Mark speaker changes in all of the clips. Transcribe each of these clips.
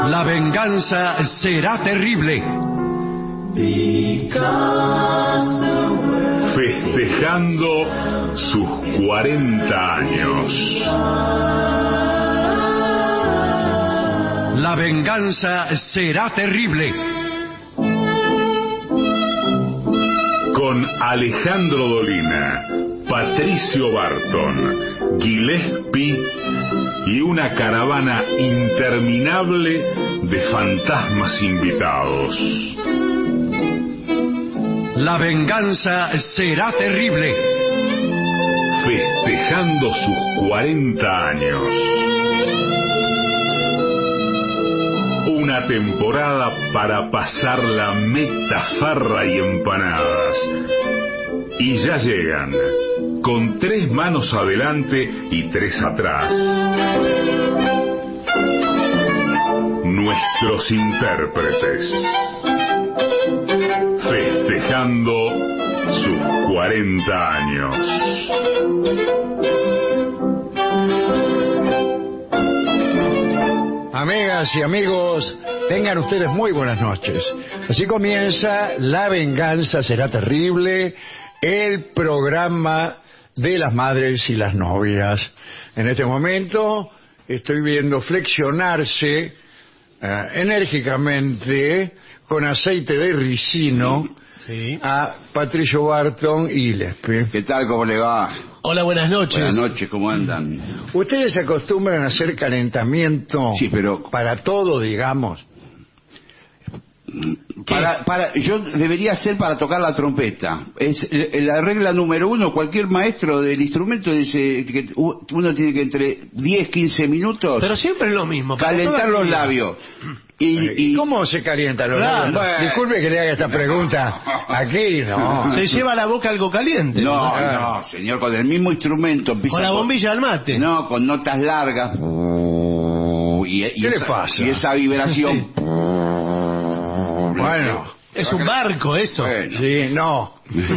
Speaker 1: La venganza será terrible.
Speaker 2: Festejando sus 40 años.
Speaker 1: La venganza será terrible.
Speaker 2: Con Alejandro Dolina, Patricio Barton, Gillespie y una caravana interminable de fantasmas invitados.
Speaker 1: La venganza será terrible.
Speaker 2: Festejando sus 40 años. Una temporada para pasar la meta, farra y empanadas. Y ya llegan, con 3 manos adelante y 3 atrás, nuestros intérpretes. Festejando sus 40 años.
Speaker 3: Amigas y amigos, tengan ustedes muy buenas noches. Así comienza La venganza será terrible, el programa de las madres y las novias. En este momento estoy viendo flexionarse enérgicamente con aceite de ricino a Patricio Barton y Gillespie.
Speaker 4: ¿Qué tal? ¿Cómo le va?
Speaker 5: Hola, buenas noches.
Speaker 4: Buenas noches, ¿cómo andan?
Speaker 3: ¿Ustedes se acostumbran a hacer calentamiento
Speaker 4: Sí, pero
Speaker 3: para todo, digamos?
Speaker 4: yo debería ser para tocar la trompeta. Es la regla número 1. Cualquier maestro del instrumento dice que uno tiene que entre 10-15 minutos
Speaker 5: Pero siempre es lo mismo.
Speaker 4: calentar los labios.
Speaker 3: ¿Y cómo se calienta los labios?
Speaker 4: Bueno.
Speaker 3: Disculpe que le haga esta pregunta. Aquí no.
Speaker 5: Se lleva a la boca algo caliente.
Speaker 4: No, señor, con el mismo instrumento empieza
Speaker 5: Con la bombilla al mate.
Speaker 4: No, con notas largas.
Speaker 3: ¿Qué le pasa?
Speaker 4: Y esa vibración.
Speaker 3: Bueno.
Speaker 5: Es un barco eso.
Speaker 4: Bueno.
Speaker 3: Sí, no.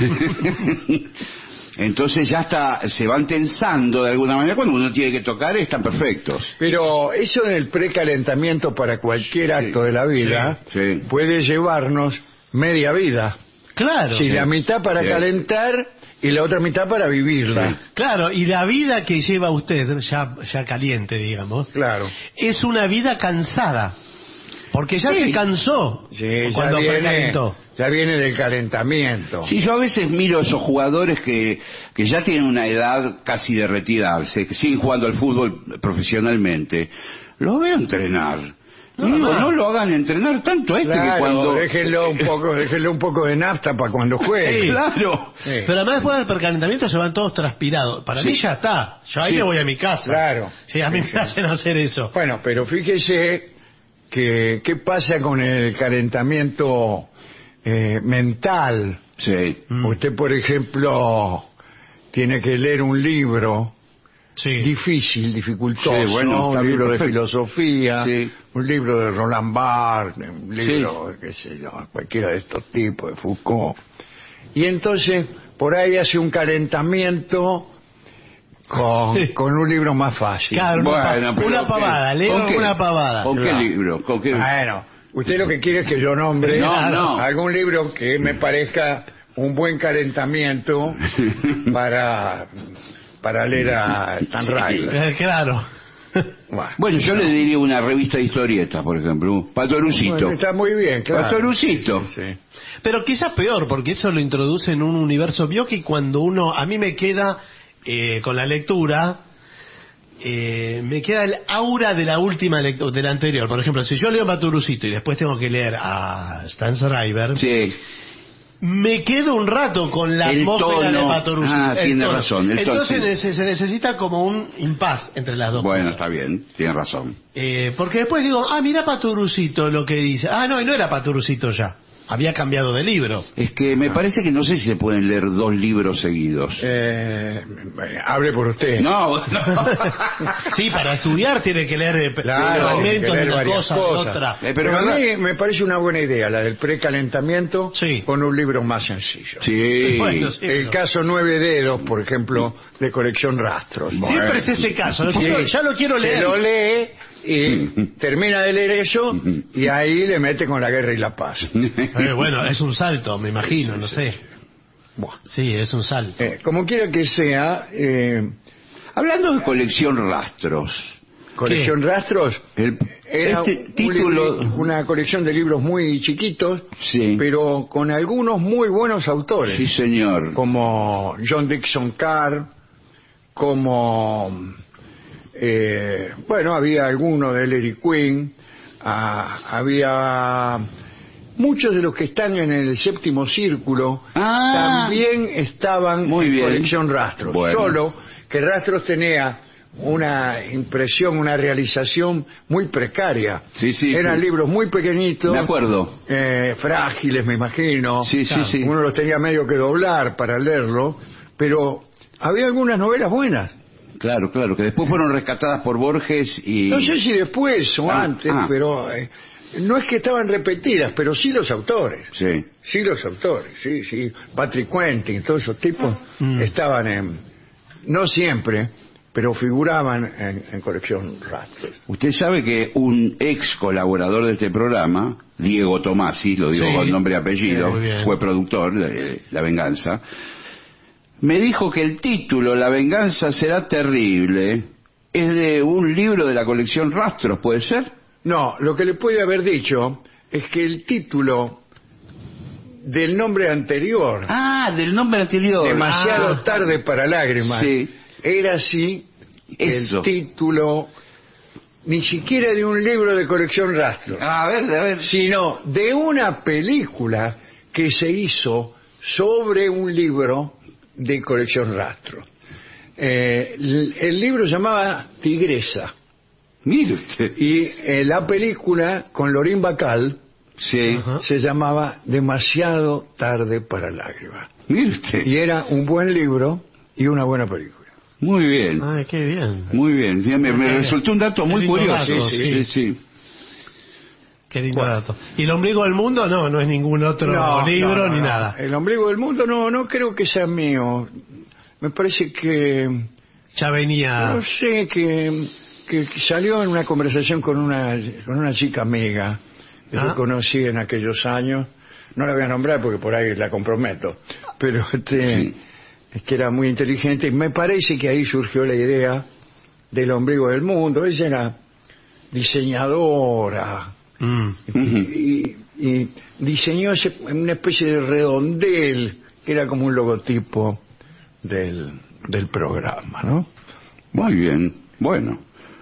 Speaker 4: Entonces ya se van tensando de alguna manera. Cuando uno tiene que tocar están perfectos.
Speaker 3: Pero eso en el precalentamiento para cualquier acto de la vida
Speaker 4: Sí.
Speaker 3: puede llevarnos media vida.
Speaker 5: Claro.
Speaker 3: Si la mitad para
Speaker 4: Sí.
Speaker 3: calentar y la otra mitad para vivirla.
Speaker 4: Sí.
Speaker 5: Claro, y la vida que lleva usted, ya caliente, digamos,
Speaker 3: Claro.
Speaker 5: es una vida cansada. Porque ya
Speaker 4: Sí.
Speaker 5: se cansó
Speaker 3: Sí,
Speaker 5: cuando
Speaker 3: ya
Speaker 5: precalentó.
Speaker 3: viene del calentamiento.
Speaker 4: Sí, yo a veces miro esos jugadores que ya tienen una edad casi de retirarse, que siguen jugando al fútbol profesionalmente. Los veo entrenar. Y digo, no lo hagan entrenar tanto que
Speaker 3: Claro,
Speaker 4: cuando...
Speaker 3: déjenlo un poco de nafta para cuando juegue.
Speaker 5: Sí.
Speaker 4: Claro.
Speaker 3: Sí.
Speaker 5: Pero además después del precalentamiento se van todos transpirados. Para
Speaker 4: Sí.
Speaker 5: mí ya está. Yo ahí
Speaker 4: Sí.
Speaker 5: me voy a mi casa.
Speaker 3: Claro.
Speaker 5: Sí, a mí
Speaker 3: Sí,
Speaker 5: me hacen hacer eso.
Speaker 3: Bueno, pero fíjese que qué pasa con el calentamiento mental.
Speaker 4: Sí.
Speaker 3: Usted, por ejemplo, tiene que leer un libro
Speaker 5: Sí.
Speaker 3: difícil, dificultoso,
Speaker 4: Sí, bueno, está
Speaker 3: un
Speaker 4: bien,
Speaker 3: libro de
Speaker 4: perfecto.
Speaker 3: filosofía,
Speaker 4: Sí.
Speaker 3: un libro de Roland Barthes, un libro, qué sé yo, cualquiera de estos tipos, de Foucault. Y entonces, por ahí hace un calentamiento con un libro más fácil.
Speaker 5: Claro,
Speaker 4: Bueno,
Speaker 5: una pavada, leo
Speaker 4: ¿con qué?
Speaker 5: una pavada.
Speaker 4: ¿Con qué
Speaker 3: Claro.
Speaker 4: libro? ¿Con qué?
Speaker 3: Bueno, usted lo que quiere es que yo nombre
Speaker 4: No.
Speaker 3: algún libro que me parezca un buen calentamiento para leer a Stan Rider.
Speaker 5: Claro.
Speaker 4: Bueno, yo le diría una revista de historietas, por ejemplo. Patorucito.
Speaker 3: Bueno, está muy bien, claro.
Speaker 4: Patorucito.
Speaker 3: Sí.
Speaker 5: Pero quizás peor, porque eso lo introduce en un universo. Vio que cuando a mí me queda con la lectura, me queda el aura de la última lectura, de la anterior. Por ejemplo, si yo leo Patorucito y después tengo que leer a Stan Rider,
Speaker 4: Sí.
Speaker 5: me quedo un rato con la
Speaker 4: El
Speaker 5: atmósfera
Speaker 4: tono.
Speaker 5: de Patorucito.
Speaker 4: Ah,
Speaker 5: El
Speaker 4: tiene
Speaker 5: tono.
Speaker 4: razón, el tono,
Speaker 5: Entonces
Speaker 4: sí.
Speaker 5: se necesita como un impas entre las dos
Speaker 4: Bueno,
Speaker 5: cosas.
Speaker 4: está bien, tiene razón.
Speaker 5: Porque después digo, mira Patorucito lo que dice. No, y no era Patorucito ya. Había cambiado de libro.
Speaker 4: Es que me parece que no sé si se pueden leer 2 libros seguidos.
Speaker 3: Hable por usted.
Speaker 4: No,
Speaker 5: Sí, para estudiar tiene que leer
Speaker 3: Claro,
Speaker 5: fragmentos
Speaker 3: que leer
Speaker 5: de una
Speaker 3: varias
Speaker 5: cosa, de
Speaker 3: cosas.
Speaker 5: otra.
Speaker 4: Pero
Speaker 3: Pero a
Speaker 4: verdad-
Speaker 3: mí me parece una buena idea la del precalentamiento
Speaker 5: Sí.
Speaker 3: con un libro más sencillo.
Speaker 4: Sí.
Speaker 5: Bueno, sí,
Speaker 3: El
Speaker 5: pero-
Speaker 3: caso 9 dedos, por ejemplo, de colección Rastros.
Speaker 5: Siempre es ese caso. Ya lo quiero
Speaker 3: Se
Speaker 5: leer.
Speaker 3: lo lee y termina de leer eso y ahí le mete con la guerra y la paz.
Speaker 5: Bueno, es un salto, me imagino, no sé.
Speaker 3: Buah.
Speaker 5: Sí, es un salto.
Speaker 3: Como quiera que sea,
Speaker 2: Hablando de colección rastros,
Speaker 3: colección Rastros era
Speaker 2: este título...
Speaker 3: una colección de libros muy chiquitos,
Speaker 2: Sí.
Speaker 3: pero con algunos muy buenos autores,
Speaker 2: Sí, señor.
Speaker 3: como John Dixon Carr, como bueno, había alguno de Larry Quinn, había muchos de los que están en el séptimo círculo, también estaban
Speaker 2: Muy
Speaker 3: en
Speaker 2: bien.
Speaker 3: colección Rastros.
Speaker 2: Bueno.
Speaker 3: Solo que Rastros tenía una impresión, una realización muy precaria.
Speaker 2: Sí, sí,
Speaker 3: Eran
Speaker 2: sí.
Speaker 3: libros muy pequeñitos,
Speaker 2: De acuerdo.
Speaker 3: frágiles, me imagino.
Speaker 2: Sí, sí, sí.
Speaker 3: Uno los tenía medio que doblar para leerlo, pero había algunas novelas buenas.
Speaker 2: Claro, claro, que después fueron rescatadas por Borges y...
Speaker 3: No sé si después o antes, pero no es que estaban repetidas, pero sí los autores.
Speaker 2: Sí.
Speaker 3: Sí los autores, sí. Patrick Quentin, todos esos tipos estaban no siempre, pero figuraban en colección Rastros.
Speaker 2: Usted sabe que un ex colaborador de este programa, Diego Tomasi, lo digo
Speaker 5: Sí.
Speaker 2: con nombre y apellido,
Speaker 5: Muy bien.
Speaker 2: fue productor de La Venganza, me dijo que el título La Venganza será terrible es de un libro de la colección Rastros, ¿puede ser?
Speaker 3: No, lo que le puede haber dicho es que el título del nombre anterior,
Speaker 2: Del nombre anterior.
Speaker 3: Demasiado tarde para lágrimas,
Speaker 2: Sí.
Speaker 3: era así
Speaker 2: Eso.
Speaker 3: el título ni siquiera de un libro de colección Rastros,
Speaker 2: A ver.
Speaker 3: sino de una película que se hizo sobre un libro de colección Rastros. El libro se llamaba Tigresa
Speaker 2: Mire usted.
Speaker 3: y la película con Lorín Bacall
Speaker 2: Sí.
Speaker 5: Ajá.
Speaker 3: se llamaba Demasiado tarde para lágrimas.
Speaker 2: Mire usted.
Speaker 3: Y era un buen libro y una buena película.
Speaker 2: Muy bien.
Speaker 5: Ay, qué bien.
Speaker 2: Muy bien. Me resultó un dato
Speaker 5: Qué
Speaker 2: muy
Speaker 5: lindo
Speaker 2: curioso.
Speaker 5: dato, sí. Qué lindo dato. ¿Y el ombligo del mundo? No es ningún otro libro ni nada.
Speaker 3: El ombligo del mundo no creo que sea mío. Me parece que
Speaker 5: Ya venía...
Speaker 3: no sé que salió en una conversación con una chica amiga que yo conocí en aquellos años. No la voy a nombrar porque por ahí la comprometo, pero es que era muy inteligente y me parece que ahí surgió la idea del ombligo del mundo. Ella era diseñadora y diseñó una especie de redondel que era como un logotipo del programa, ¿no?
Speaker 2: Muy bien. Bueno.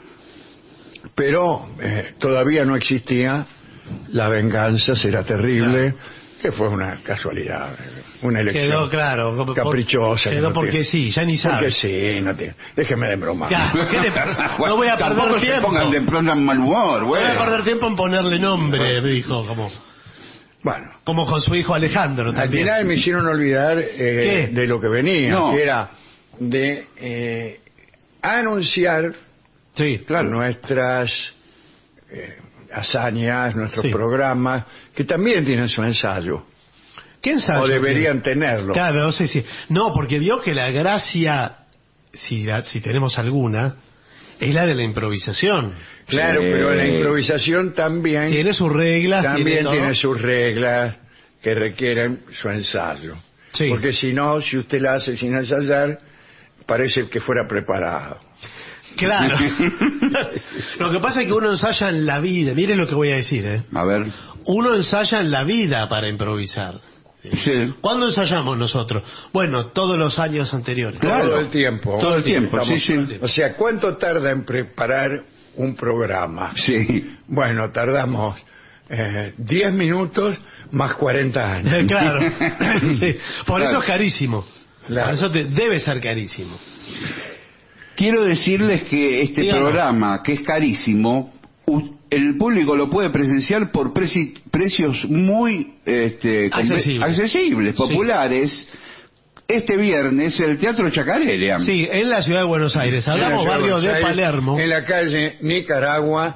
Speaker 3: Pero todavía no existía La Venganza será terrible, que fue una casualidad, una elección
Speaker 5: Quedó claro.
Speaker 3: caprichosa. que
Speaker 5: Quedó
Speaker 3: no
Speaker 5: porque
Speaker 3: tiene-
Speaker 5: sí, ya ni sabe.
Speaker 3: Porque sí, no tiene. Déjeme de broma.
Speaker 5: Claro, no voy a
Speaker 2: Tampoco
Speaker 5: perder
Speaker 2: se
Speaker 5: tiempo.
Speaker 2: pongan de pronto en mal humor,
Speaker 5: No voy a
Speaker 2: bueno.
Speaker 5: perder tiempo en ponerle nombre, me dijo,
Speaker 3: Bueno,
Speaker 5: como con su hijo Alejandro
Speaker 3: al
Speaker 5: también.
Speaker 3: final me hicieron olvidar
Speaker 5: ¿Qué?
Speaker 3: de lo que venía,
Speaker 2: No.
Speaker 3: que era de anunciar
Speaker 5: Sí,
Speaker 3: nuestras hazañas, nuestros
Speaker 5: Sí.
Speaker 3: programas, que también tienen su ensayo,
Speaker 5: ¿Qué ensayo?
Speaker 3: o deberían tenerlo.
Speaker 5: Claro, no sé si... No, porque vio que la gracia, si tenemos alguna, es la de la improvisación.
Speaker 3: Claro,
Speaker 2: Sí.
Speaker 3: pero la improvisación también
Speaker 5: Tiene sus reglas.
Speaker 3: también
Speaker 5: todo.
Speaker 3: tiene sus reglas que requieren su ensayo.
Speaker 5: Sí.
Speaker 3: Porque si no, si usted la hace sin ensayar, parece que fuera preparado.
Speaker 5: Claro. Lo que pasa es que uno ensaya en la vida. Mire lo que voy a decir, ¿eh?
Speaker 2: A ver.
Speaker 5: Uno ensaya en la vida para improvisar.
Speaker 2: Sí.
Speaker 5: ¿Cuándo ensayamos nosotros? Bueno, todos los años anteriores.
Speaker 2: Claro.
Speaker 3: Todo el tiempo.
Speaker 2: Todo el tiempo,
Speaker 3: Estamos-
Speaker 2: sí, sí.
Speaker 3: O sea, ¿cuánto tarda en preparar un programa?
Speaker 2: Sí.
Speaker 3: Bueno, tardamos 10 minutos más 40 años.
Speaker 5: Claro. Sí. Por
Speaker 2: Claro.
Speaker 5: eso es carísimo.
Speaker 3: Claro.
Speaker 5: Por eso debe ser carísimo.
Speaker 2: Quiero decirles que este
Speaker 5: Dígame.
Speaker 2: programa, que es carísimo, el público lo puede presenciar por precios muy
Speaker 5: Accesibles.
Speaker 2: accesibles, populares,
Speaker 4: este viernes el Teatro Chacarera.
Speaker 5: Sí, en la ciudad de Buenos Aires. Hablamos barrio de Palermo.
Speaker 3: En la calle Nicaragua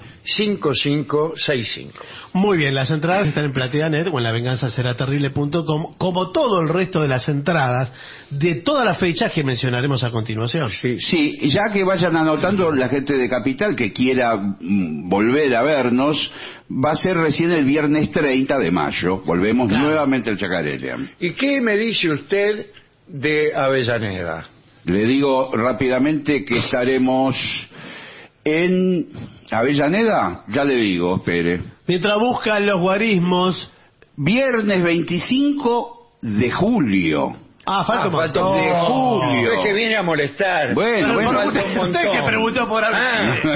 Speaker 3: 5565.
Speaker 5: Muy bien, las entradas están en Platea.net o en lavenganzaseraterrible.com, como todo el resto de las entradas de todas las fechas que mencionaremos a continuación.
Speaker 4: Sí, ya que vayan anotando la gente de Capital que quiera volver a vernos, va a ser recién el viernes 30 de mayo. Volvemos nuevamente al Chacarera.
Speaker 3: ¿Y qué me dice usted de Avellaneda?
Speaker 4: Le digo rápidamente que estaremos en Avellaneda, ya le digo, espere.
Speaker 5: Mientras buscan los guarismos.
Speaker 4: Viernes 25 de julio.
Speaker 5: Falta un montón.
Speaker 4: De julio.
Speaker 3: Es que viene a molestar.
Speaker 4: Bueno,
Speaker 3: Falta un montón.
Speaker 5: Usted que preguntó por algo.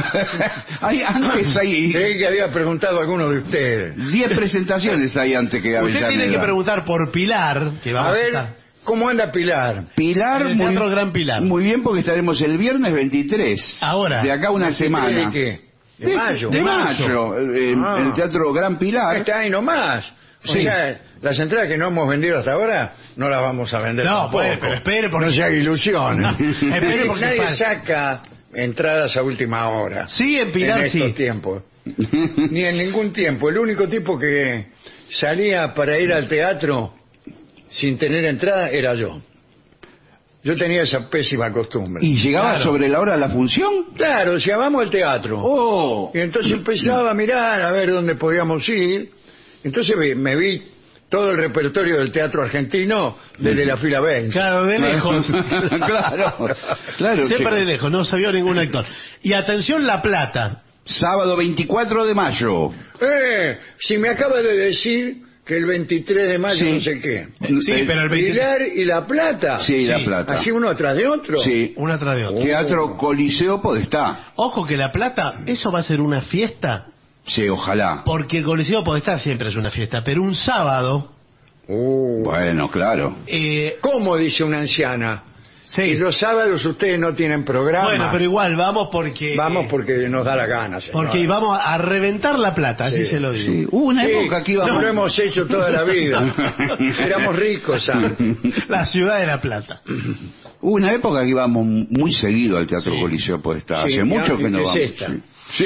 Speaker 4: Antes hay
Speaker 3: Creí que había preguntado a alguno de ustedes.
Speaker 4: 10 presentaciones hay antes que Avellaneda.
Speaker 5: Usted tiene que preguntar por Pilar, que vamos
Speaker 3: A
Speaker 5: a
Speaker 3: ver,
Speaker 5: estar.
Speaker 3: ¿cómo anda Pilar?
Speaker 4: Pilar,
Speaker 5: En el Teatro Gran Pilar.
Speaker 4: Muy bien, porque estaremos el viernes 23.
Speaker 5: Ahora.
Speaker 4: De acá una semana.
Speaker 3: ¿De qué? ¿De mayo?
Speaker 4: De mayo. El Teatro Gran Pilar.
Speaker 3: Está ahí nomás. O
Speaker 4: Sí.
Speaker 3: sea, las entradas que no hemos vendido hasta ahora, no las vamos a vender
Speaker 5: No,
Speaker 3: tampoco.
Speaker 5: pues, pero espere porque...
Speaker 3: No se haga ilusiones.
Speaker 5: Espere porque
Speaker 3: Nadie
Speaker 5: falta.
Speaker 3: saca entradas a última hora.
Speaker 5: Sí, en Pilar
Speaker 3: en estos
Speaker 5: sí.
Speaker 3: tiempos. Ni en ningún tiempo. El único tipo que salía para ir al teatro sin tener entrada era yo. Yo tenía esa pésima costumbre.
Speaker 4: ¿Y llegaba
Speaker 5: Claro.
Speaker 4: sobre la hora de la función?
Speaker 3: Claro, o sea, vamos al teatro.
Speaker 4: ¡Oh!
Speaker 3: Y entonces empezaba a mirar a ver dónde podíamos ir. Entonces me vi todo el repertorio del teatro argentino desde la fila 20.
Speaker 5: Claro, de lejos.
Speaker 4: claro.
Speaker 5: Siempre
Speaker 4: chico.
Speaker 5: de lejos, no se vio ningún actor. Y atención, La Plata.
Speaker 4: Sábado 24 de mayo.
Speaker 3: Si me acaba de decir que el 23 de mayo
Speaker 4: Sí.
Speaker 3: no sé qué.
Speaker 5: Sí, pero el 23...
Speaker 3: Pilar y La Plata.
Speaker 4: Sí, La
Speaker 5: Sí.
Speaker 4: Plata.
Speaker 3: Así uno atrás de otro.
Speaker 4: Sí.
Speaker 5: Una tras de otra.
Speaker 4: Teatro Coliseo Podestá.
Speaker 5: Ojo que La Plata, eso va a ser una fiesta,
Speaker 4: Sí, ojalá.
Speaker 5: porque el Coliseo Podestá siempre es una fiesta, pero un sábado...
Speaker 4: Bueno, claro.
Speaker 3: ¿Cómo dice una anciana?
Speaker 5: Sí.
Speaker 3: Si los sábados ustedes no tienen programa.
Speaker 5: Bueno, pero igual vamos porque...
Speaker 3: Vamos porque nos da la gana, señora.
Speaker 5: porque vamos a reventar La Plata, así
Speaker 3: Sí,
Speaker 5: se lo digo.
Speaker 4: Sí. Hubo una
Speaker 3: Sí,
Speaker 4: época que íbamos...
Speaker 3: no lo hemos hecho toda la vida. Éramos ricos, ¿sabes?
Speaker 5: La ciudad de La Plata.
Speaker 4: Hubo una época que íbamos muy seguido al Teatro
Speaker 5: Sí.
Speaker 4: Coliseo Podestá.
Speaker 3: Sí,
Speaker 4: Hace mucho que no
Speaker 3: ¿qué
Speaker 4: vamos.
Speaker 3: es esta?
Speaker 4: Sí.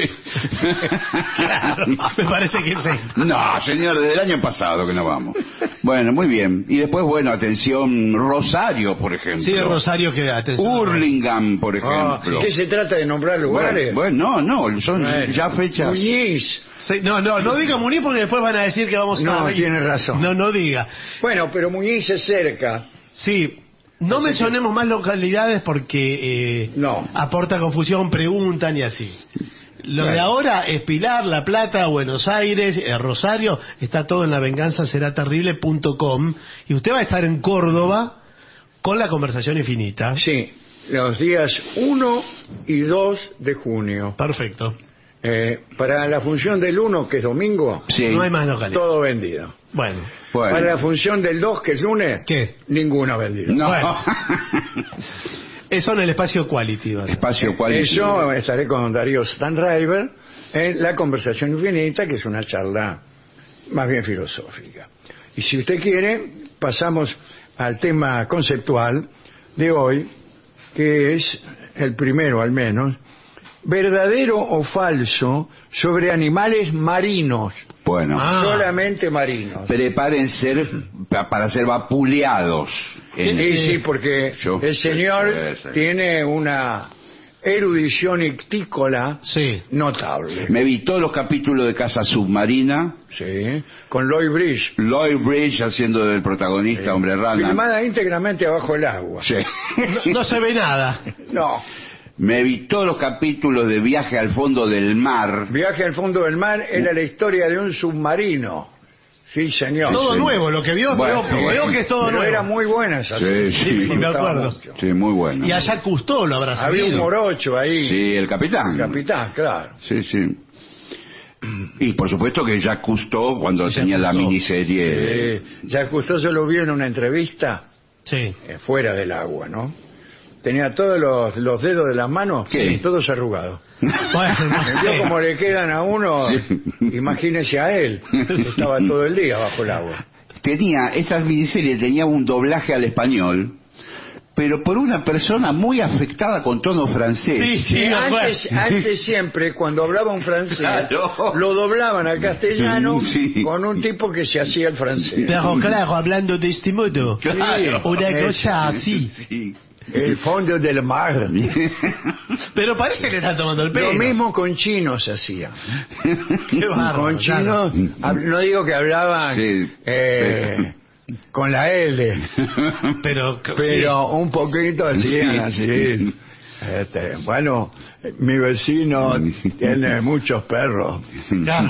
Speaker 5: Claro, me parece que sí.
Speaker 4: No, señor, desde el año pasado que no vamos. Bueno, muy bien. Y después, bueno, atención, Rosario, por ejemplo.
Speaker 5: Sí, Rosario, que atención.
Speaker 4: Hurlingham, por
Speaker 3: Ah,
Speaker 4: ejemplo.
Speaker 3: ¿qué se trata de nombrar lugares?
Speaker 4: Bueno, no, son
Speaker 3: Bueno.
Speaker 4: ya fechas.
Speaker 3: Muñiz.
Speaker 5: Sí, no diga Muñiz porque después van a decir que vamos
Speaker 3: No,
Speaker 5: a...
Speaker 3: tiene razón.
Speaker 5: No diga.
Speaker 3: Bueno, pero Muñiz es cerca.
Speaker 5: Sí, no mencionemos más localidades porque
Speaker 3: No.
Speaker 5: aporta confusión, preguntan y así. Lo de
Speaker 3: Bueno.
Speaker 5: ahora es Pilar, La Plata, Buenos Aires, Rosario, está todo en lavenganzaseraterrible.com y usted va a estar en Córdoba con la conversación infinita.
Speaker 3: Sí, los días 1 y 2 de junio.
Speaker 5: Perfecto.
Speaker 3: Para la función del 1, que es domingo,
Speaker 4: Sí.
Speaker 5: No hay más localidades.
Speaker 3: todo vendido.
Speaker 5: Bueno,
Speaker 4: Bueno.
Speaker 3: Para la función del 2, que es lunes,
Speaker 5: ¿qué?
Speaker 3: ninguno vendido.
Speaker 4: No.
Speaker 5: Bueno. Eso en el espacio Quality. ¿vale?
Speaker 4: Espacio cual
Speaker 3: Yo estaré con Darío Stanriver en La Conversación Infinita, que es una charla más bien filosófica. Y si usted quiere, pasamos al tema conceptual de hoy, que es el primero al menos, verdadero o falso sobre animales marinos,
Speaker 4: Bueno,
Speaker 3: solamente marinos.
Speaker 4: prepárense para ser vapuleados.
Speaker 3: Sí, porque
Speaker 4: Yo-
Speaker 3: el señor
Speaker 4: Sí.
Speaker 3: tiene una erudición ictícola
Speaker 5: Sí.
Speaker 3: notable.
Speaker 4: Me vi todos los capítulos de Casa Submarina.
Speaker 3: Sí, con Lloyd Bridge,
Speaker 4: Lloyd Bridge haciendo del protagonista, hombre rana.
Speaker 3: filmada íntegramente abajo el agua.
Speaker 4: Sí.
Speaker 5: No se ve nada.
Speaker 3: No,
Speaker 4: Me vi todos los capítulos de Viaje al fondo del mar.
Speaker 3: Viaje al fondo del mar era la historia de un submarino. Sí, señor.
Speaker 5: Todo
Speaker 4: sí.
Speaker 5: nuevo, lo que vio,
Speaker 4: Bueno,
Speaker 5: veo que es todo
Speaker 3: Pero
Speaker 5: nuevo.
Speaker 3: era muy buena esa
Speaker 4: Sí,
Speaker 3: serie.
Speaker 4: sí.
Speaker 5: Sí, me
Speaker 3: Gustaba
Speaker 5: acuerdo.
Speaker 3: mucho.
Speaker 4: Sí, muy bueno.
Speaker 5: Y allá Cousteau lo habrá
Speaker 3: Había un
Speaker 5: sabido.
Speaker 3: morocho ahí.
Speaker 4: Sí, el capitán.
Speaker 3: El capitán, claro.
Speaker 4: Sí, sí. Y por supuesto que Jacques Cousteau, cuando
Speaker 5: Sí,
Speaker 4: tenía la
Speaker 5: Cousteau.
Speaker 4: miniserie...
Speaker 3: Ya Cousteau se lo vio en una entrevista
Speaker 5: Sí.
Speaker 3: fuera del agua, ¿no? Tenía todos los dedos de las manos,
Speaker 4: Sí.
Speaker 3: todos arrugados.
Speaker 5: Bueno, no
Speaker 3: Vio
Speaker 5: sé.
Speaker 3: como le quedan a uno,
Speaker 4: Sí.
Speaker 3: imagínese a él, que estaba todo el día bajo el agua.
Speaker 4: Tenía, esas miniseries tenía un doblaje al español pero por una persona muy afectada con tono francés.
Speaker 5: Sí, me acuerdo.
Speaker 3: Antes siempre, cuando hablaba un francés,
Speaker 4: Claro.
Speaker 3: lo doblaban al castellano
Speaker 4: Sí.
Speaker 3: con un tipo que se hacía el francés.
Speaker 5: Pero claro, hablando de este modo.
Speaker 4: Claro.
Speaker 5: Una cosa así.
Speaker 4: Sí.
Speaker 3: El fondo del mar.
Speaker 5: Pero parece que le está tomando el pelo.
Speaker 3: Lo mismo con chinos se hacía.
Speaker 5: Qué bárbaro,
Speaker 3: Con
Speaker 5: claro.
Speaker 3: chinos, no digo que hablaban
Speaker 4: Sí.
Speaker 3: con la L,
Speaker 5: Pero
Speaker 3: un poquito hacían así. Bueno, mi vecino tiene muchos perros.
Speaker 5: sí, claro.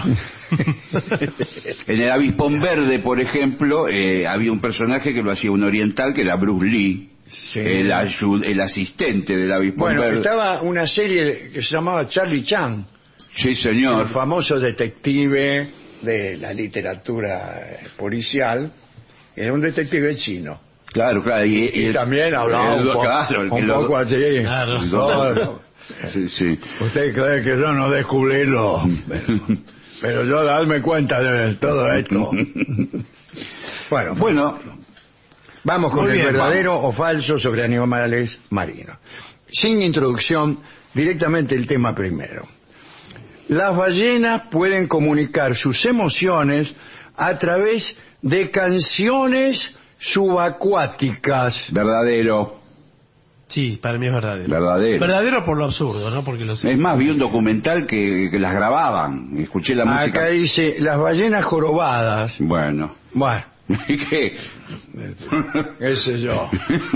Speaker 4: En el Avispón Verde, por ejemplo, había un personaje que lo hacía un oriental, que era Bruce Lee,
Speaker 3: Sí.
Speaker 4: el asistente del Avispón
Speaker 3: Bueno,
Speaker 4: Verde.
Speaker 3: estaba una serie que se llamaba Charlie Chan,
Speaker 4: Sí,
Speaker 3: el
Speaker 4: señor.
Speaker 3: famoso detective de la literatura policial. Era un detective chino.
Speaker 4: Claro, claro.
Speaker 3: Y también hablaba
Speaker 4: claro, el que
Speaker 3: un
Speaker 4: lo-
Speaker 3: poco así.
Speaker 5: Claro.
Speaker 3: Claro.
Speaker 4: Sí, sí.
Speaker 3: Usted cree que yo no descubrí pero yo darme cuenta de todo esto. Bueno,
Speaker 4: Bueno,
Speaker 3: vamos con
Speaker 4: muy
Speaker 3: el
Speaker 4: bien,
Speaker 3: verdadero o falso sobre animales marinos. Sin introducción, directamente el tema primero. Las ballenas pueden comunicar sus emociones a través de canciones subacuáticas.
Speaker 4: verdadero.
Speaker 5: Sí, para mí es verdadero.
Speaker 4: Verdadero.
Speaker 5: Verdadero por lo absurdo, ¿no? Porque lo sé.
Speaker 4: Es más, vi un documental que las grababan. Escuché la música.
Speaker 3: Acá dice, las ballenas jorobadas.
Speaker 4: Bueno.
Speaker 3: Bueno,
Speaker 4: ¿Y qué?
Speaker 3: qué sé yo.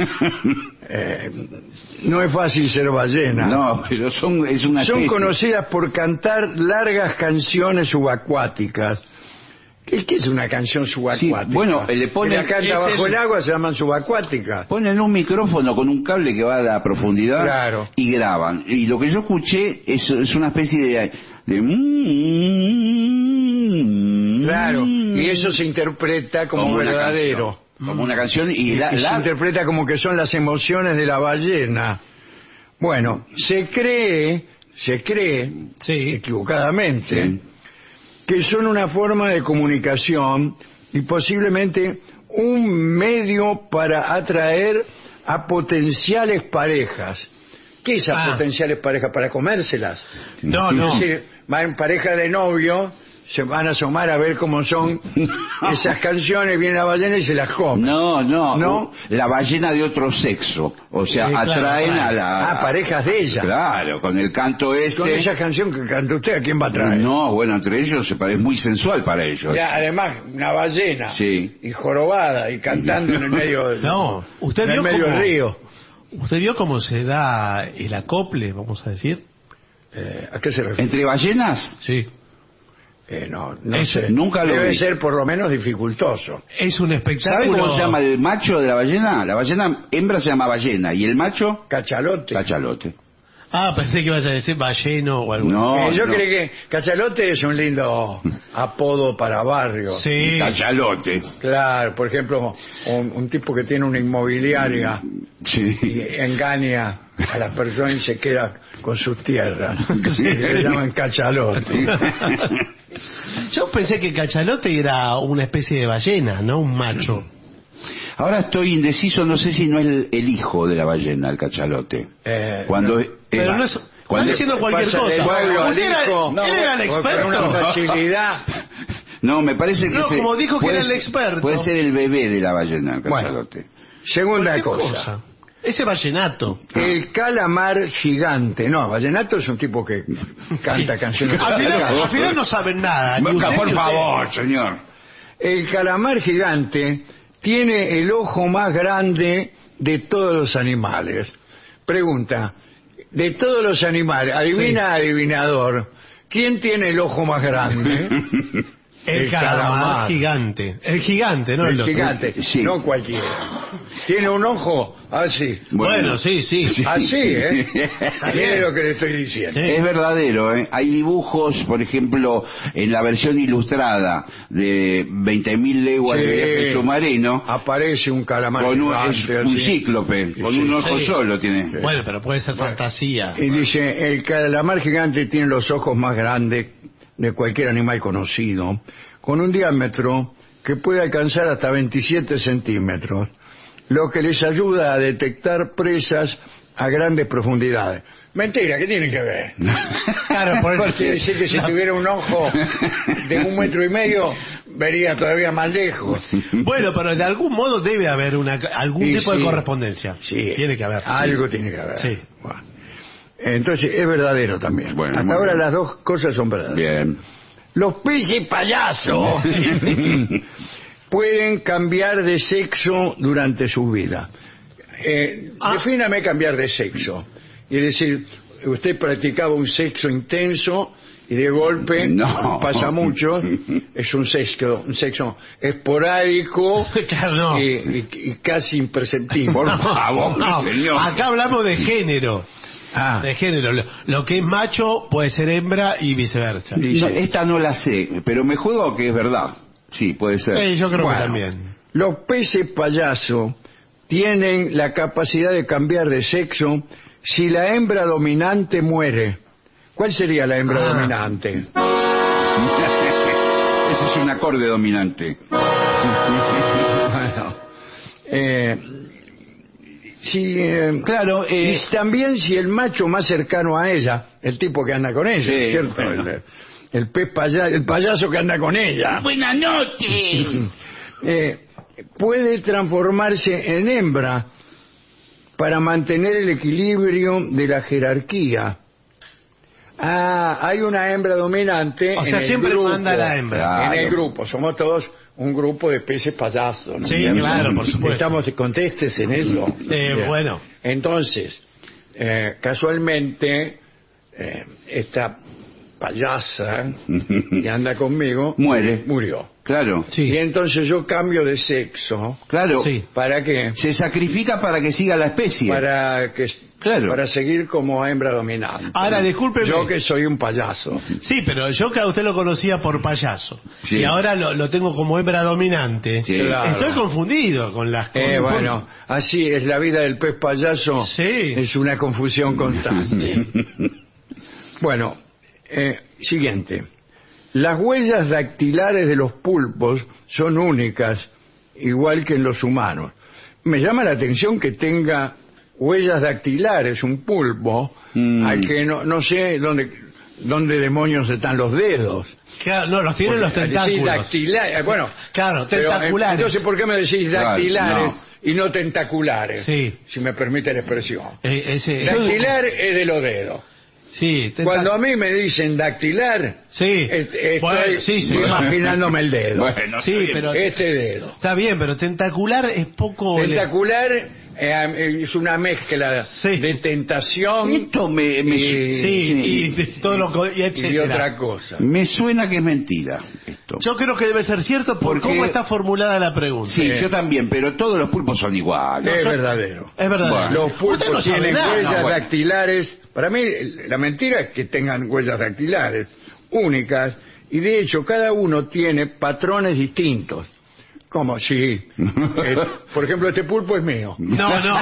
Speaker 3: No es fácil ser ballena.
Speaker 4: No, pero es una
Speaker 3: Son
Speaker 4: especie.
Speaker 3: conocidas por cantar largas canciones subacuáticas. ¿Qué es una canción subacuática?
Speaker 4: Sí, bueno, le ponen-
Speaker 3: Que la canta
Speaker 5: es
Speaker 3: bajo
Speaker 5: el-
Speaker 3: el agua, se llaman subacuáticas.
Speaker 4: Ponen un micrófono con un cable que va a la profundidad
Speaker 3: Claro.
Speaker 4: y graban. Y lo que yo escuché es una especie de
Speaker 3: Claro, y eso se interpreta como
Speaker 4: una
Speaker 3: verdadero.
Speaker 4: canción, como una canción y
Speaker 3: Y se interpreta como que son las emociones de la ballena. Bueno, se cree,
Speaker 5: Sí.
Speaker 3: equivocadamente,
Speaker 4: Sí.
Speaker 3: que son una forma de comunicación y posiblemente un medio para atraer a potenciales parejas. ¿Qué es a potenciales parejas? ¿Para comérselas?
Speaker 5: No, no.
Speaker 3: Es decir, van pareja de novio, se van a asomar a ver cómo son esas canciones, viene la ballena y se las come.
Speaker 4: No, no,
Speaker 3: ¿No?
Speaker 4: la ballena de otro sexo. O sea,
Speaker 5: Sí, claro,
Speaker 4: atraen
Speaker 5: claro.
Speaker 4: a la...
Speaker 3: Parejas de ella.
Speaker 4: Claro, con el canto ese.
Speaker 3: Con esa canción que canta usted, ¿a quién va a traer?
Speaker 4: No, bueno, entre ellos es muy sensual para ellos.
Speaker 3: Ya, además, una ballena
Speaker 4: Sí.
Speaker 3: y jorobada y cantando en el medio del,
Speaker 5: No, usted
Speaker 3: en el
Speaker 5: vio
Speaker 3: medio
Speaker 5: cómo-
Speaker 3: del río.
Speaker 5: ¿Usted vio cómo se da el acople, vamos a decir?
Speaker 3: ¿A qué se refiere?
Speaker 4: ¿Entre ballenas?
Speaker 5: Sí.
Speaker 3: No
Speaker 5: Eso,
Speaker 3: sé.
Speaker 4: nunca lo
Speaker 3: Debe
Speaker 4: vi.
Speaker 3: ser por lo menos dificultoso.
Speaker 5: Es un espectáculo.
Speaker 4: ¿Sabe cómo se llama el macho de la ballena? La ballena hembra se llama ballena y el macho
Speaker 3: Cachalote.
Speaker 4: cachalote.
Speaker 5: Ah, pensé que ibas a decir balleno o algo
Speaker 4: No,
Speaker 3: Yo
Speaker 4: no.
Speaker 3: creí que Cachalote es un lindo apodo para barrio.
Speaker 5: así. Sí.
Speaker 4: Cachalote.
Speaker 3: Claro, por ejemplo, un tipo que tiene una inmobiliaria
Speaker 4: Sí.
Speaker 3: y engaña a las personas y se queda con sus tierras.
Speaker 4: Sí.
Speaker 3: Se llaman Cachalote.
Speaker 5: Yo pensé que cachalote era una especie de ballena, no un macho.
Speaker 4: Ahora estoy indeciso, no sé si no es el hijo de la ballena, el cachalote.
Speaker 3: No.
Speaker 5: Pero no es.
Speaker 4: cuando-
Speaker 5: Está diciendo cualquier
Speaker 3: Pasa del
Speaker 5: cosa.
Speaker 3: pueblo al
Speaker 5: ¿Usted era,
Speaker 3: hijo.
Speaker 5: él era el
Speaker 3: Con una
Speaker 5: experto?
Speaker 3: facilidad.
Speaker 4: No, me parece que
Speaker 5: No, como dijo que
Speaker 4: puede
Speaker 5: era el
Speaker 4: ser-
Speaker 5: experto.
Speaker 4: Puede ser el bebé de la ballena, el
Speaker 3: Bueno.
Speaker 4: cachalote.
Speaker 3: Segunda
Speaker 5: Cualquier
Speaker 3: cosa.
Speaker 5: Ese vallenato.
Speaker 3: El calamar gigante. No, vallenato es un tipo que canta canciones.
Speaker 5: Al final no saben nada. ni usted
Speaker 4: Por
Speaker 5: ni usted.
Speaker 4: favor, señor.
Speaker 3: El calamar gigante tiene el ojo más grande de todos los animales. Pregunta, de todos los animales, adivina, adivinador, ¿quién tiene el ojo más grande?
Speaker 5: El calamar gigante. El gigante, no el,
Speaker 3: El
Speaker 5: otro.
Speaker 3: gigante,
Speaker 4: Sí.
Speaker 3: no cualquiera. Tiene un ojo así.
Speaker 5: Bueno, sí, sí.
Speaker 3: Así, ¿eh? Mire lo que le estoy diciendo.
Speaker 5: Sí.
Speaker 4: Es verdadero, ¿eh? Hay dibujos, por ejemplo, en la versión ilustrada de 20.000 leguas de viaje submarino,
Speaker 3: Aparece un calamar
Speaker 4: con
Speaker 3: gigante.
Speaker 4: es un
Speaker 3: así.
Speaker 4: cíclope, con
Speaker 3: Sí.
Speaker 4: un ojo
Speaker 5: Sí.
Speaker 4: solo tiene.
Speaker 5: Bueno, pero puede ser fantasía.
Speaker 3: Y dice, el calamar gigante tiene los ojos más grandes de cualquier animal conocido, con un diámetro que puede alcanzar hasta 27 centímetros. lo que les ayuda a detectar presas a grandes profundidades. Mentira, ¿qué tiene que ver?
Speaker 5: Claro, por eso
Speaker 3: Quiere decir que si tuviera un ojo de 1,5 metros, vería todavía más lejos.
Speaker 5: Bueno, pero de algún modo debe haber algún
Speaker 3: Y
Speaker 5: tipo de
Speaker 3: sí.
Speaker 5: correspondencia.
Speaker 3: Sí,
Speaker 5: Tiene que haber.
Speaker 3: algo tiene que haber.
Speaker 5: Sí.
Speaker 3: Bueno. Entonces es verdadero también.
Speaker 4: Bueno,
Speaker 3: Hasta
Speaker 4: muy
Speaker 3: ahora
Speaker 4: bien.
Speaker 3: las dos cosas son verdaderas.
Speaker 4: Bien.
Speaker 3: Los peces payasos pueden cambiar de sexo durante su vida. Defíname cambiar de sexo. Es decir, usted practicaba un sexo intenso y de golpe,
Speaker 4: No.
Speaker 3: pasa mucho, es un sexo esporádico
Speaker 5: Claro, no.
Speaker 3: y casi imperceptible.
Speaker 4: Por favor,
Speaker 5: No,
Speaker 4: señor.
Speaker 5: acá hablamos de género.
Speaker 3: Ah,
Speaker 5: De género. Lo que es macho puede ser hembra y viceversa.
Speaker 3: sí,
Speaker 4: No,
Speaker 3: sí.
Speaker 4: esta no la sé, pero me juego que es verdad. Sí, puede ser.
Speaker 5: Sí, yo creo
Speaker 3: Bueno,
Speaker 5: que también.
Speaker 3: Los peces payaso tienen la capacidad de cambiar de sexo si la hembra dominante muere. ¿Cuál sería la hembra dominante?
Speaker 4: Ese es un acorde dominante.
Speaker 3: Bueno,
Speaker 4: Claro,
Speaker 3: y también si el macho más cercano a ella, el tipo que anda con ella,
Speaker 4: Sí,
Speaker 3: ¿cierto?
Speaker 4: bueno.
Speaker 3: El pez payaso, el payaso que anda con ella.
Speaker 4: Buenas noches.
Speaker 3: Puede transformarse en hembra para mantener el equilibrio de la jerarquía. Hay una hembra dominante.
Speaker 5: O sea,
Speaker 3: en el
Speaker 5: siempre
Speaker 3: grupo,
Speaker 5: manda la hembra.
Speaker 4: Claro.
Speaker 3: En el grupo, somos todos un grupo de peces payasos, ¿no?
Speaker 5: Sí, claro, por supuesto.
Speaker 3: Estamos contestes en eso. Bien.
Speaker 5: Bueno.
Speaker 3: Entonces, casualmente, esta payasa que anda conmigo murió.
Speaker 4: Claro.
Speaker 5: Sí.
Speaker 3: Y entonces yo cambio de sexo.
Speaker 4: Claro.
Speaker 5: Sí.
Speaker 3: ¿Para qué?
Speaker 4: Se sacrifica para que siga la especie.
Speaker 3: Para seguir como hembra dominante.
Speaker 5: Ahora, discúlpeme.
Speaker 3: Yo que soy un payaso.
Speaker 5: Sí, pero yo que a usted lo conocía por payaso.
Speaker 4: Sí.
Speaker 5: Y ahora lo tengo como hembra dominante.
Speaker 4: Sí.
Speaker 3: Claro.
Speaker 5: Estoy confundido con las cosas.
Speaker 3: Bueno, así es la vida del pez payaso.
Speaker 5: Sí.
Speaker 3: Es una confusión constante. Bueno, siguiente. Las huellas dactilares de los pulpos son únicas, igual que en los humanos. Me llama la atención que tenga huellas dactilares un pulpo, al que no sé dónde demonios están los dedos.
Speaker 5: Claro, no, los tienen los
Speaker 3: Porque, al decir
Speaker 5: tentáculos.
Speaker 3: dactilares, bueno,
Speaker 5: Claro,
Speaker 3: pero,
Speaker 5: tentaculares.
Speaker 3: entonces, ¿por qué me decís
Speaker 4: Claro,
Speaker 3: dactilares
Speaker 4: no.
Speaker 3: y no tentaculares?
Speaker 5: Sí.
Speaker 3: Si me permite la expresión.
Speaker 5: Ese-
Speaker 3: Dactilar es de los dedos.
Speaker 5: Sí,
Speaker 3: Cuando a mí me dicen dactilar,
Speaker 5: Sí.
Speaker 3: estoy
Speaker 5: Bueno, sí, sí.
Speaker 3: imaginándome el dedo.
Speaker 4: Bueno,
Speaker 5: Sí,
Speaker 4: está bien.
Speaker 5: pero
Speaker 3: Este dedo.
Speaker 5: está bien, pero tentacular es poco.
Speaker 3: Tentacular es una mezcla
Speaker 5: Sí.
Speaker 3: de tentación
Speaker 4: Esto me
Speaker 5: Sí, y de todo lo y
Speaker 3: y
Speaker 5: etcétera.
Speaker 3: otra cosa.
Speaker 4: me suena que es mentira esto.
Speaker 5: Yo creo que debe ser cierto por
Speaker 4: Porque-
Speaker 5: cómo está formulada la pregunta.
Speaker 4: Sí, yo también, pero todos los pulpos son iguales.
Speaker 3: Es verdadero.
Speaker 5: Es verdad.
Speaker 4: Bueno.
Speaker 3: Los
Speaker 5: Usted
Speaker 3: pulpos
Speaker 5: no sabe
Speaker 3: tienen
Speaker 5: nada.
Speaker 3: huellas
Speaker 4: No, bueno.
Speaker 3: dactilares. Para mí, la mentira es que tengan huellas dactilares únicas, y de hecho, cada uno tiene patrones distintos. Como si, por ejemplo, este pulpo es mío.
Speaker 5: No, no.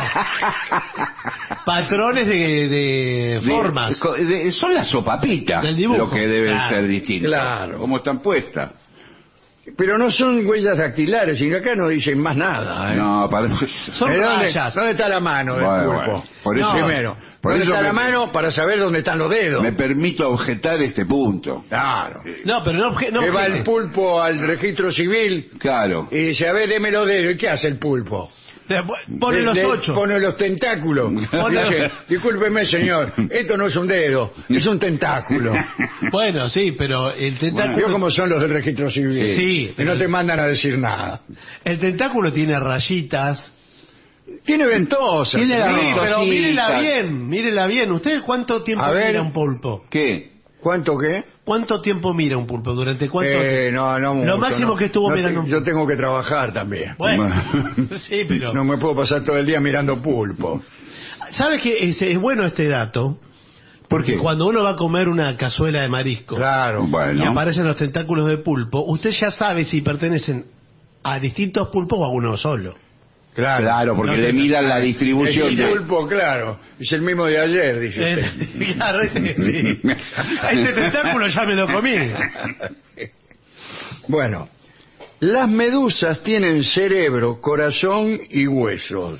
Speaker 5: Patrones de formas.
Speaker 4: Son las sopapitas
Speaker 5: Del dibujo.
Speaker 4: lo que deben
Speaker 5: Claro.
Speaker 4: ser distintas.
Speaker 3: Claro.
Speaker 4: Como están puestas.
Speaker 3: Pero no son huellas dactilares, sino acá no dicen más nada.
Speaker 4: No, para
Speaker 5: Son
Speaker 3: ¿Dónde,
Speaker 5: rayas.
Speaker 3: dónde está la mano del
Speaker 4: Bueno,
Speaker 3: pulpo?
Speaker 4: bueno. Por eso-
Speaker 3: Primero,
Speaker 4: por
Speaker 3: ¿dónde
Speaker 4: eso
Speaker 3: está la
Speaker 4: me-
Speaker 3: mano para saber dónde están los dedos?
Speaker 4: me permito objetar este punto.
Speaker 3: Claro.
Speaker 5: No, pero no, no
Speaker 3: Que va el
Speaker 5: objete.
Speaker 3: pulpo al registro civil
Speaker 4: Claro.
Speaker 3: y dice, a ver, deme los dedos. ¿Y qué hace el pulpo?
Speaker 5: Pone los 8.
Speaker 3: Pone los tentáculos. Dice, discúlpeme, señor, esto no es un dedo, es un tentáculo.
Speaker 5: Bueno, sí, pero el tentáculo.
Speaker 3: Vio cómo son los del registro civil.
Speaker 5: Sí.
Speaker 3: Que no te mandan a decir nada.
Speaker 5: El tentáculo tiene rayitas.
Speaker 3: Tiene ventosas.
Speaker 4: Tiene la
Speaker 5: Sí,
Speaker 4: ventosita.
Speaker 5: pero mírela bien. ¿Usted cuánto tiempo
Speaker 3: A ver.
Speaker 5: mira un pulpo?
Speaker 4: ¿Qué?
Speaker 3: ¿Cuánto qué?
Speaker 5: ¿Cuánto tiempo mira un pulpo? ¿Durante cuánto?
Speaker 3: No mucho,
Speaker 5: Lo máximo
Speaker 3: no.
Speaker 5: que estuvo
Speaker 3: No
Speaker 5: mirando un
Speaker 3: Yo tengo que trabajar también.
Speaker 5: Bueno, sí, pero.
Speaker 3: No me puedo pasar todo el día mirando pulpo.
Speaker 5: ¿Sabes que es bueno este dato? Porque
Speaker 4: qué?
Speaker 5: cuando uno va a comer una cazuela de marisco
Speaker 3: Claro.
Speaker 5: y
Speaker 4: Bueno.
Speaker 5: aparecen los tentáculos de pulpo, usted ya sabe si pertenecen a distintos pulpos o a uno solo.
Speaker 4: Claro, porque
Speaker 5: No,
Speaker 4: le miran la distribución
Speaker 3: El
Speaker 4: de...
Speaker 3: pulpo, claro. Es el mismo de ayer, dice usted.
Speaker 5: Claro, sí. Este tentáculo ya me lo comí.
Speaker 3: Bueno, Las medusas tienen cerebro, corazón y huesos.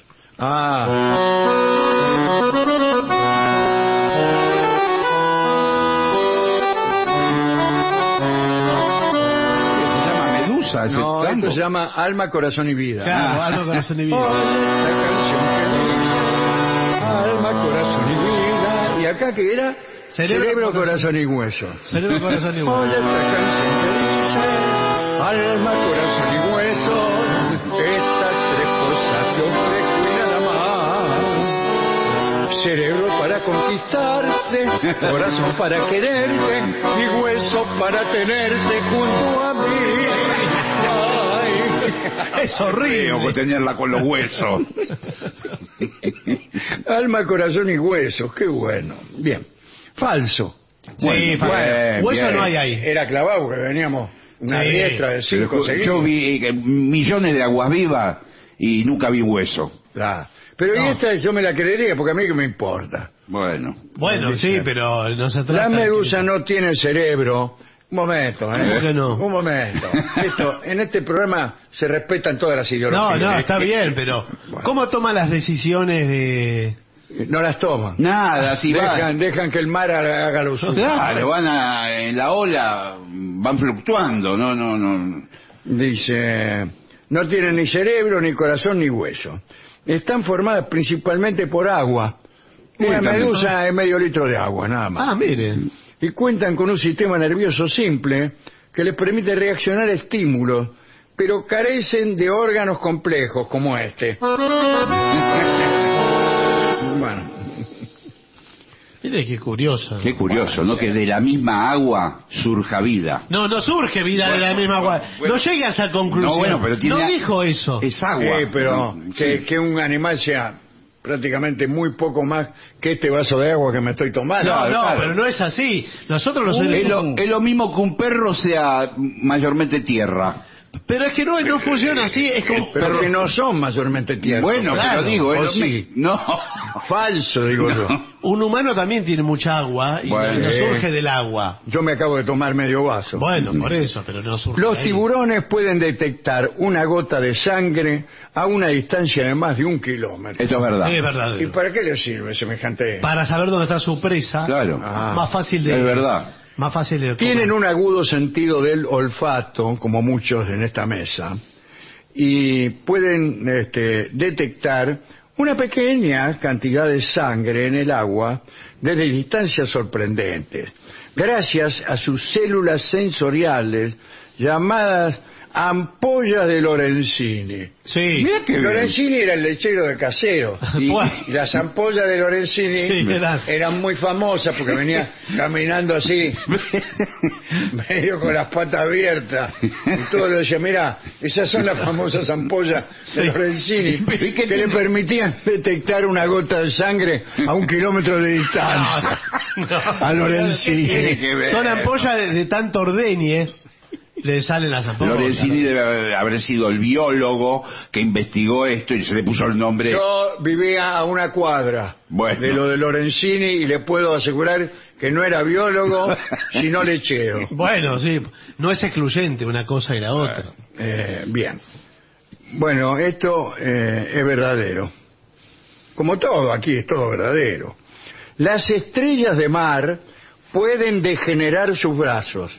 Speaker 3: No, esto se llama Alma, Corazón y Vida.
Speaker 5: Claro, Alma, Corazón y Vida.
Speaker 3: La canción que dice Alma, Corazón y Vida. ¿Y acá qué era? Cerebro, corazón y hueso.
Speaker 5: Cerebro, corazón y hueso.
Speaker 3: Oye, esta canción que dice Alma, Corazón y hueso. Estas tres cosas te ofrezco y nada más. Cerebro para conquistarte, corazón para quererte y hueso para tenerte junto a mí.
Speaker 5: Es horrible
Speaker 4: tenerla con los huesos.
Speaker 3: Alma, corazón y huesos, qué bueno. Bien, falso.
Speaker 5: Sí, hueso
Speaker 4: bien.
Speaker 5: no hay ahí.
Speaker 3: Era clavado porque veníamos una
Speaker 5: Sí.
Speaker 3: diestra de 5 seguidos.
Speaker 4: Yo vi millones de aguas vivas y nunca vi hueso.
Speaker 3: Pero
Speaker 5: No.
Speaker 3: y esta yo me la creería porque a mí que me importa.
Speaker 4: Bueno.
Speaker 5: Bueno, sí, pero no se trata.
Speaker 3: La medusa
Speaker 5: de
Speaker 3: no tiene cerebro. Un momento,
Speaker 5: ¿Cómo que no?
Speaker 3: Un momento. En este programa se respetan todas las
Speaker 5: No,
Speaker 3: ideologías.
Speaker 5: no, está bien, pero
Speaker 3: Bueno.
Speaker 5: ¿cómo toma las decisiones de...?
Speaker 3: No las toman.
Speaker 4: Nada, si
Speaker 3: Dejan que el mar haga lo suyo.
Speaker 4: Claro, en la ola, van fluctuando, no.
Speaker 3: Dice, no tienen ni cerebro, ni corazón, ni hueso. Están formadas principalmente por agua. Una medusa es medio litro de agua, nada más.
Speaker 5: Ah, mire.
Speaker 3: Y cuentan con un sistema nervioso simple que les permite reaccionar a estímulos, pero carecen de órganos complejos como este. Bueno,
Speaker 5: Mire qué curioso.
Speaker 4: Qué curioso, ¿no? Que de la misma agua surja vida.
Speaker 5: No surge vida de la misma agua.
Speaker 4: bueno.
Speaker 5: No llega a esa conclusión.
Speaker 4: No, bueno, pero tiene-
Speaker 5: No dijo eso.
Speaker 4: Es agua.
Speaker 3: pero
Speaker 4: ¿no?
Speaker 3: que un animal sea prácticamente muy poco más que este vaso de agua que me estoy tomando.
Speaker 5: No,
Speaker 4: claro.
Speaker 5: pero no es así. Nosotros los seres humanos...
Speaker 4: Es lo mismo que un perro sea mayormente tierra.
Speaker 5: Pero es que no funciona así. Es como...
Speaker 3: Pero que no son mayormente tiernos.
Speaker 4: Bueno,
Speaker 5: claro.
Speaker 4: pero digo,
Speaker 3: ¿O
Speaker 4: es lo
Speaker 3: sí?
Speaker 4: mi- No.
Speaker 3: Falso, digo yo.
Speaker 5: Un humano también tiene mucha agua y
Speaker 4: Bueno.
Speaker 5: no surge del agua.
Speaker 3: Yo me acabo de tomar medio vaso.
Speaker 5: Bueno, por eso, pero no surge
Speaker 3: Los
Speaker 5: ahí.
Speaker 3: tiburones pueden detectar una gota de sangre a una distancia de más de 1 kilómetro.
Speaker 4: Esto es verdad.
Speaker 5: Sí, es verdad.
Speaker 3: ¿Y para qué les sirve semejante?
Speaker 5: Para saber dónde está su presa.
Speaker 4: Claro.
Speaker 5: Más fácil de...
Speaker 4: Es verdad.
Speaker 5: Más fácil de...
Speaker 3: Tienen un agudo sentido del olfato, como muchos en esta mesa, y pueden detectar una pequeña cantidad de sangre en el agua desde distancias sorprendentes, gracias a sus células sensoriales llamadas ampollas de Lorenzini.
Speaker 5: Sí.
Speaker 4: Mira que bien.
Speaker 3: Lorenzini era el lechero de Casero.
Speaker 5: Bueno.
Speaker 3: Y las ampollas de Lorenzini
Speaker 5: Sí,
Speaker 3: eran muy famosas porque venía caminando así, medio con las patas abiertas. Y todos le decían, mira, esas son las famosas ampollas de
Speaker 5: Sí.
Speaker 3: Lorenzini,
Speaker 4: Pero ¿y qué
Speaker 3: que le permitían detectar una gota de sangre a 1 kilómetro de distancia. A Lorenzini.
Speaker 4: Tiene que ver.
Speaker 5: Son ampollas de tanto ordeñe. Le salen las ampollas.
Speaker 4: Lorenzini debe haber sido el biólogo que investigó esto y se le puso el nombre.
Speaker 3: Yo vivía a 1 cuadra
Speaker 4: Bueno.
Speaker 3: de lo de Lorenzini y le puedo asegurar que no era biólogo, sino lechero.
Speaker 5: Bueno, sí. No es excluyente una cosa y la otra.
Speaker 3: Bien. Bueno, esto es verdadero. Como todo, aquí es todo verdadero. Las estrellas de mar pueden degenerar sus brazos.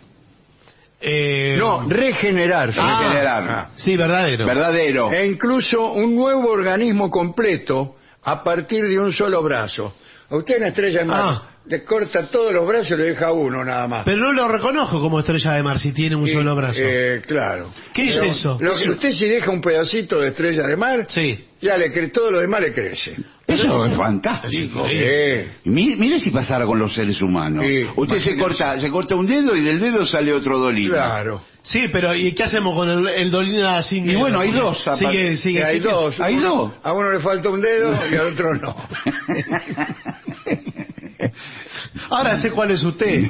Speaker 3: No, regenerar.
Speaker 4: Regenerar.
Speaker 5: Sí, verdadero.
Speaker 4: Verdadero.
Speaker 3: E incluso un nuevo organismo completo a partir de un solo brazo. A usted una estrella de mar le corta todos los brazos y le deja uno nada más.
Speaker 5: Pero no lo reconozco como estrella de mar si tiene un
Speaker 3: Y,
Speaker 5: solo brazo.
Speaker 3: Claro.
Speaker 5: ¿Qué es
Speaker 3: Pero
Speaker 5: eso?
Speaker 3: Lo que usted si deja un pedacito de estrella de mar,
Speaker 5: Sí.
Speaker 3: ya todo lo demás le crece.
Speaker 4: Eso es fantástico.
Speaker 5: Sí.
Speaker 4: Mire si pasara con los seres humanos.
Speaker 3: Sí.
Speaker 4: Usted se corta un dedo y del dedo sale otro dolino.
Speaker 3: Claro.
Speaker 5: Sí, pero ¿y qué hacemos con el dolina así?
Speaker 4: Y bueno, hay dos,
Speaker 5: Sigue, sigue.
Speaker 3: Hay
Speaker 5: sigue.
Speaker 3: dos.
Speaker 4: Hay dos.
Speaker 3: A uno le falta un dedo y al otro no.
Speaker 5: Ahora sé cuál es usted.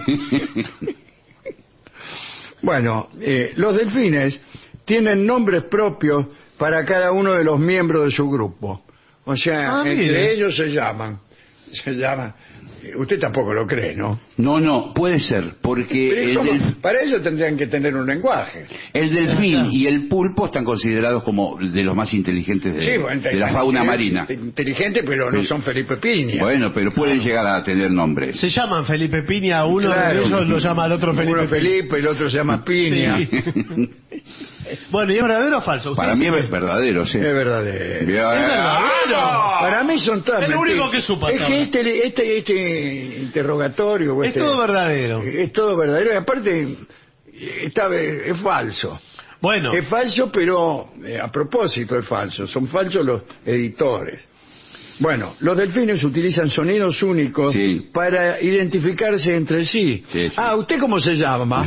Speaker 3: Bueno, los delfines tienen nombres propios para cada uno de los miembros de su grupo. O sea,
Speaker 5: Ah,
Speaker 3: entre
Speaker 5: mire.
Speaker 3: ellos se llaman. Usted tampoco lo cree, ¿no?
Speaker 4: No, puede ser, porque
Speaker 3: Pero para ello tendrían que tener un lenguaje.
Speaker 4: el delfín y el pulpo están considerados como de los más inteligentes de la fauna marina.
Speaker 3: Inteligente, pero no son Felipe Piña.
Speaker 4: Bueno, pero pueden llegar a tener nombres.
Speaker 5: Se llaman Felipe Piña, uno
Speaker 3: Claro.
Speaker 5: de ellos lo llama al otro Felipe.
Speaker 3: Uno Felipe, el otro se llama Piña.
Speaker 5: Sí. Bueno, ¿y es verdadero o falso?
Speaker 4: Para mí es verdadero, sí.
Speaker 3: Es verdadero.
Speaker 4: Bien.
Speaker 5: verdadero.
Speaker 3: Para mí son todas
Speaker 5: Es lo
Speaker 3: mentiras.
Speaker 5: único que supo
Speaker 3: Es
Speaker 5: hasta
Speaker 3: que este interrogatorio... o
Speaker 5: Es todo verdadero.
Speaker 3: Es todo verdadero. Y aparte, es falso.
Speaker 5: Bueno,
Speaker 3: Es falso, pero a propósito es falso. Son falsos los editores. Bueno, los delfines utilizan sonidos únicos
Speaker 4: Sí.
Speaker 3: para identificarse entre sí.
Speaker 4: Sí, sí.
Speaker 3: Ah, ¿usted cómo se llama?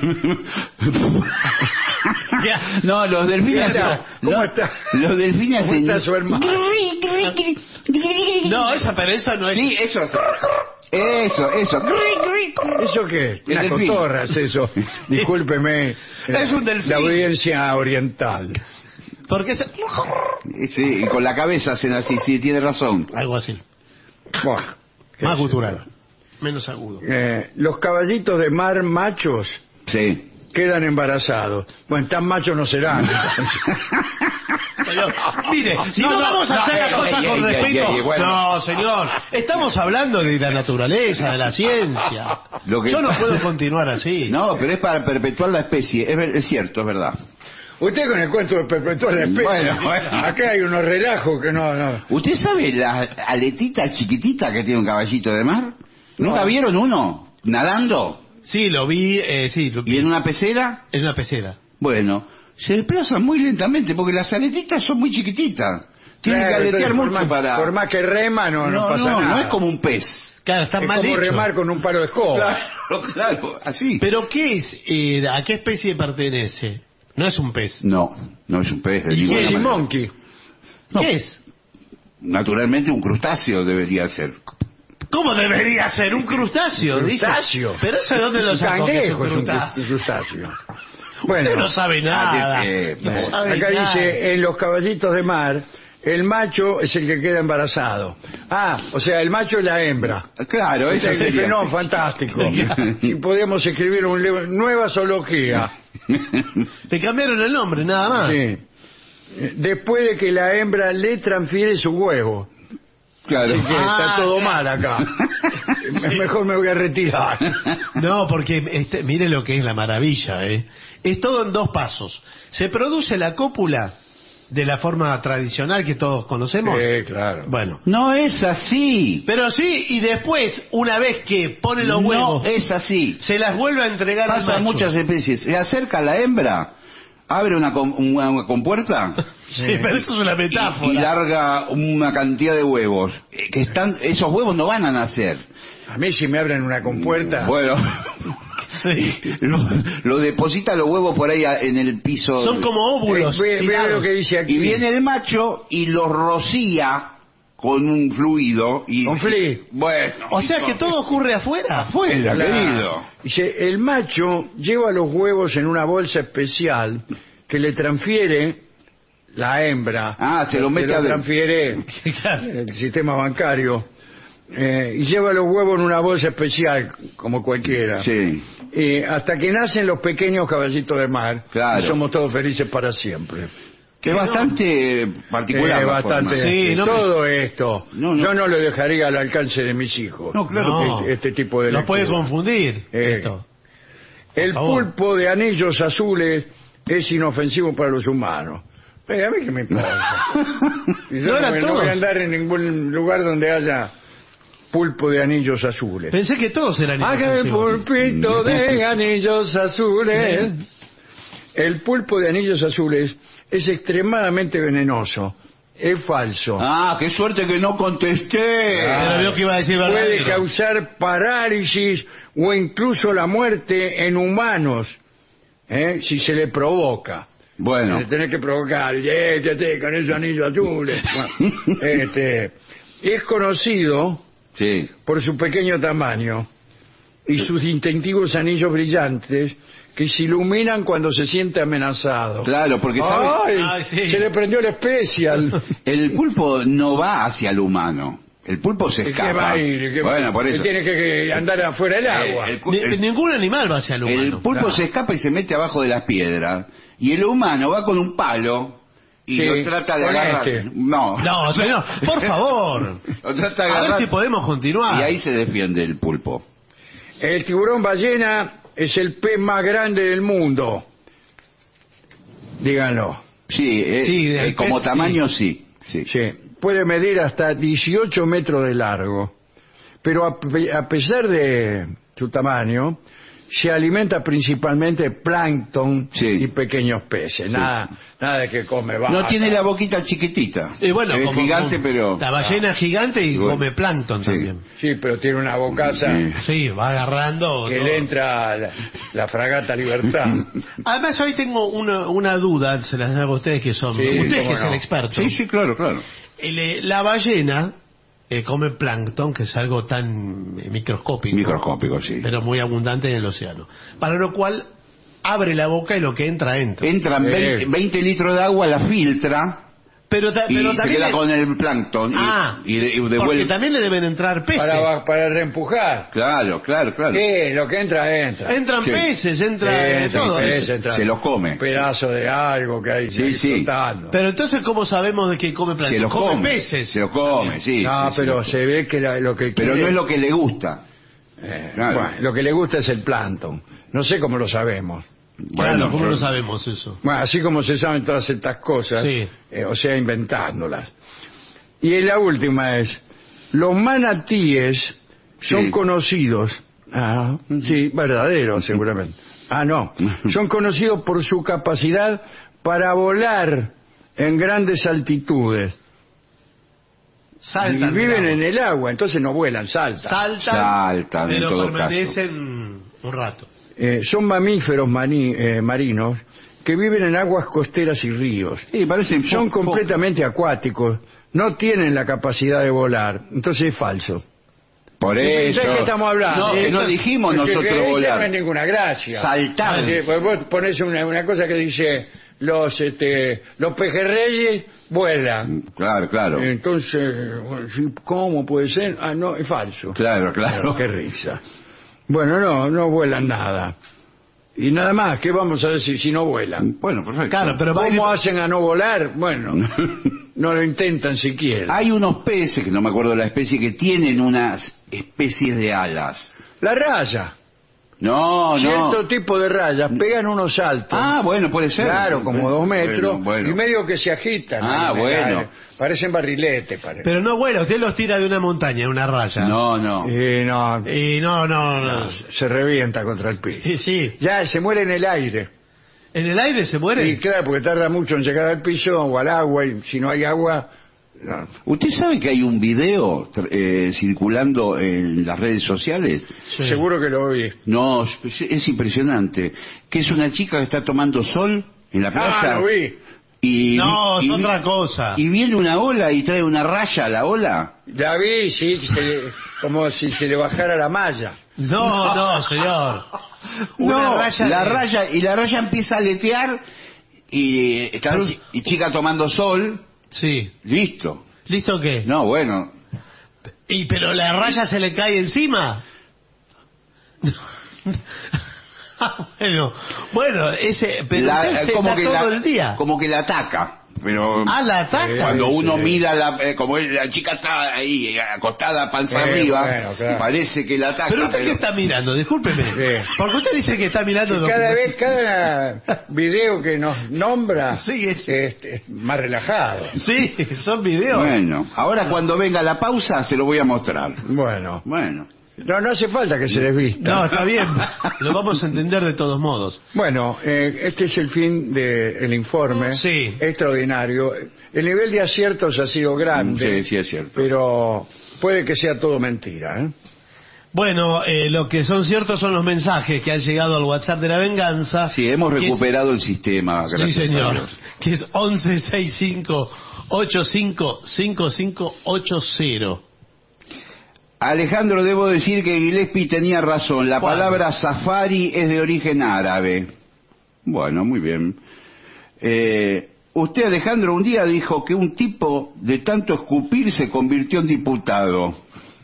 Speaker 4: No, los delfines
Speaker 3: ¿Qué tal?
Speaker 4: hacen...
Speaker 3: ¿Cómo
Speaker 4: no,
Speaker 3: está?
Speaker 4: Los delfines
Speaker 3: ¿Cómo
Speaker 4: hacen...
Speaker 3: está su hermano?
Speaker 5: no, pero esa no es.
Speaker 4: Sí, eso hace. Eso.
Speaker 3: ¿Eso qué es?
Speaker 4: El
Speaker 3: Una
Speaker 4: delfín.
Speaker 3: cotorra es eso. Discúlpeme.
Speaker 5: Es un delfín.
Speaker 3: La audiencia oriental.
Speaker 5: Porque es
Speaker 4: Sí, y con la cabeza hacen así, sí, tiene razón.
Speaker 5: algo así.
Speaker 3: Bueno,
Speaker 5: Más gutural. Menos agudo.
Speaker 3: los caballitos de mar machos
Speaker 4: Sí.
Speaker 3: quedan embarazados. Bueno, tan machos no serán.
Speaker 5: Señor, mire, si no, vamos a hacer las cosas con respeto.
Speaker 4: bueno.
Speaker 5: No, señor. Estamos hablando de la naturaleza, de la ciencia.
Speaker 4: Lo que-
Speaker 5: Yo no puedo continuar así.
Speaker 4: No, pero es para perpetuar la especie. Es cierto, es verdad.
Speaker 3: Usted con el cuento de perpetuar la especie.
Speaker 4: Bueno.
Speaker 3: Acá hay unos relajos que no.
Speaker 4: ¿Usted sabe las aletitas chiquititas que tiene un caballito de mar? ¿Nunca
Speaker 3: No.
Speaker 4: vieron uno nadando?
Speaker 5: Sí, lo vi, sí, lo
Speaker 4: ¿Y
Speaker 5: vi.
Speaker 4: en una pecera?
Speaker 5: En una pecera.
Speaker 4: Bueno, se desplazan muy lentamente porque las aletitas son muy chiquititas. Tienen que aletear mucho para...
Speaker 3: Por más que rema, no pasa nada.
Speaker 4: No es como un pez.
Speaker 5: Claro, está
Speaker 3: Es
Speaker 5: mal
Speaker 3: como
Speaker 5: hecho.
Speaker 3: remar con un palo de escoba.
Speaker 4: Claro, así.
Speaker 5: Pero ¿qué es? ¿A qué especie pertenece? No es un pez.
Speaker 4: No es un pez de
Speaker 3: ¿Y
Speaker 4: ninguna
Speaker 3: qué es
Speaker 4: manera.
Speaker 3: monkey?
Speaker 4: No.
Speaker 5: ¿Qué es?
Speaker 4: Naturalmente un crustáceo debería ser.
Speaker 5: ¿Cómo debería ser? ¿Un crustáceo? dice.
Speaker 3: Crustáceo.
Speaker 5: ¿Pero eso de dónde lo
Speaker 3: Un
Speaker 5: sacó? que es
Speaker 3: cangrejo
Speaker 5: un
Speaker 3: es un
Speaker 5: crustáceo?
Speaker 3: crustáceo.
Speaker 5: Usted
Speaker 3: Bueno,
Speaker 5: no sabe nada. No sabe
Speaker 3: acá
Speaker 5: nada.
Speaker 3: dice, en los caballitos de mar, el macho es el que queda embarazado. Ah, o sea, el macho es la hembra.
Speaker 4: Claro, eso
Speaker 3: Dice,
Speaker 4: sería.
Speaker 3: no, fantástico. Y podemos escribir nueva zoología.
Speaker 5: Te cambiaron el nombre, nada más.
Speaker 3: Sí. Después de que la hembra le transfiere su huevo.
Speaker 4: Claro.
Speaker 3: Así que está todo
Speaker 5: claro.
Speaker 3: mal acá. Mejor me voy a retirar.
Speaker 5: No, porque mire lo que es la maravilla, ¿eh? Es todo en 2 pasos. Se produce la cópula de la forma tradicional que todos conocemos.
Speaker 3: Claro.
Speaker 5: Bueno.
Speaker 4: No es así.
Speaker 5: Pero sí, y después, una vez que pone los huevos,
Speaker 4: No es así.
Speaker 5: se las vuelve a entregar al
Speaker 4: Pasan
Speaker 5: macho.
Speaker 4: muchas especies. Se acerca la hembra, abre una compuerta
Speaker 5: Sí, pero eso es una metáfora.
Speaker 4: y larga una cantidad de huevos. Que están, esos huevos no van a nacer.
Speaker 3: A mí si me abren una compuerta...
Speaker 4: Bueno,
Speaker 5: Sí.
Speaker 4: lo deposita los huevos por ahí en el piso.
Speaker 5: Son como óvulos.
Speaker 3: Ve
Speaker 5: tirados.
Speaker 3: lo que dice aquí.
Speaker 4: Y viene el macho y los rocía con un fluido y...
Speaker 3: Con fli.
Speaker 4: Bueno.
Speaker 5: O sea que todo ocurre afuera.
Speaker 4: Afuera,
Speaker 3: Claro.
Speaker 4: querido.
Speaker 3: Dice, el macho lleva los huevos en una bolsa especial que le transfiere la hembra.
Speaker 4: Ah, se lo mete adentro.
Speaker 3: transfiere
Speaker 5: Claro.
Speaker 3: el sistema bancario. Y lleva los huevos en una bolsa especial, como cualquiera.
Speaker 4: Sí.
Speaker 3: Hasta que nacen los pequeños caballitos de mar.
Speaker 4: Claro.
Speaker 3: Y somos todos felices para siempre.
Speaker 4: Que es bastante particular. la
Speaker 3: Bastante.
Speaker 4: forma.
Speaker 5: Sí, no
Speaker 3: todo esto.
Speaker 4: No, no.
Speaker 3: Yo no lo dejaría al alcance de mis hijos.
Speaker 4: No, claro
Speaker 5: No.
Speaker 3: Este tipo de
Speaker 5: Los puede
Speaker 3: lectura.
Speaker 5: confundir.
Speaker 3: Eh,
Speaker 5: Esto.
Speaker 3: El
Speaker 5: favor.
Speaker 3: pulpo de anillos azules es inofensivo para los humanos. A mí que me importa. Y yo
Speaker 5: No eran
Speaker 3: no voy
Speaker 5: todos.
Speaker 3: a andar en ningún lugar donde haya pulpo de anillos azules.
Speaker 5: Pensé que todos eran
Speaker 3: Haga el
Speaker 5: inofensivos.
Speaker 3: pulpito de anillos azules. El pulpo de anillos azules es extremadamente venenoso. Es falso.
Speaker 4: Ah, qué suerte que no contesté.
Speaker 5: Pero vio que iba a decir
Speaker 3: Puede
Speaker 5: verdadero.
Speaker 3: causar parálisis o incluso la muerte en humanos, si se le provoca.
Speaker 4: Bueno.
Speaker 3: De tener que provocar, con esos anillos azules. Bueno, es conocido
Speaker 4: Sí.
Speaker 3: por su pequeño tamaño y sus distintivos anillos brillantes que se iluminan cuando se siente amenazado.
Speaker 4: Claro, porque sabe,
Speaker 3: ¡Ay!
Speaker 5: Ay, sí.
Speaker 3: Se le prendió el especial.
Speaker 4: el pulpo no va hacia el humano. El pulpo se
Speaker 3: ¿Y qué va
Speaker 4: escapa.
Speaker 3: a ir?
Speaker 4: Bueno, por
Speaker 3: Que
Speaker 4: eso.
Speaker 3: tiene que andar afuera del agua.
Speaker 5: Ningún animal va hacia el humano.
Speaker 4: El pulpo
Speaker 3: No.
Speaker 4: se escapa y se mete abajo de las piedras. Y el humano va con un palo y
Speaker 3: Sí,
Speaker 4: lo trata de
Speaker 3: con
Speaker 4: agarrar.
Speaker 3: este.
Speaker 5: No, señor, por favor.
Speaker 4: Lo trata de
Speaker 5: A ver
Speaker 4: agarrar.
Speaker 5: si podemos continuar.
Speaker 4: Y ahí se defiende el pulpo.
Speaker 3: El tiburón ballena es el pez más grande del mundo. Díganlo.
Speaker 4: Sí,
Speaker 5: Sí, del
Speaker 4: como
Speaker 5: pez,
Speaker 4: tamaño sí. Sí.
Speaker 3: Sí. Puede medir hasta 18 metros de largo. Pero a pesar de su tamaño, se alimenta principalmente de plancton
Speaker 4: Sí.
Speaker 3: y pequeños peces.
Speaker 4: Sí.
Speaker 3: Nada de que come vaca.
Speaker 4: No tiene la boquita chiquitita.
Speaker 5: Bueno,
Speaker 4: es
Speaker 5: como-
Speaker 4: gigante,
Speaker 5: como
Speaker 4: pero...
Speaker 5: La ballena es gigante y
Speaker 4: Bueno,
Speaker 5: come plancton
Speaker 4: sí.
Speaker 5: también.
Speaker 3: Sí, pero tiene una bocaza
Speaker 4: Sí.
Speaker 5: Sí, va agarrando.
Speaker 3: que
Speaker 5: todo.
Speaker 3: le entra la fragata Libertad.
Speaker 5: Además, hoy tengo una duda, se las hago a ustedes que son.
Speaker 3: Sí,
Speaker 5: Usted
Speaker 3: cómo
Speaker 5: que es
Speaker 3: no.
Speaker 5: el experto.
Speaker 4: Sí, sí, claro, claro.
Speaker 5: La ballena come plancton, que es algo tan microscópico.
Speaker 4: Microscópico, sí.
Speaker 5: Pero muy abundante en el océano. Para lo cual abre la boca y lo que entra.
Speaker 4: Entran 20 litros de agua, la filtra
Speaker 5: Pero,
Speaker 4: y
Speaker 5: pero
Speaker 4: se
Speaker 5: también
Speaker 4: queda
Speaker 5: le-
Speaker 4: con el plancton y
Speaker 5: porque
Speaker 4: devuelve...
Speaker 5: también le deben entrar peces.
Speaker 3: para reempujar.
Speaker 4: Claro, claro, claro.
Speaker 3: Lo que entra.
Speaker 5: Entran
Speaker 4: Sí.
Speaker 5: peces, entra
Speaker 3: Entra,
Speaker 5: todo.
Speaker 3: peces, entra
Speaker 4: Se los come.
Speaker 3: un pedazo de algo que hay
Speaker 4: Sí, sí.
Speaker 3: flotando.
Speaker 5: Pero entonces, ¿cómo sabemos de que come plancton?
Speaker 4: Se los come.
Speaker 5: peces.
Speaker 4: Se los come, sí.
Speaker 3: No,
Speaker 4: sí,
Speaker 3: pero
Speaker 4: sí.
Speaker 3: se ve que lo que
Speaker 4: Pero
Speaker 3: quiere-
Speaker 4: no es lo que le gusta. Claro.
Speaker 3: bueno, lo que le gusta es el plancton. No sé cómo lo sabemos.
Speaker 5: Claro, ¿cómo
Speaker 4: yo-
Speaker 5: no sabemos eso?
Speaker 3: Bueno, así como se saben todas estas cosas,
Speaker 5: Sí.
Speaker 3: o sea, inventándolas. Y la última es, los manatíes son
Speaker 4: Sí.
Speaker 3: conocidos, sí, verdaderos seguramente. No, son conocidos por su capacidad para volar en grandes altitudes.
Speaker 5: Saltan.
Speaker 3: Y viven
Speaker 5: del
Speaker 3: en
Speaker 5: agua.
Speaker 3: el agua, entonces no vuelan, saltan.
Speaker 5: Saltan,
Speaker 4: en
Speaker 5: pero
Speaker 4: todo
Speaker 5: permanecen un rato.
Speaker 3: Son mamíferos marinos que viven en aguas costeras y ríos.
Speaker 4: Sí, parecen
Speaker 3: Son completamente acuáticos, no tienen la capacidad de volar, entonces es falso.
Speaker 4: Por
Speaker 3: ¿De
Speaker 4: eso.
Speaker 3: qué estamos hablando?
Speaker 4: No, que no dijimos
Speaker 3: Porque
Speaker 4: nosotros
Speaker 3: esa
Speaker 4: volar.
Speaker 3: no es ninguna gracia.
Speaker 4: Saltar.
Speaker 3: Pues vos pones una cosa que dice los pejerreyes vuelan.
Speaker 4: Claro, claro.
Speaker 3: Entonces, bueno, sí, ¿cómo puede ser? No, es falso.
Speaker 4: Claro, claro.
Speaker 3: Qué risa. Bueno, no vuelan nada. Y nada más, ¿qué vamos a decir si no vuelan?
Speaker 4: Bueno, perfecto.
Speaker 5: Claro, pero
Speaker 3: ¿Cómo hacen a no volar? Bueno, no lo intentan siquiera.
Speaker 4: Hay unos peces, que no me acuerdo de la especie, que tienen unas especies de alas.
Speaker 3: La raya.
Speaker 4: No,
Speaker 3: Cierto
Speaker 4: no.
Speaker 3: tipo de rayas pegan unos saltos.
Speaker 4: Bueno, puede ser.
Speaker 3: Claro, como 2 metros.
Speaker 4: Bueno.
Speaker 3: Y medio que se agitan.
Speaker 4: Ah,
Speaker 3: En el
Speaker 4: bueno.
Speaker 3: aire. Parecen barriletes, parece.
Speaker 5: Pero no vuela, usted los tira de una montaña, una raya.
Speaker 4: No, no.
Speaker 3: Y no,
Speaker 5: Y no.
Speaker 3: se revienta contra el piso.
Speaker 5: Sí.
Speaker 3: Ya se muere en el aire.
Speaker 5: ¿En el aire se muere?
Speaker 3: Y claro, porque tarda mucho en llegar al piso o al agua, y si no hay agua... no.
Speaker 4: ¿Usted sabe que hay un video circulando en las redes sociales?
Speaker 5: Sí.
Speaker 3: Seguro que lo oí.
Speaker 4: No, es impresionante. Que es una chica que está tomando sol en la playa.
Speaker 3: Lo vi.
Speaker 4: Y,
Speaker 5: No, es
Speaker 4: y-
Speaker 5: otra cosa.
Speaker 4: Y viene una ola y trae una raya a la ola.
Speaker 3: La vi, sí, como si se le bajara la malla.
Speaker 5: No, señor. Una
Speaker 4: No,
Speaker 5: raya
Speaker 4: la
Speaker 5: de-
Speaker 4: raya, y la raya empieza a aletear y está y chica tomando sol,
Speaker 5: Sí.
Speaker 4: listo.
Speaker 5: ¿Listo qué?
Speaker 4: No, bueno,
Speaker 5: Pero la raya se le cae encima. bueno, pero usted se está todo el día.
Speaker 4: como que la ataca, pero
Speaker 5: La ataca.
Speaker 4: cuando
Speaker 3: Sí,
Speaker 4: uno
Speaker 3: sí.
Speaker 4: mira como la chica está ahí acostada panza arriba,
Speaker 3: bueno, claro.
Speaker 4: parece que la ataca.
Speaker 5: Pero usted qué está mirando, discúlpeme.
Speaker 3: Sí.
Speaker 5: Porque usted dice que está mirando
Speaker 3: Cada video que nos nombra
Speaker 5: Sí, es-
Speaker 3: es más relajado.
Speaker 5: Sí, son videos.
Speaker 4: Bueno, ahora cuando venga la pausa se lo voy a mostrar.
Speaker 3: Bueno,
Speaker 4: Bueno.
Speaker 3: no hace falta que se desvista.
Speaker 5: No, está bien. Lo vamos a entender de todos modos.
Speaker 3: Bueno, este es el fin del informe.
Speaker 5: Sí.
Speaker 3: Extraordinario. El nivel de aciertos ha sido grande.
Speaker 4: Sí, sí, es cierto.
Speaker 3: Pero puede que sea todo mentira, ¿eh?
Speaker 5: Bueno, lo que son ciertos son los mensajes que han llegado al WhatsApp de la venganza.
Speaker 4: Sí, hemos
Speaker 5: que es-
Speaker 4: recuperado el sistema,
Speaker 5: Sí,
Speaker 4: gracias a
Speaker 5: señor.
Speaker 4: Dios.
Speaker 5: Que es 1165-855580.
Speaker 4: Alejandro, debo decir que Gillespie tenía razón. La
Speaker 5: ¿Cuál?
Speaker 4: palabra safari es de origen árabe. Bueno, muy bien. Usted, Alejandro, un día dijo que un tipo de tanto escupir se convirtió en diputado.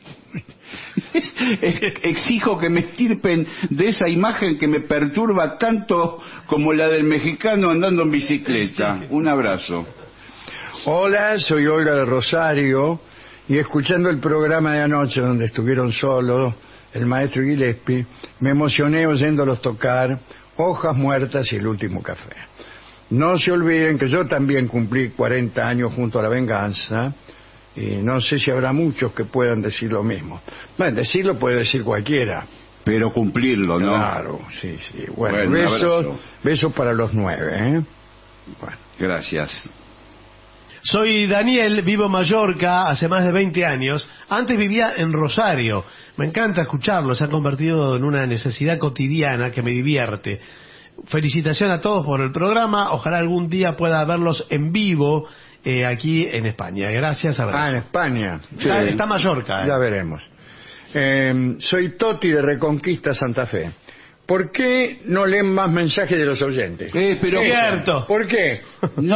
Speaker 4: Exijo que me estirpen de esa imagen que me perturba tanto como la del mexicano andando en bicicleta. Un abrazo.
Speaker 3: Hola, soy Olga de Rosario y escuchando el programa de anoche donde estuvieron solos el maestro Gillespie, me emocioné oyéndolos tocar Hojas Muertas y El Último Café. No se olviden que yo también cumplí 40 años junto a La Venganza y no sé si habrá muchos que puedan decir lo mismo. Bueno, decirlo puede decir cualquiera.
Speaker 4: Pero cumplirlo, ¿no?
Speaker 3: Claro, sí. Bueno, besos para los 9, ¿eh? Bueno.
Speaker 4: Gracias.
Speaker 5: Soy Daniel, vivo en Mallorca hace más de 20 años. Antes vivía en Rosario. Me encanta escucharlo, se ha convertido en una necesidad cotidiana que me divierte. Felicitación a todos por el programa. Ojalá algún día pueda verlos en vivo aquí en España. Gracias, abrazo.
Speaker 3: En España.
Speaker 5: Sí. Está Mallorca.
Speaker 3: Ya veremos. Soy Toti de Reconquista, Santa Fe. ¿Por qué no leen más mensajes de los oyentes?
Speaker 4: Pero
Speaker 5: cierto.
Speaker 3: ¿Por qué?
Speaker 4: No.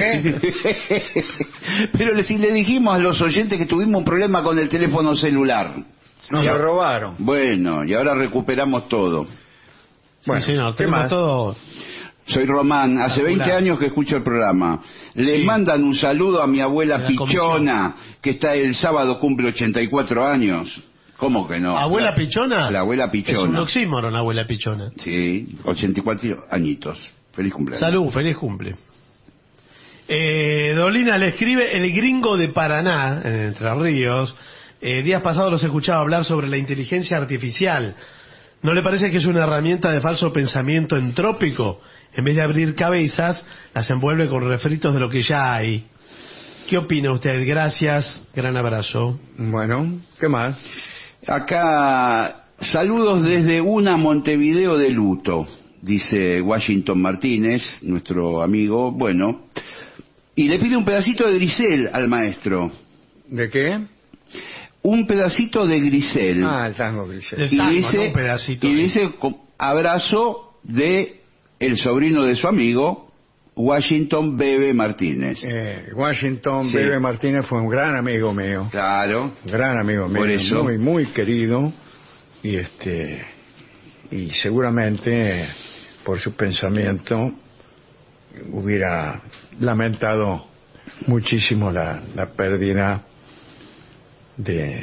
Speaker 4: Pero si le dijimos a los oyentes que tuvimos un problema con el teléfono celular.
Speaker 3: Nos lo robaron.
Speaker 4: Bueno, y ahora recuperamos todo.
Speaker 3: Bueno,
Speaker 5: sí, señor,
Speaker 3: ¿qué más?
Speaker 5: todo.
Speaker 4: Soy Román, hace 20 años que escucho el programa. Le mandan un saludo a mi abuela Pichona, que está el sábado, cumple 84 años. ¿Cómo que no?
Speaker 5: ¿Abuela Pichona?
Speaker 4: La abuela Pichona.
Speaker 5: Es un oxímoron, la abuela Pichona.
Speaker 4: Sí, 84 añitos. Feliz cumpleaños.
Speaker 5: Salud, feliz cumple. Dolina le escribe El Gringo de Paraná, en Entre Ríos. Días pasados los escuchaba hablar sobre la inteligencia artificial. ¿No le parece que es una herramienta de falso pensamiento entrópico? En vez de abrir cabezas, las envuelve con refritos de lo que ya hay. ¿Qué opina usted? Gracias, gran abrazo.
Speaker 3: Bueno, ¿qué más?
Speaker 4: Acá, saludos desde una Montevideo de luto, dice Washington Martínez, nuestro amigo. Bueno, y le pide un pedacito de Grisel al maestro.
Speaker 3: ¿De qué?
Speaker 4: Un pedacito de Grisel.
Speaker 3: El tango Grisel.
Speaker 5: Tango,
Speaker 4: y dice,
Speaker 5: ¿no? Un pedacito.
Speaker 4: y dice abrazo de el sobrino de su amigo, Washington Bebe Martínez.
Speaker 3: Washington
Speaker 4: Sí.
Speaker 3: Bebe Martínez fue un gran amigo mío.
Speaker 4: Claro.
Speaker 3: Gran amigo mío.
Speaker 4: Por eso.
Speaker 3: Muy, muy querido. Y y seguramente por su pensamiento hubiera lamentado muchísimo la pérdida de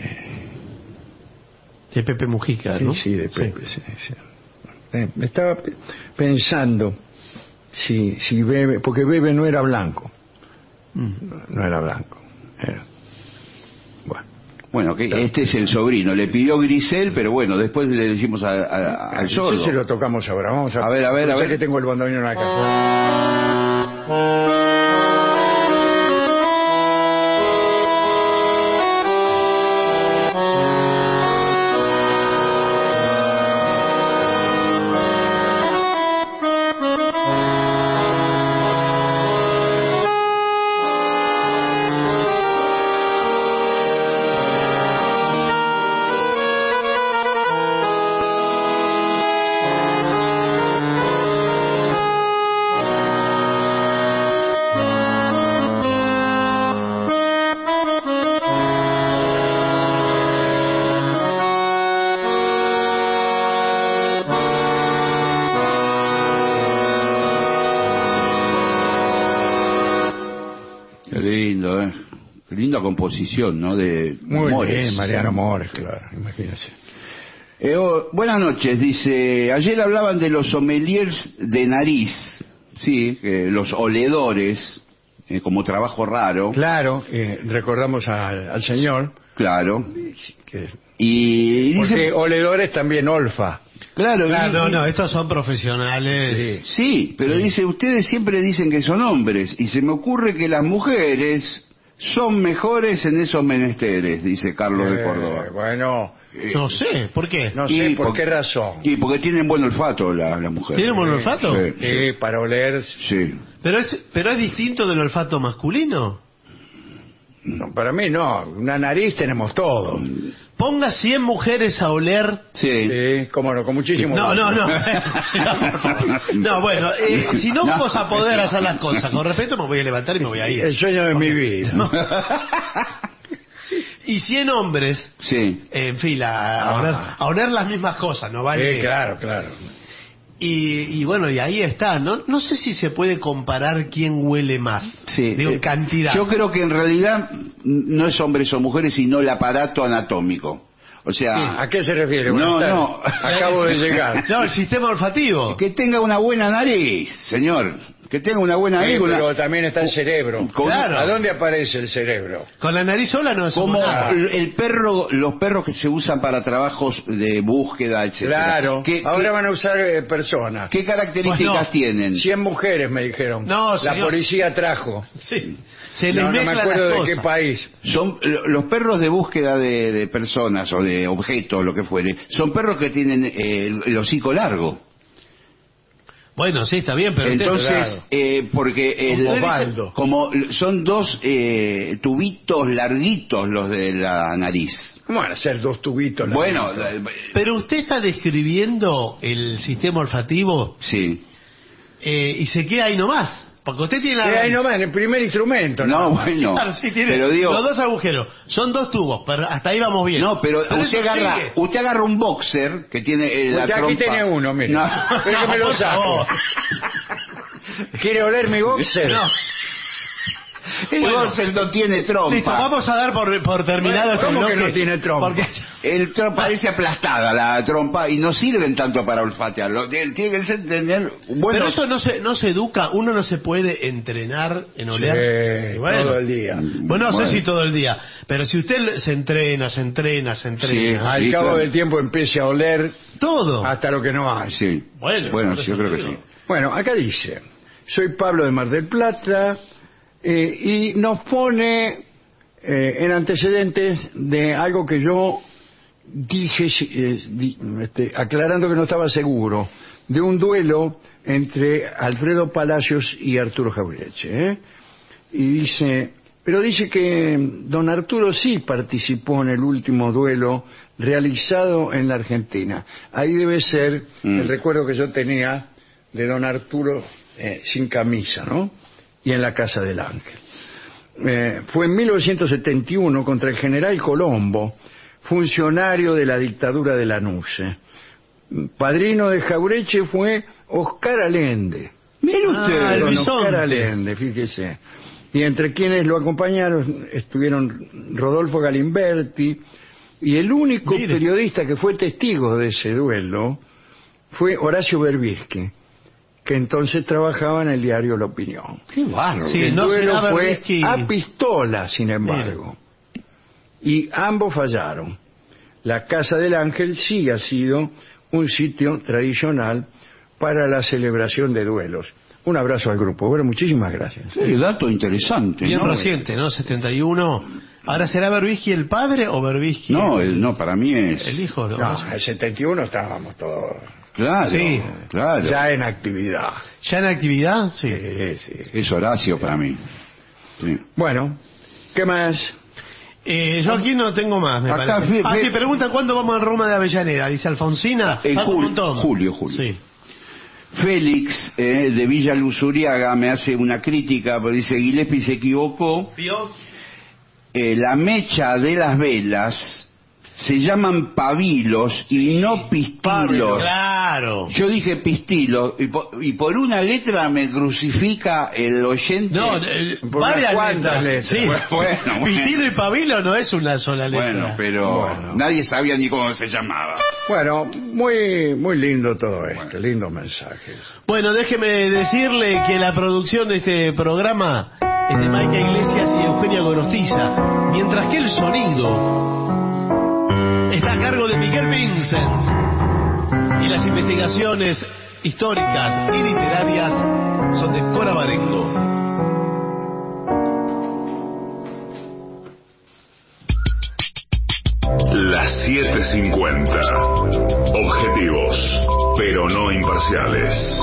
Speaker 5: Pepe Mujica, ¿no?
Speaker 3: Sí, de Pepe, sí. Estaba pensando si Bebe, porque Bebe no era blanco. No era blanco.
Speaker 4: Bueno, que este es el sobrino. Le pidió Grisel, pero bueno, después le decimos al sordo.
Speaker 3: Sí, se lo tocamos ahora. Vamos
Speaker 4: A ver.
Speaker 3: Yo sé que tengo el bandoneón acá.
Speaker 4: Qué lindo, ¿eh? Qué linda composición, ¿no? De
Speaker 3: Muy
Speaker 4: Mores.
Speaker 3: bien, Mariano Mores, claro, imagínense.
Speaker 4: Buenas noches, dice. Ayer hablaban de los sommeliers de nariz, sí, los oledores, como trabajo raro.
Speaker 3: Claro, recordamos al señor.
Speaker 4: Claro.
Speaker 3: Que,
Speaker 4: Y dice.
Speaker 3: porque oledores también olfa.
Speaker 4: Claro,
Speaker 5: No, estos son profesionales.
Speaker 4: Sí, pero dice, ustedes siempre dicen que son hombres, y se me ocurre que las mujeres son mejores en esos menesteres, dice Carlos de Córdoba.
Speaker 3: Bueno,
Speaker 5: No sé, ¿por qué?
Speaker 3: no sé por qué razón.
Speaker 4: Y porque tienen buen olfato las mujeres.
Speaker 5: ¿Tienen buen olfato?
Speaker 4: Sí.
Speaker 3: Para oler.
Speaker 4: Sí.
Speaker 5: ¿Pero es distinto del olfato masculino?
Speaker 3: No, para mí no. Una nariz tenemos todo.
Speaker 5: ponga 100 mujeres a oler.
Speaker 4: Sí.
Speaker 3: Sí, cómo no, con muchísimo
Speaker 5: No,
Speaker 3: gusto.
Speaker 5: no, no. No, bueno, si no vamos a poder hacer las cosas con respeto, me voy a levantar y me voy a ir.
Speaker 3: El sueño de mi vida.
Speaker 5: Y 100 hombres
Speaker 4: Sí.
Speaker 5: en fila a oler las mismas cosas, ¿no vale?
Speaker 3: Claro, claro.
Speaker 5: Y bueno, y ahí está. No sé si se puede comparar quién huele más.
Speaker 4: Sí.
Speaker 5: Digo, cantidad.
Speaker 4: Yo creo que en realidad no es hombres o mujeres, sino el aparato anatómico. O sea,
Speaker 3: ¿A qué se refiere? Buenas
Speaker 4: No,
Speaker 3: tardes.
Speaker 4: no.
Speaker 3: Acabo de llegar.
Speaker 5: No, el sistema olfativo.
Speaker 4: que tenga una buena nariz, señor. Que tenga una buena
Speaker 3: Sí,
Speaker 4: nariz.
Speaker 3: pero también está el cerebro.
Speaker 5: Claro.
Speaker 3: ¿A dónde aparece el cerebro?
Speaker 5: Con la nariz sola no es
Speaker 4: Como
Speaker 5: nada.
Speaker 4: el perro, los perros que se usan para trabajos de búsqueda, etcétera.
Speaker 3: Claro. Ahora van a usar personas.
Speaker 4: ¿Qué características
Speaker 5: Pues no.
Speaker 4: tienen?
Speaker 3: 100 mujeres me dijeron.
Speaker 5: No,
Speaker 3: la
Speaker 5: señor.
Speaker 3: policía trajo.
Speaker 5: Sí. Se les
Speaker 3: No me
Speaker 5: mezclan
Speaker 3: acuerdo
Speaker 5: las
Speaker 3: de
Speaker 5: cosas.
Speaker 3: qué país.
Speaker 4: Son los perros de búsqueda de personas o de objetos, lo que fuere. Son perros que tienen el hocico largo.
Speaker 5: Bueno, sí, está bien, pero
Speaker 4: Entonces, porque
Speaker 3: Osvaldo.
Speaker 4: como son dos tubitos larguitos los de la nariz.
Speaker 3: ¿Cómo van a ser dos tubitos?
Speaker 4: Bueno,
Speaker 5: Pero usted está describiendo el sistema olfativo
Speaker 4: sí.
Speaker 5: y se queda ahí nomás. Porque usted tiene la...
Speaker 3: Ahí nomás, en el primer instrumento.
Speaker 4: No, bueno.
Speaker 5: Claro, sí, tiene
Speaker 4: pero digo,
Speaker 5: los dos agujeros. Son 2 tubos, pero hasta ahí vamos bien.
Speaker 4: no, pero
Speaker 5: eso
Speaker 4: usted
Speaker 5: sigue.
Speaker 4: agarra un boxer que tiene la
Speaker 3: Pues ya
Speaker 4: trompa.
Speaker 3: aquí tiene uno, mire.
Speaker 4: No.
Speaker 3: Pero que me lo
Speaker 5: Por
Speaker 3: saco.
Speaker 5: favor.
Speaker 3: ¿Quiere oler mi boxer?
Speaker 5: No.
Speaker 4: El
Speaker 5: Bueno.
Speaker 4: boxer no tiene trompa.
Speaker 5: Listo, vamos a dar por terminado este
Speaker 3: ¿Cómo que
Speaker 5: bloque.
Speaker 3: no tiene trompa?
Speaker 5: Porque...
Speaker 4: El trompa parece aplastada la trompa y no sirven tanto para olfatear. Tiene que tener bueno.
Speaker 5: Pero eso no se educa, uno no se puede entrenar en oler.
Speaker 3: Sí,
Speaker 5: Y bueno,
Speaker 3: todo el día.
Speaker 5: Bueno, no
Speaker 4: Bueno.
Speaker 5: sé si todo el día, pero si usted se entrena,
Speaker 4: Sí.
Speaker 3: Al cabo
Speaker 4: claro.
Speaker 3: del tiempo empiece a oler
Speaker 5: todo.
Speaker 3: hasta lo que no hay.
Speaker 4: Sí.
Speaker 5: Bueno,
Speaker 4: Bueno,
Speaker 5: por
Speaker 4: yo
Speaker 5: eso
Speaker 4: creo que
Speaker 5: digo.
Speaker 4: sí.
Speaker 3: Bueno, acá dice, soy Pablo de Mar del Plata y nos pone en antecedentes de algo que yo dije, aclarando que no estaba seguro, de un duelo entre Alfredo Palacios y Arturo Jauretche. Y dice, pero dice que don Arturo sí participó en el último duelo realizado en la Argentina. Ahí debe ser el recuerdo que yo tenía de don Arturo sin camisa, ¿no? Y en la Casa del Ángel. Fue en 1971 contra el general Colombo, funcionario de la dictadura de Lanús. Padrino de Jauretche fue Oscar Allende.
Speaker 4: Mire usted.
Speaker 5: el
Speaker 3: Don
Speaker 5: bisonte.
Speaker 3: Oscar Allende, fíjese. Y entre quienes lo acompañaron estuvieron Rodolfo Galimberti, y el único
Speaker 5: Mire.
Speaker 3: periodista que fue testigo de ese duelo fue Horacio Berbisky, que entonces trabajaba en el diario La Opinión.
Speaker 4: Qué bárbaro.
Speaker 5: Sí,
Speaker 3: El
Speaker 5: no
Speaker 3: duelo
Speaker 5: será
Speaker 3: fue
Speaker 5: Berbisky.
Speaker 3: a pistola, sin embargo. Y ambos fallaron. La Casa del Ángel sí ha sido un sitio tradicional para la celebración de duelos. Un abrazo al grupo. Bueno, muchísimas gracias.
Speaker 4: Qué dato interesante.
Speaker 5: Bien
Speaker 4: ¿no?
Speaker 5: reciente, ¿no? 71. ¿Ahora será Berbisky el padre o Berbisky
Speaker 4: No, para mí es.
Speaker 5: el hijo? ¿no?
Speaker 3: No, en el 71 estábamos todos
Speaker 4: Claro,
Speaker 5: Sí.
Speaker 4: claro.
Speaker 3: ya en actividad.
Speaker 5: ¿Ya en actividad? Sí.
Speaker 3: Sí.
Speaker 4: Es Horacio para mí. Sí.
Speaker 3: Bueno, ¿qué más?
Speaker 5: Yo aquí no tengo más, me
Speaker 4: Acá
Speaker 5: parece.
Speaker 4: ve-
Speaker 5: Sí, pregunta cuándo vamos al Roma de Avellaneda. Dice Alfonsina.
Speaker 4: En
Speaker 5: Falta un
Speaker 4: julio,
Speaker 5: montón.
Speaker 4: julio.
Speaker 5: Sí.
Speaker 4: Félix de Villa Luzuriaga me hace una crítica, porque dice Gillespie se equivocó.
Speaker 5: ¿Vio?
Speaker 4: La mecha de las velas se llaman pabilos y no pistilos.
Speaker 5: Claro.
Speaker 4: Yo dije pistilo y por una letra me crucifica el oyente.
Speaker 5: No,
Speaker 3: Por
Speaker 5: varias
Speaker 3: unas cuantas letras.
Speaker 5: Sí.
Speaker 4: Bueno.
Speaker 5: Pistilo y pabilo no es una sola letra.
Speaker 4: Bueno, pero nadie sabía ni cómo se llamaba.
Speaker 3: Bueno, muy lindo todo esto, lindo mensaje.
Speaker 5: Bueno, déjeme decirle que la producción de este programa es de Maica Iglesias y Eugenia Gorostiza, mientras que el sonido está a cargo de Miguel Vincent y las investigaciones históricas y literarias son de Cora Barengo.
Speaker 2: Las 7:50. Objetivos, pero no imparciales.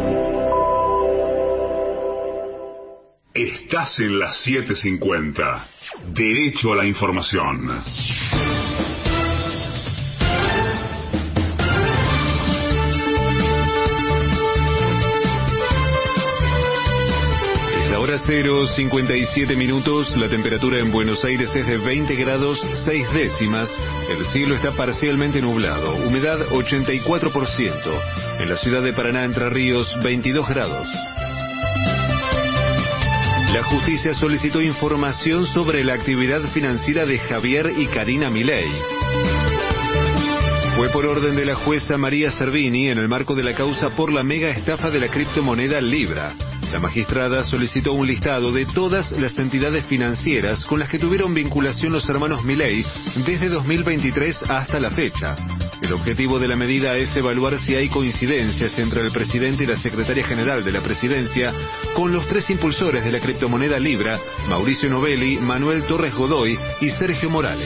Speaker 2: Estás en las 7:50. Derecho a la información.
Speaker 6: 0, 57 minutos. La temperatura en Buenos Aires es de 20 grados 6 décimas. El cielo está parcialmente nublado. Humedad 84%. En la ciudad de Paraná, Entre Ríos, 22 grados. La justicia solicitó información sobre la actividad financiera de Javier y Karina Milei. Fue por orden de la jueza María Servini en el marco de la causa por la mega estafa de la criptomoneda Libra. La magistrada solicitó un listado de todas las entidades financieras con las que tuvieron vinculación los hermanos Milei desde 2023 hasta la fecha. El objetivo de la medida es evaluar si hay coincidencias entre el presidente y la secretaria general de la presidencia con los tres impulsores de la criptomoneda Libra, Mauricio Novelli, Manuel Torres Godoy y Sergio Morales.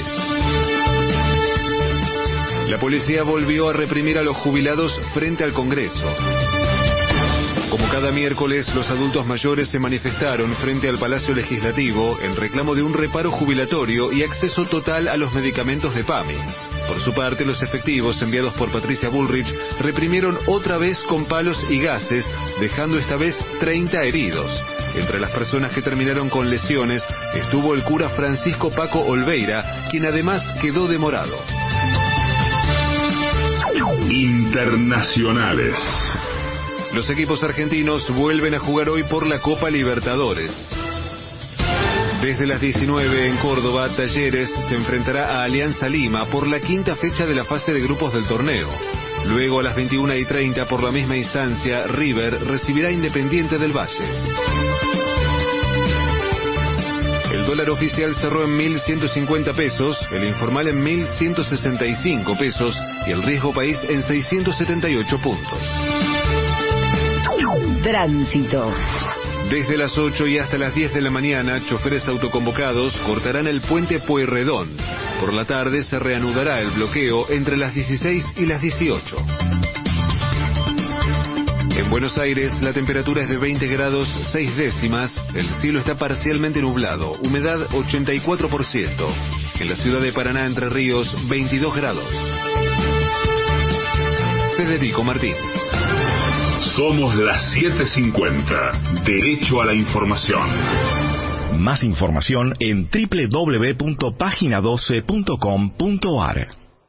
Speaker 6: La policía volvió a reprimir a los jubilados frente al Congreso. Como cada miércoles, los adultos mayores se manifestaron frente al Palacio Legislativo en reclamo de un reparo jubilatorio y acceso total a los medicamentos de PAMI. Por su parte, los efectivos enviados por Patricia Bullrich reprimieron otra vez con palos y gases, dejando esta vez 30 heridos. Entre las personas que terminaron con lesiones estuvo el cura Francisco Paco Olveira, quien además quedó demorado.
Speaker 2: Internacionales.
Speaker 6: Los equipos argentinos vuelven a jugar hoy por la Copa Libertadores. Desde las 19 en Córdoba, Talleres se enfrentará a Alianza Lima por la quinta fecha de la fase de grupos del torneo. Luego a las 21:30 por la misma instancia, River recibirá Independiente del Valle. El dólar oficial cerró en 1.150 pesos, el informal en 1.165 pesos y el riesgo país en 678 puntos.
Speaker 7: Tránsito.
Speaker 6: Desde las 8 y hasta las 10 de la mañana, choferes autoconvocados cortarán el puente Pueyrredón. Por la tarde se reanudará el bloqueo entre las 16 y las 18. En Buenos Aires, la temperatura es de 20 grados 6 décimas, el cielo está parcialmente nublado, humedad 84%. En la ciudad de Paraná, Entre Ríos, 22 grados. Federico Martín.
Speaker 2: Somos las 7:50. Derecho a la información.
Speaker 8: Más información en www.pagina12.com.ar.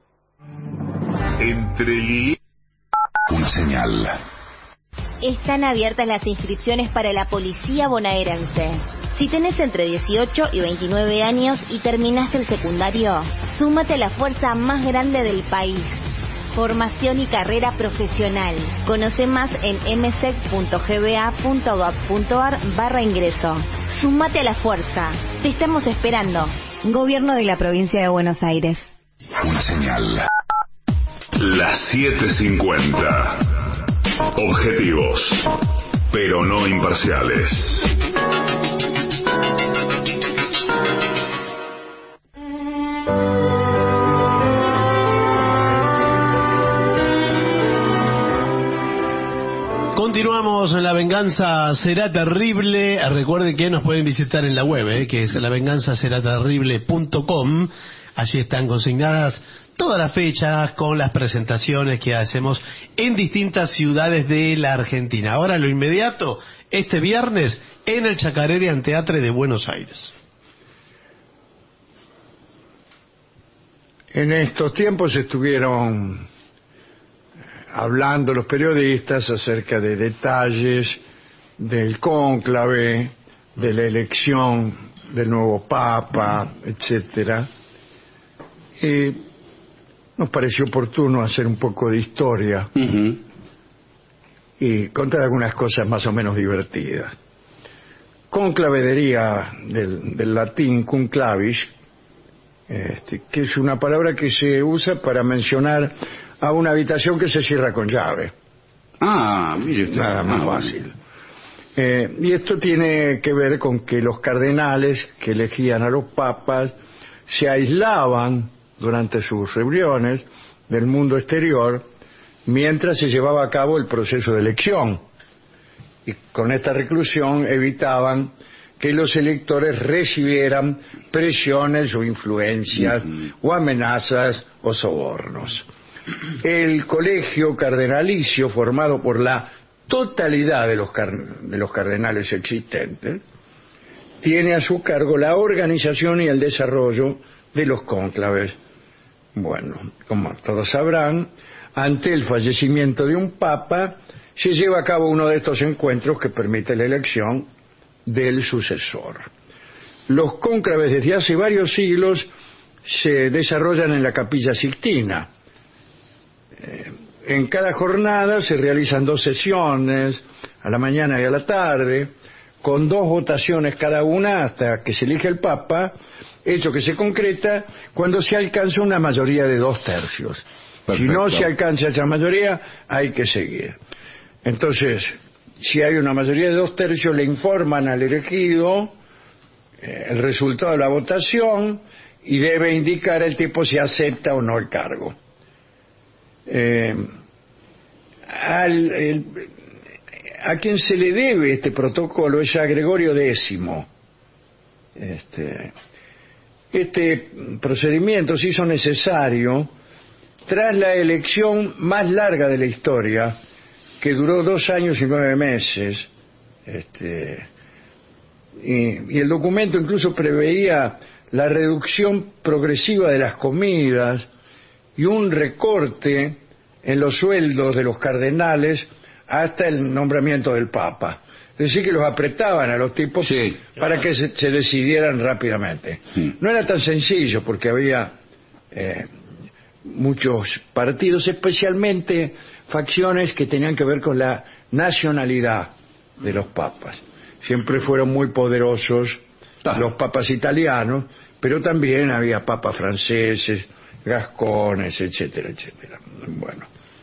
Speaker 2: Entre una señal.
Speaker 9: Están abiertas las inscripciones para la policía bonaerense. Si tenés entre 18 y 29 años y terminaste el secundario, súmate a la fuerza más grande del país. Formación y carrera profesional. Conoce más en msec.gba.gov.ar/ingreso. Súmate a la fuerza. Te estamos esperando. Gobierno de la Provincia de Buenos Aires.
Speaker 2: Una señal. Las 7:50. Objetivos, pero no imparciales.
Speaker 5: Continuamos en La Venganza Será Terrible. Recuerden que nos pueden visitar en la web, que es lavenganzaseraterrible.com. Allí están consignadas todas las fechas con las presentaciones que hacemos en distintas ciudades de la Argentina. Ahora, lo inmediato, este viernes en el Chacarerian Teatre de Buenos Aires.
Speaker 3: En estos tiempos estuvieron hablando los periodistas acerca de detalles del cónclave, de la elección del nuevo Papa, etcétera. Y nos pareció oportuno hacer un poco de historia y contar algunas cosas más o menos divertidas. Cónclave deriva del latín cum clavis, que es una palabra que se usa para mencionar a una habitación que se cierra con llave.
Speaker 4: Mire usted.
Speaker 3: Nada más fácil. Y esto tiene que ver con que los cardenales que elegían a los papas se aislaban durante sus reuniones del mundo exterior mientras se llevaba a cabo el proceso de elección. Y con esta reclusión evitaban que los electores recibieran presiones o influencias o amenazas o sobornos. El colegio cardenalicio, formado por la totalidad de los cardenales existentes, tiene a su cargo la organización y el desarrollo de los cónclaves. Bueno, como todos sabrán, ante el fallecimiento de un papa, se lleva a cabo uno de estos encuentros que permite la elección del sucesor. Los cónclaves desde hace varios siglos se desarrollan en la Capilla Sixtina. En cada jornada se realizan 2 sesiones, a la mañana y a la tarde, con 2 votaciones cada una hasta que se elige el Papa, hecho que se concreta cuando se alcanza una mayoría de 2/3.
Speaker 4: Perfecto.
Speaker 3: Si no se alcanza esa mayoría, hay que seguir. Entonces, si hay una mayoría de 2/3, le informan al elegido el resultado de la votación y debe indicar el tipo si acepta o no el cargo. A quien se le debe este protocolo es a Gregorio X. Este procedimiento se hizo necesario tras la elección más larga de la historia, que duró 2 años y 9 meses. Y el documento incluso preveía la reducción progresiva de las comidas y un recorte en los sueldos de los cardenales hasta el nombramiento del Papa. Es decir, que los apretaban a los tipos para que se decidieran rápidamente. No era tan sencillo porque había muchos partidos, especialmente facciones que tenían que ver con la nacionalidad de los papas. Siempre fueron muy poderosos los papas italianos, pero también había papas franceses, gascones, etcétera, etcétera. Bueno,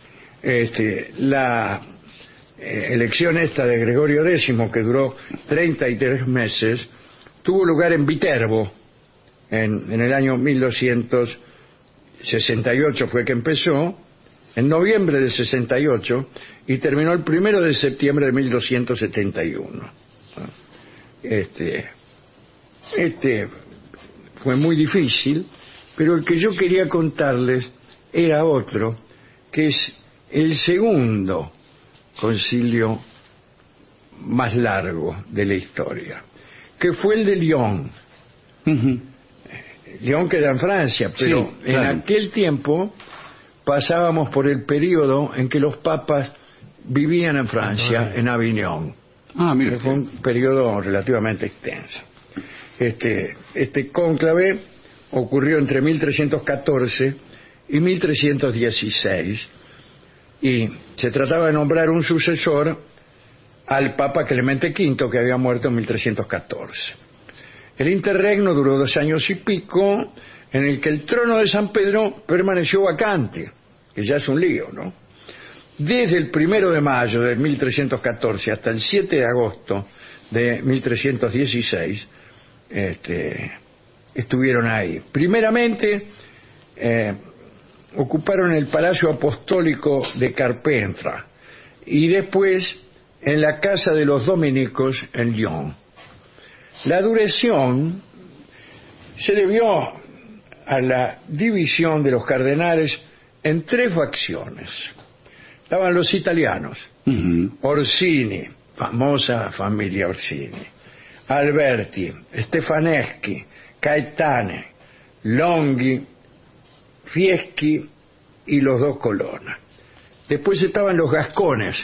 Speaker 3: la elección esta de Gregorio X, que duró 33 meses, tuvo lugar en Viterbo, en el año 1268 fue que empezó, en noviembre del 68, y terminó el 1 de septiembre de 1271. Fue muy difícil, pero el que yo quería contarles era otro, que es el segundo concilio más largo de la historia, que fue el de Lyon. Lyon queda en Francia, pero en aquel tiempo pasábamos por el periodo en que los papas vivían en Francia, en Aviñón.
Speaker 4: Mira,
Speaker 3: fue un periodo relativamente extenso. Este cónclave ocurrió entre 1314 y 1316 y se trataba de nombrar un sucesor al Papa Clemente V, que había muerto en 1314. El interregno duró 2 años y pico, en el que el trono de San Pedro permaneció vacante, que ya es un lío, ¿no? Desde el 1 de mayo de 1314 hasta el 7 de agosto de 1316 estuvieron ahí. Primeramente ocuparon el Palacio Apostólico de Carpentra y después en la Casa de los Dominicos en Lyon. La duración se debió a la división de los cardenales en 3 facciones. Estaban los italianos, Orsini, famosa familia Orsini, Alberti, Stefaneschi, Caetane, Longhi, Fieschi y los 2 Colonna. Después estaban los gascones,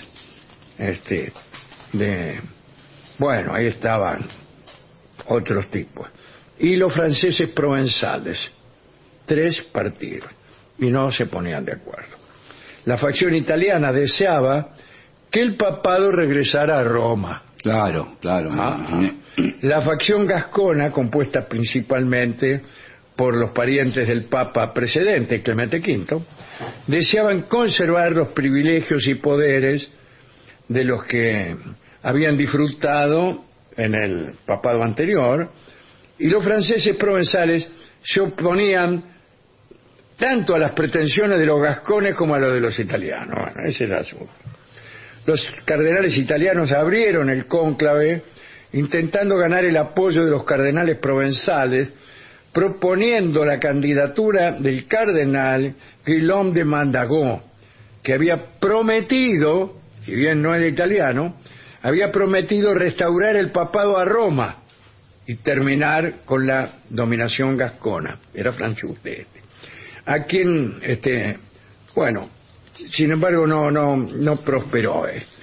Speaker 3: bueno, ahí estaban otros tipos, y los franceses provenzales, 3 partidos, y no se ponían de acuerdo. La facción italiana deseaba que el papado regresara a Roma.
Speaker 4: Claro.
Speaker 3: La facción gascona, compuesta principalmente por los parientes del papa precedente, Clemente V, deseaban conservar los privilegios y poderes de los que habían disfrutado en el papado anterior, y los franceses provenzales se oponían tanto a las pretensiones de los gascones como a los de los italianos. Bueno, ese era el asunto. Los cardenales italianos abrieron el cónclave intentando ganar el apoyo de los cardenales provenzales, proponiendo la candidatura del cardenal Guillaume de Montagu, que había prometido, si bien no era italiano, había prometido restaurar el papado a Roma y terminar con la dominación gascona. Era Franchute. A quien, bueno, sin embargo no prosperó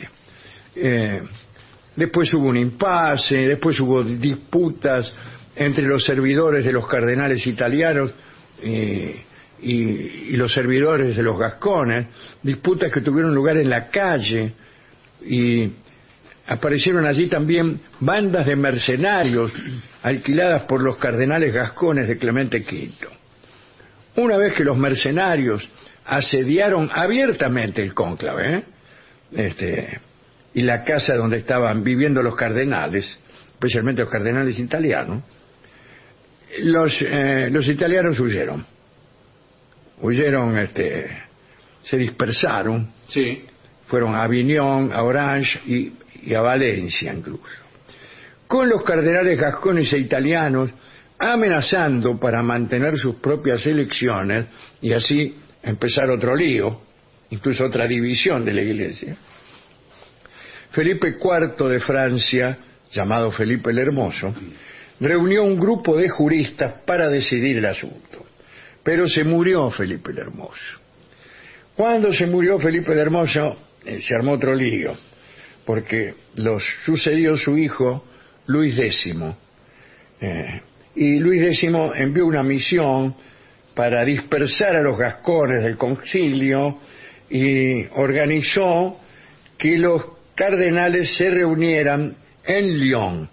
Speaker 3: después hubo un impasse, después hubo disputas entre los servidores de los cardenales italianos y los servidores de los gascones, disputas que tuvieron lugar en la calle, y aparecieron allí también bandas de mercenarios alquiladas por los cardenales gascones de Clemente V. Una vez que los mercenarios asediaron abiertamente el cónclave, y la casa donde estaban viviendo los cardenales, especialmente los cardenales italianos, los italianos huyeron, se dispersaron,
Speaker 4: Sí.
Speaker 3: fueron a Aviñón, a Orange y a Valencia incluso, con los cardenales gascones e italianos amenazando para mantener sus propias elecciones y así empezar otro lío, incluso otra división de la Iglesia. Felipe IV de Francia, llamado Felipe el Hermoso, reunió un grupo de juristas para decidir el asunto, pero se murió Felipe el Hermoso. Cuando se murió Felipe el Hermoso, se armó otro lío, porque los sucedió su hijo Luis X, y Luis X envió una misión para dispersar a los gascones del concilio y organizó que los cardenales se reunieran en Lyon.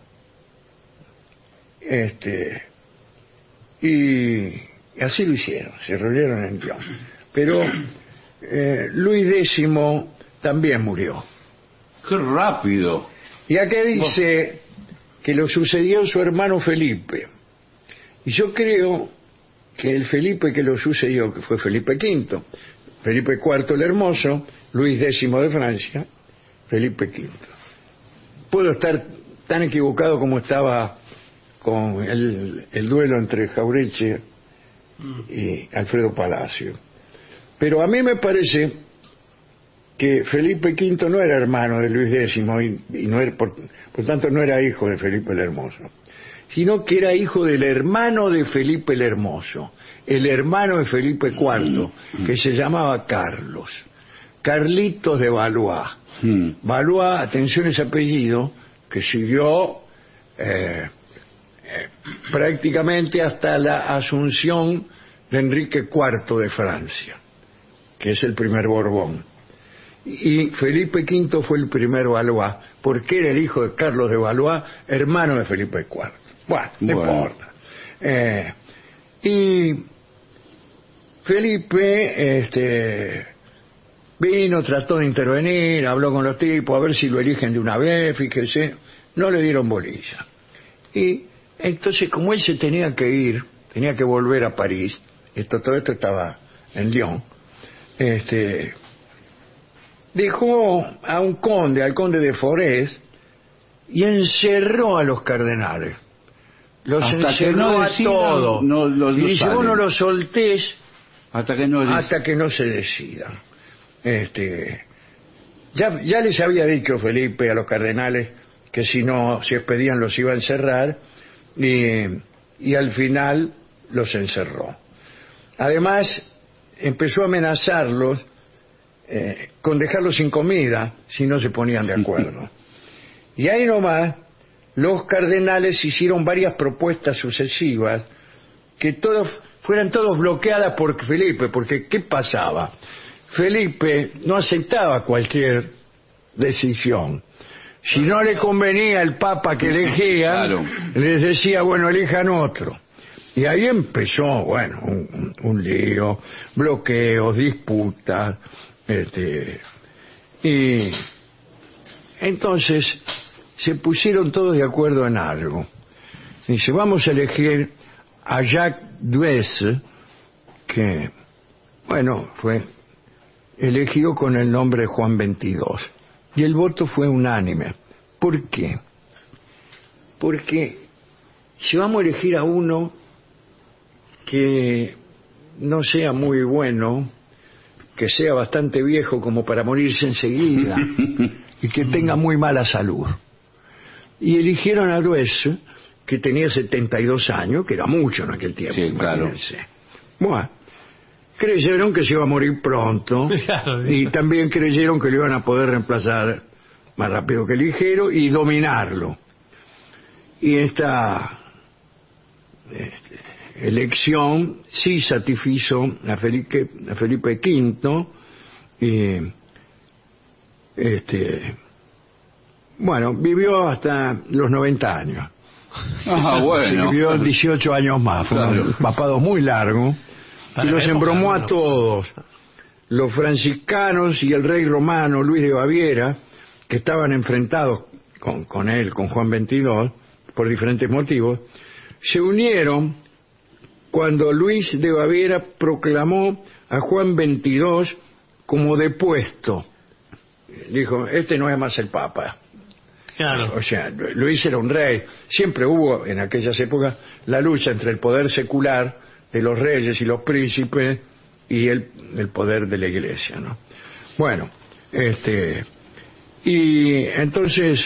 Speaker 3: Y así lo hicieron, se reunieron en Lyon. Pero Luis X también murió.
Speaker 4: ¡Qué rápido!
Speaker 3: Y acá dice que lo sucedió su hermano Felipe. Y yo creo que el Felipe que lo sucedió, que fue Felipe V, Felipe IV el Hermoso, Luis X de Francia, Felipe V. Puedo estar tan equivocado como estaba con el duelo entre Jauretche y Alfredo Palacio. Pero a mí me parece que Felipe V no era hermano de Luis X y no era, por tanto no era hijo de Felipe el Hermoso, sino que era hijo del hermano de Felipe el Hermoso, el hermano de Felipe IV, que se llamaba Carlos, Carlitos de Valois. Valois, atención a ese apellido, que siguió prácticamente hasta la asunción de Enrique IV de Francia, que es el primer Borbón. Y Felipe V fue el primer Valois, porque era el hijo de Carlos de Valois, hermano de Felipe IV. Bueno, no importa. Y Felipe vino, trató de intervenir, habló con los tipos a ver si lo eligen de una vez, fíjese, no le dieron bolilla. Y entonces, como él se tenía que ir, tenía que volver a París, todo esto estaba en Lyon, dejó a un conde, al conde de Forez, y encerró a los cardenales. Los
Speaker 4: hasta
Speaker 3: encerró
Speaker 4: que no
Speaker 3: a
Speaker 4: decidan,
Speaker 3: todos.
Speaker 4: no
Speaker 3: y dice,
Speaker 4: salen.
Speaker 3: vos no los soltés
Speaker 4: hasta que no
Speaker 3: se decidan. Ya les había dicho Felipe a los cardenales que si no se expedían los iba a encerrar, y al final los encerró. Además empezó a amenazarlos con dejarlos sin comida si no se ponían de acuerdo. Y ahí nomás los cardenales hicieron varias propuestas sucesivas que fueran todos bloqueadas por Felipe, porque ¿qué pasaba? Felipe no aceptaba cualquier decisión. Si no le convenía el papa que elegían,
Speaker 4: claro,
Speaker 3: les decía, bueno, elijan otro. Y ahí empezó, bueno, un lío, bloqueos, disputas, y entonces se pusieron todos de acuerdo en algo. Dice, vamos a elegir a Jacques Duesse, que, bueno, fue elegido con el nombre de Juan XXII. Y el voto fue unánime. ¿Por qué? Porque si vamos a elegir a uno que no sea muy bueno, que sea bastante viejo como para morirse enseguida y que tenga muy mala salud. Y eligieron a Duesse, que tenía 72 años, que era mucho en aquel tiempo.
Speaker 4: Sí, claro.
Speaker 3: Imagínense. Bueno, creyeron que se iba a morir pronto
Speaker 5: Claro.
Speaker 3: y también creyeron que lo iban a poder reemplazar más rápido que ligero y dominarlo. Y esta elección sí satisfizo a Felipe V y bueno, vivió hasta los 90 años.
Speaker 4: Bueno.
Speaker 3: Vivió 18 años más. Fue un papado muy largo.
Speaker 5: Para
Speaker 3: Y los
Speaker 5: la época,
Speaker 3: embromó a
Speaker 5: bueno.
Speaker 3: todos. Los franciscanos y el rey romano Luis de Baviera, que estaban enfrentados con él, con Juan XXII, por diferentes motivos, se unieron cuando Luis de Baviera proclamó a Juan XXII como depuesto. Dijo, este no es más el Papa.
Speaker 5: Claro.
Speaker 3: O sea, Luis era un rey. Siempre hubo en aquellas épocas la lucha entre el poder secular de los reyes y los príncipes y el poder de la iglesia, ¿no? Bueno, y entonces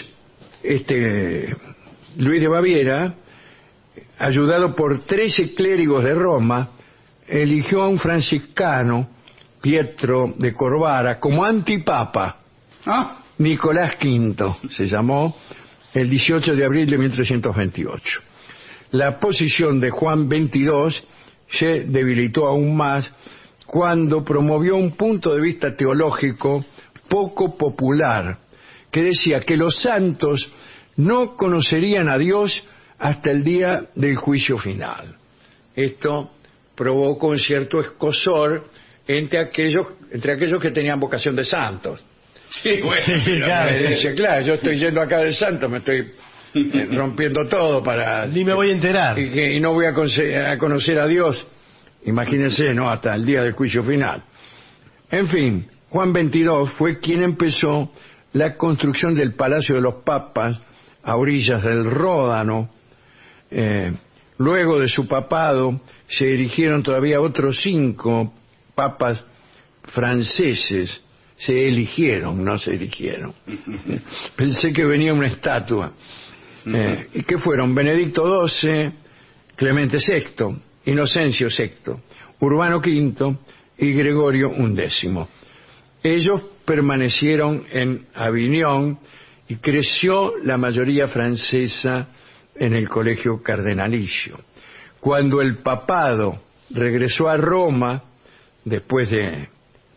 Speaker 3: Luis de Baviera, ayudado por 13 clérigos de Roma, eligió a un franciscano, Pietro de Corvara, como antipapa. Nicolás V se llamó, el 18 de abril de 1328. La posición de Juan XXII se debilitó aún más cuando promovió un punto de vista teológico poco popular, que decía que los santos no conocerían a Dios hasta el día del juicio final. Esto provocó un cierto escosor entre aquellos que tenían vocación de santos.
Speaker 4: Sí, bueno.
Speaker 3: Dice, claro, yo estoy yendo acá del santo, me estoy rompiendo todo para...
Speaker 5: Ni me voy a enterar.
Speaker 3: Y no voy a conocer a Dios. Imagínense, ¿no? Hasta el día del juicio final. En fin, Juan XXII fue quien empezó la construcción del Palacio de los Papas a orillas del Ródano. Luego de su papado se erigieron todavía otros 5 papas franceses. Se eligieron, no se erigieron. Pensé que venía una estatua. ¿Y qué fueron? Benedicto XII, Clemente VI, Inocencio VI, Urbano V y Gregorio XI. Ellos permanecieron en Aviñón y creció la mayoría francesa en el colegio cardenalicio. Cuando el papado regresó a Roma, después de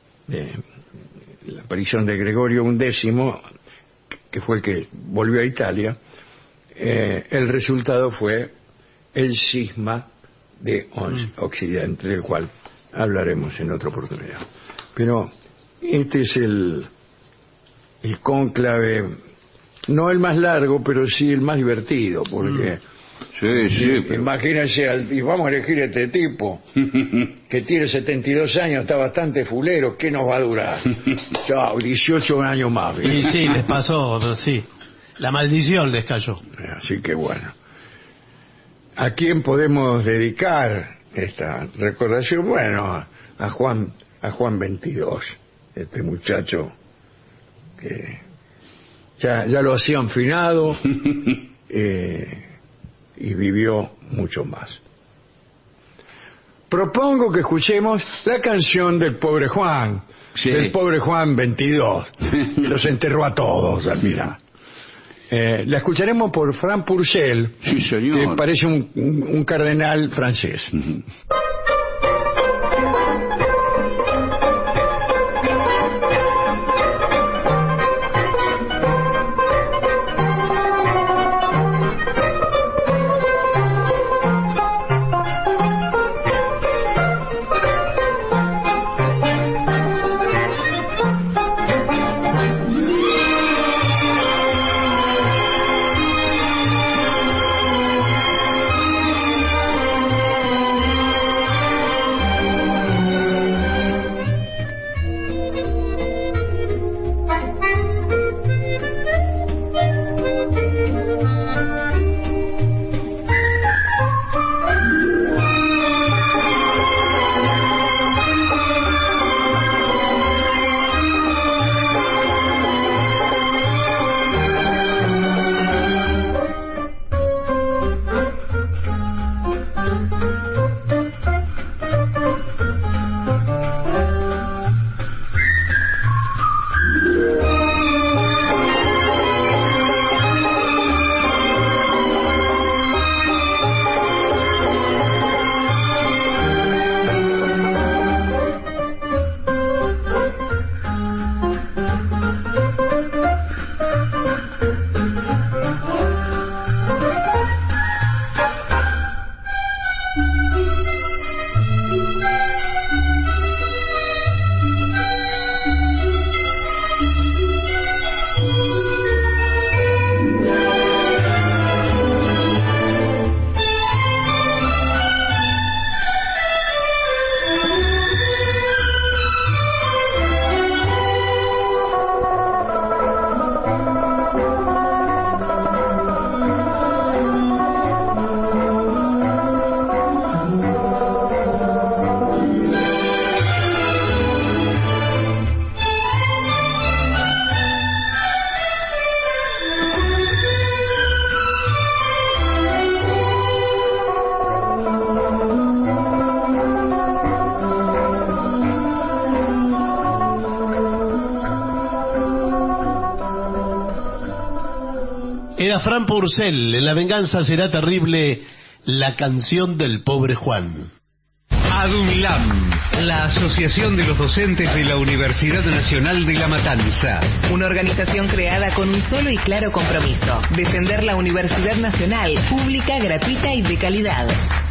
Speaker 3: la aparición de Gregorio XI, que fue el que volvió a Italia, el resultado fue el cisma de Occidente, del cual hablaremos en otra oportunidad. Pero este es el cónclave, no el más largo, pero sí el más divertido, porque
Speaker 4: Sí, pero...
Speaker 3: imagínense, y vamos a elegir este tipo que tiene 72 años, está bastante fulero, ¿qué nos va a durar? Chao, 18 años más.
Speaker 5: Y sí, les pasó, sí. La maldición les cayó.
Speaker 3: Así que bueno, ¿a quién podemos dedicar esta recordación? Bueno, a Juan XXII, este muchacho que ya lo hacían finado y vivió mucho más. Propongo que escuchemos la canción del pobre Juan, del pobre Juan XXII, que los enterró a todos al final. La escucharemos por Franck Purcell,
Speaker 4: sí, señor,
Speaker 3: que parece un cardenal francés.
Speaker 5: Fran Purcell, en La venganza será terrible, la canción del pobre Juan.
Speaker 7: ADUNLAM, la Asociación de los Docentes de la Universidad Nacional de La Matanza.
Speaker 10: Una organización creada con un solo y claro compromiso: defender la Universidad Nacional, pública, gratuita y de calidad.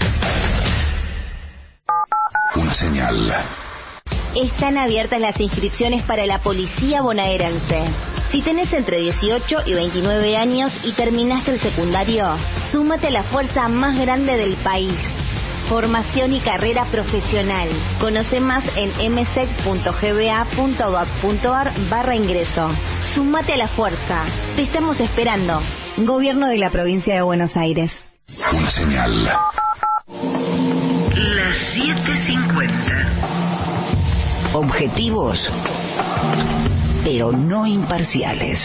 Speaker 2: Una señal.
Speaker 9: Están abiertas las inscripciones para la policía bonaerense. Si tenés entre 18 y 29 años y terminaste el secundario, súmate a la fuerza más grande del país. Formación y carrera profesional. Conoce más en msec.gba.gov.ar/ingreso. Súmate a la fuerza. Te estamos esperando. Gobierno de la Provincia de Buenos Aires.
Speaker 2: Una señal.
Speaker 10: Las 7:50.
Speaker 11: Objetivos, pero no imparciales.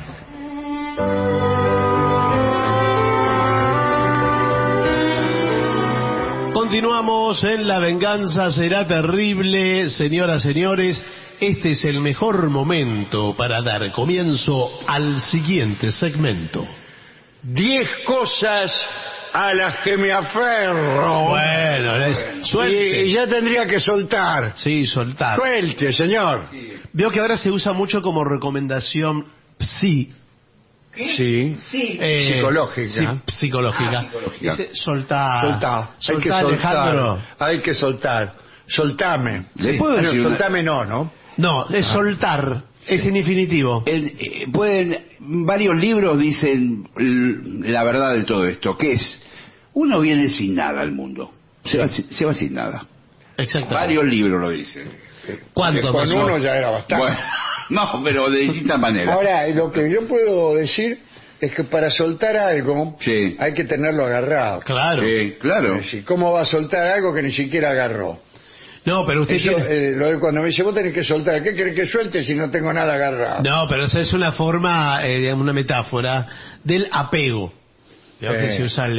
Speaker 5: Continuamos en La venganza será terrible. Señoras, señores, este es el mejor momento para dar comienzo al siguiente segmento.
Speaker 3: 10 cosas a las que me aferro.
Speaker 5: Bueno, suelte.
Speaker 3: Y ya tendría que soltar.
Speaker 5: Sí, soltar.
Speaker 3: Suelte, señor.
Speaker 5: Veo que ahora se usa mucho como recomendación sí.
Speaker 3: Sí. Psicológica.
Speaker 5: Sí, psicológica. Dice, soltar.
Speaker 3: Hay que
Speaker 5: Alejandro.
Speaker 3: soltar. Hay que soltar. Soltame.
Speaker 4: ¿Le puedo decir
Speaker 3: soltame no?
Speaker 5: No, es soltar. Es en infinitivo.
Speaker 4: Varios libros dicen la verdad de todo esto, que es, uno viene sin nada al mundo, se va sin nada.
Speaker 5: Exacto.
Speaker 4: Varios libros lo dicen.
Speaker 5: ¿Cuántos?
Speaker 3: Con uno ya era bastante.
Speaker 4: Bueno, no, pero de distintas maneras.
Speaker 3: Ahora, lo que yo puedo decir es que para soltar algo hay que tenerlo agarrado.
Speaker 5: Claro.
Speaker 4: Claro.
Speaker 3: ¿Cómo va a soltar algo que ni siquiera agarró?
Speaker 5: No, pero usted
Speaker 3: eso, cuando me dice, vos tenés que soltar, ¿qué querés que suelte si no tengo nada agarrado?
Speaker 5: No, pero esa es una forma, una metáfora del apego. Que se usa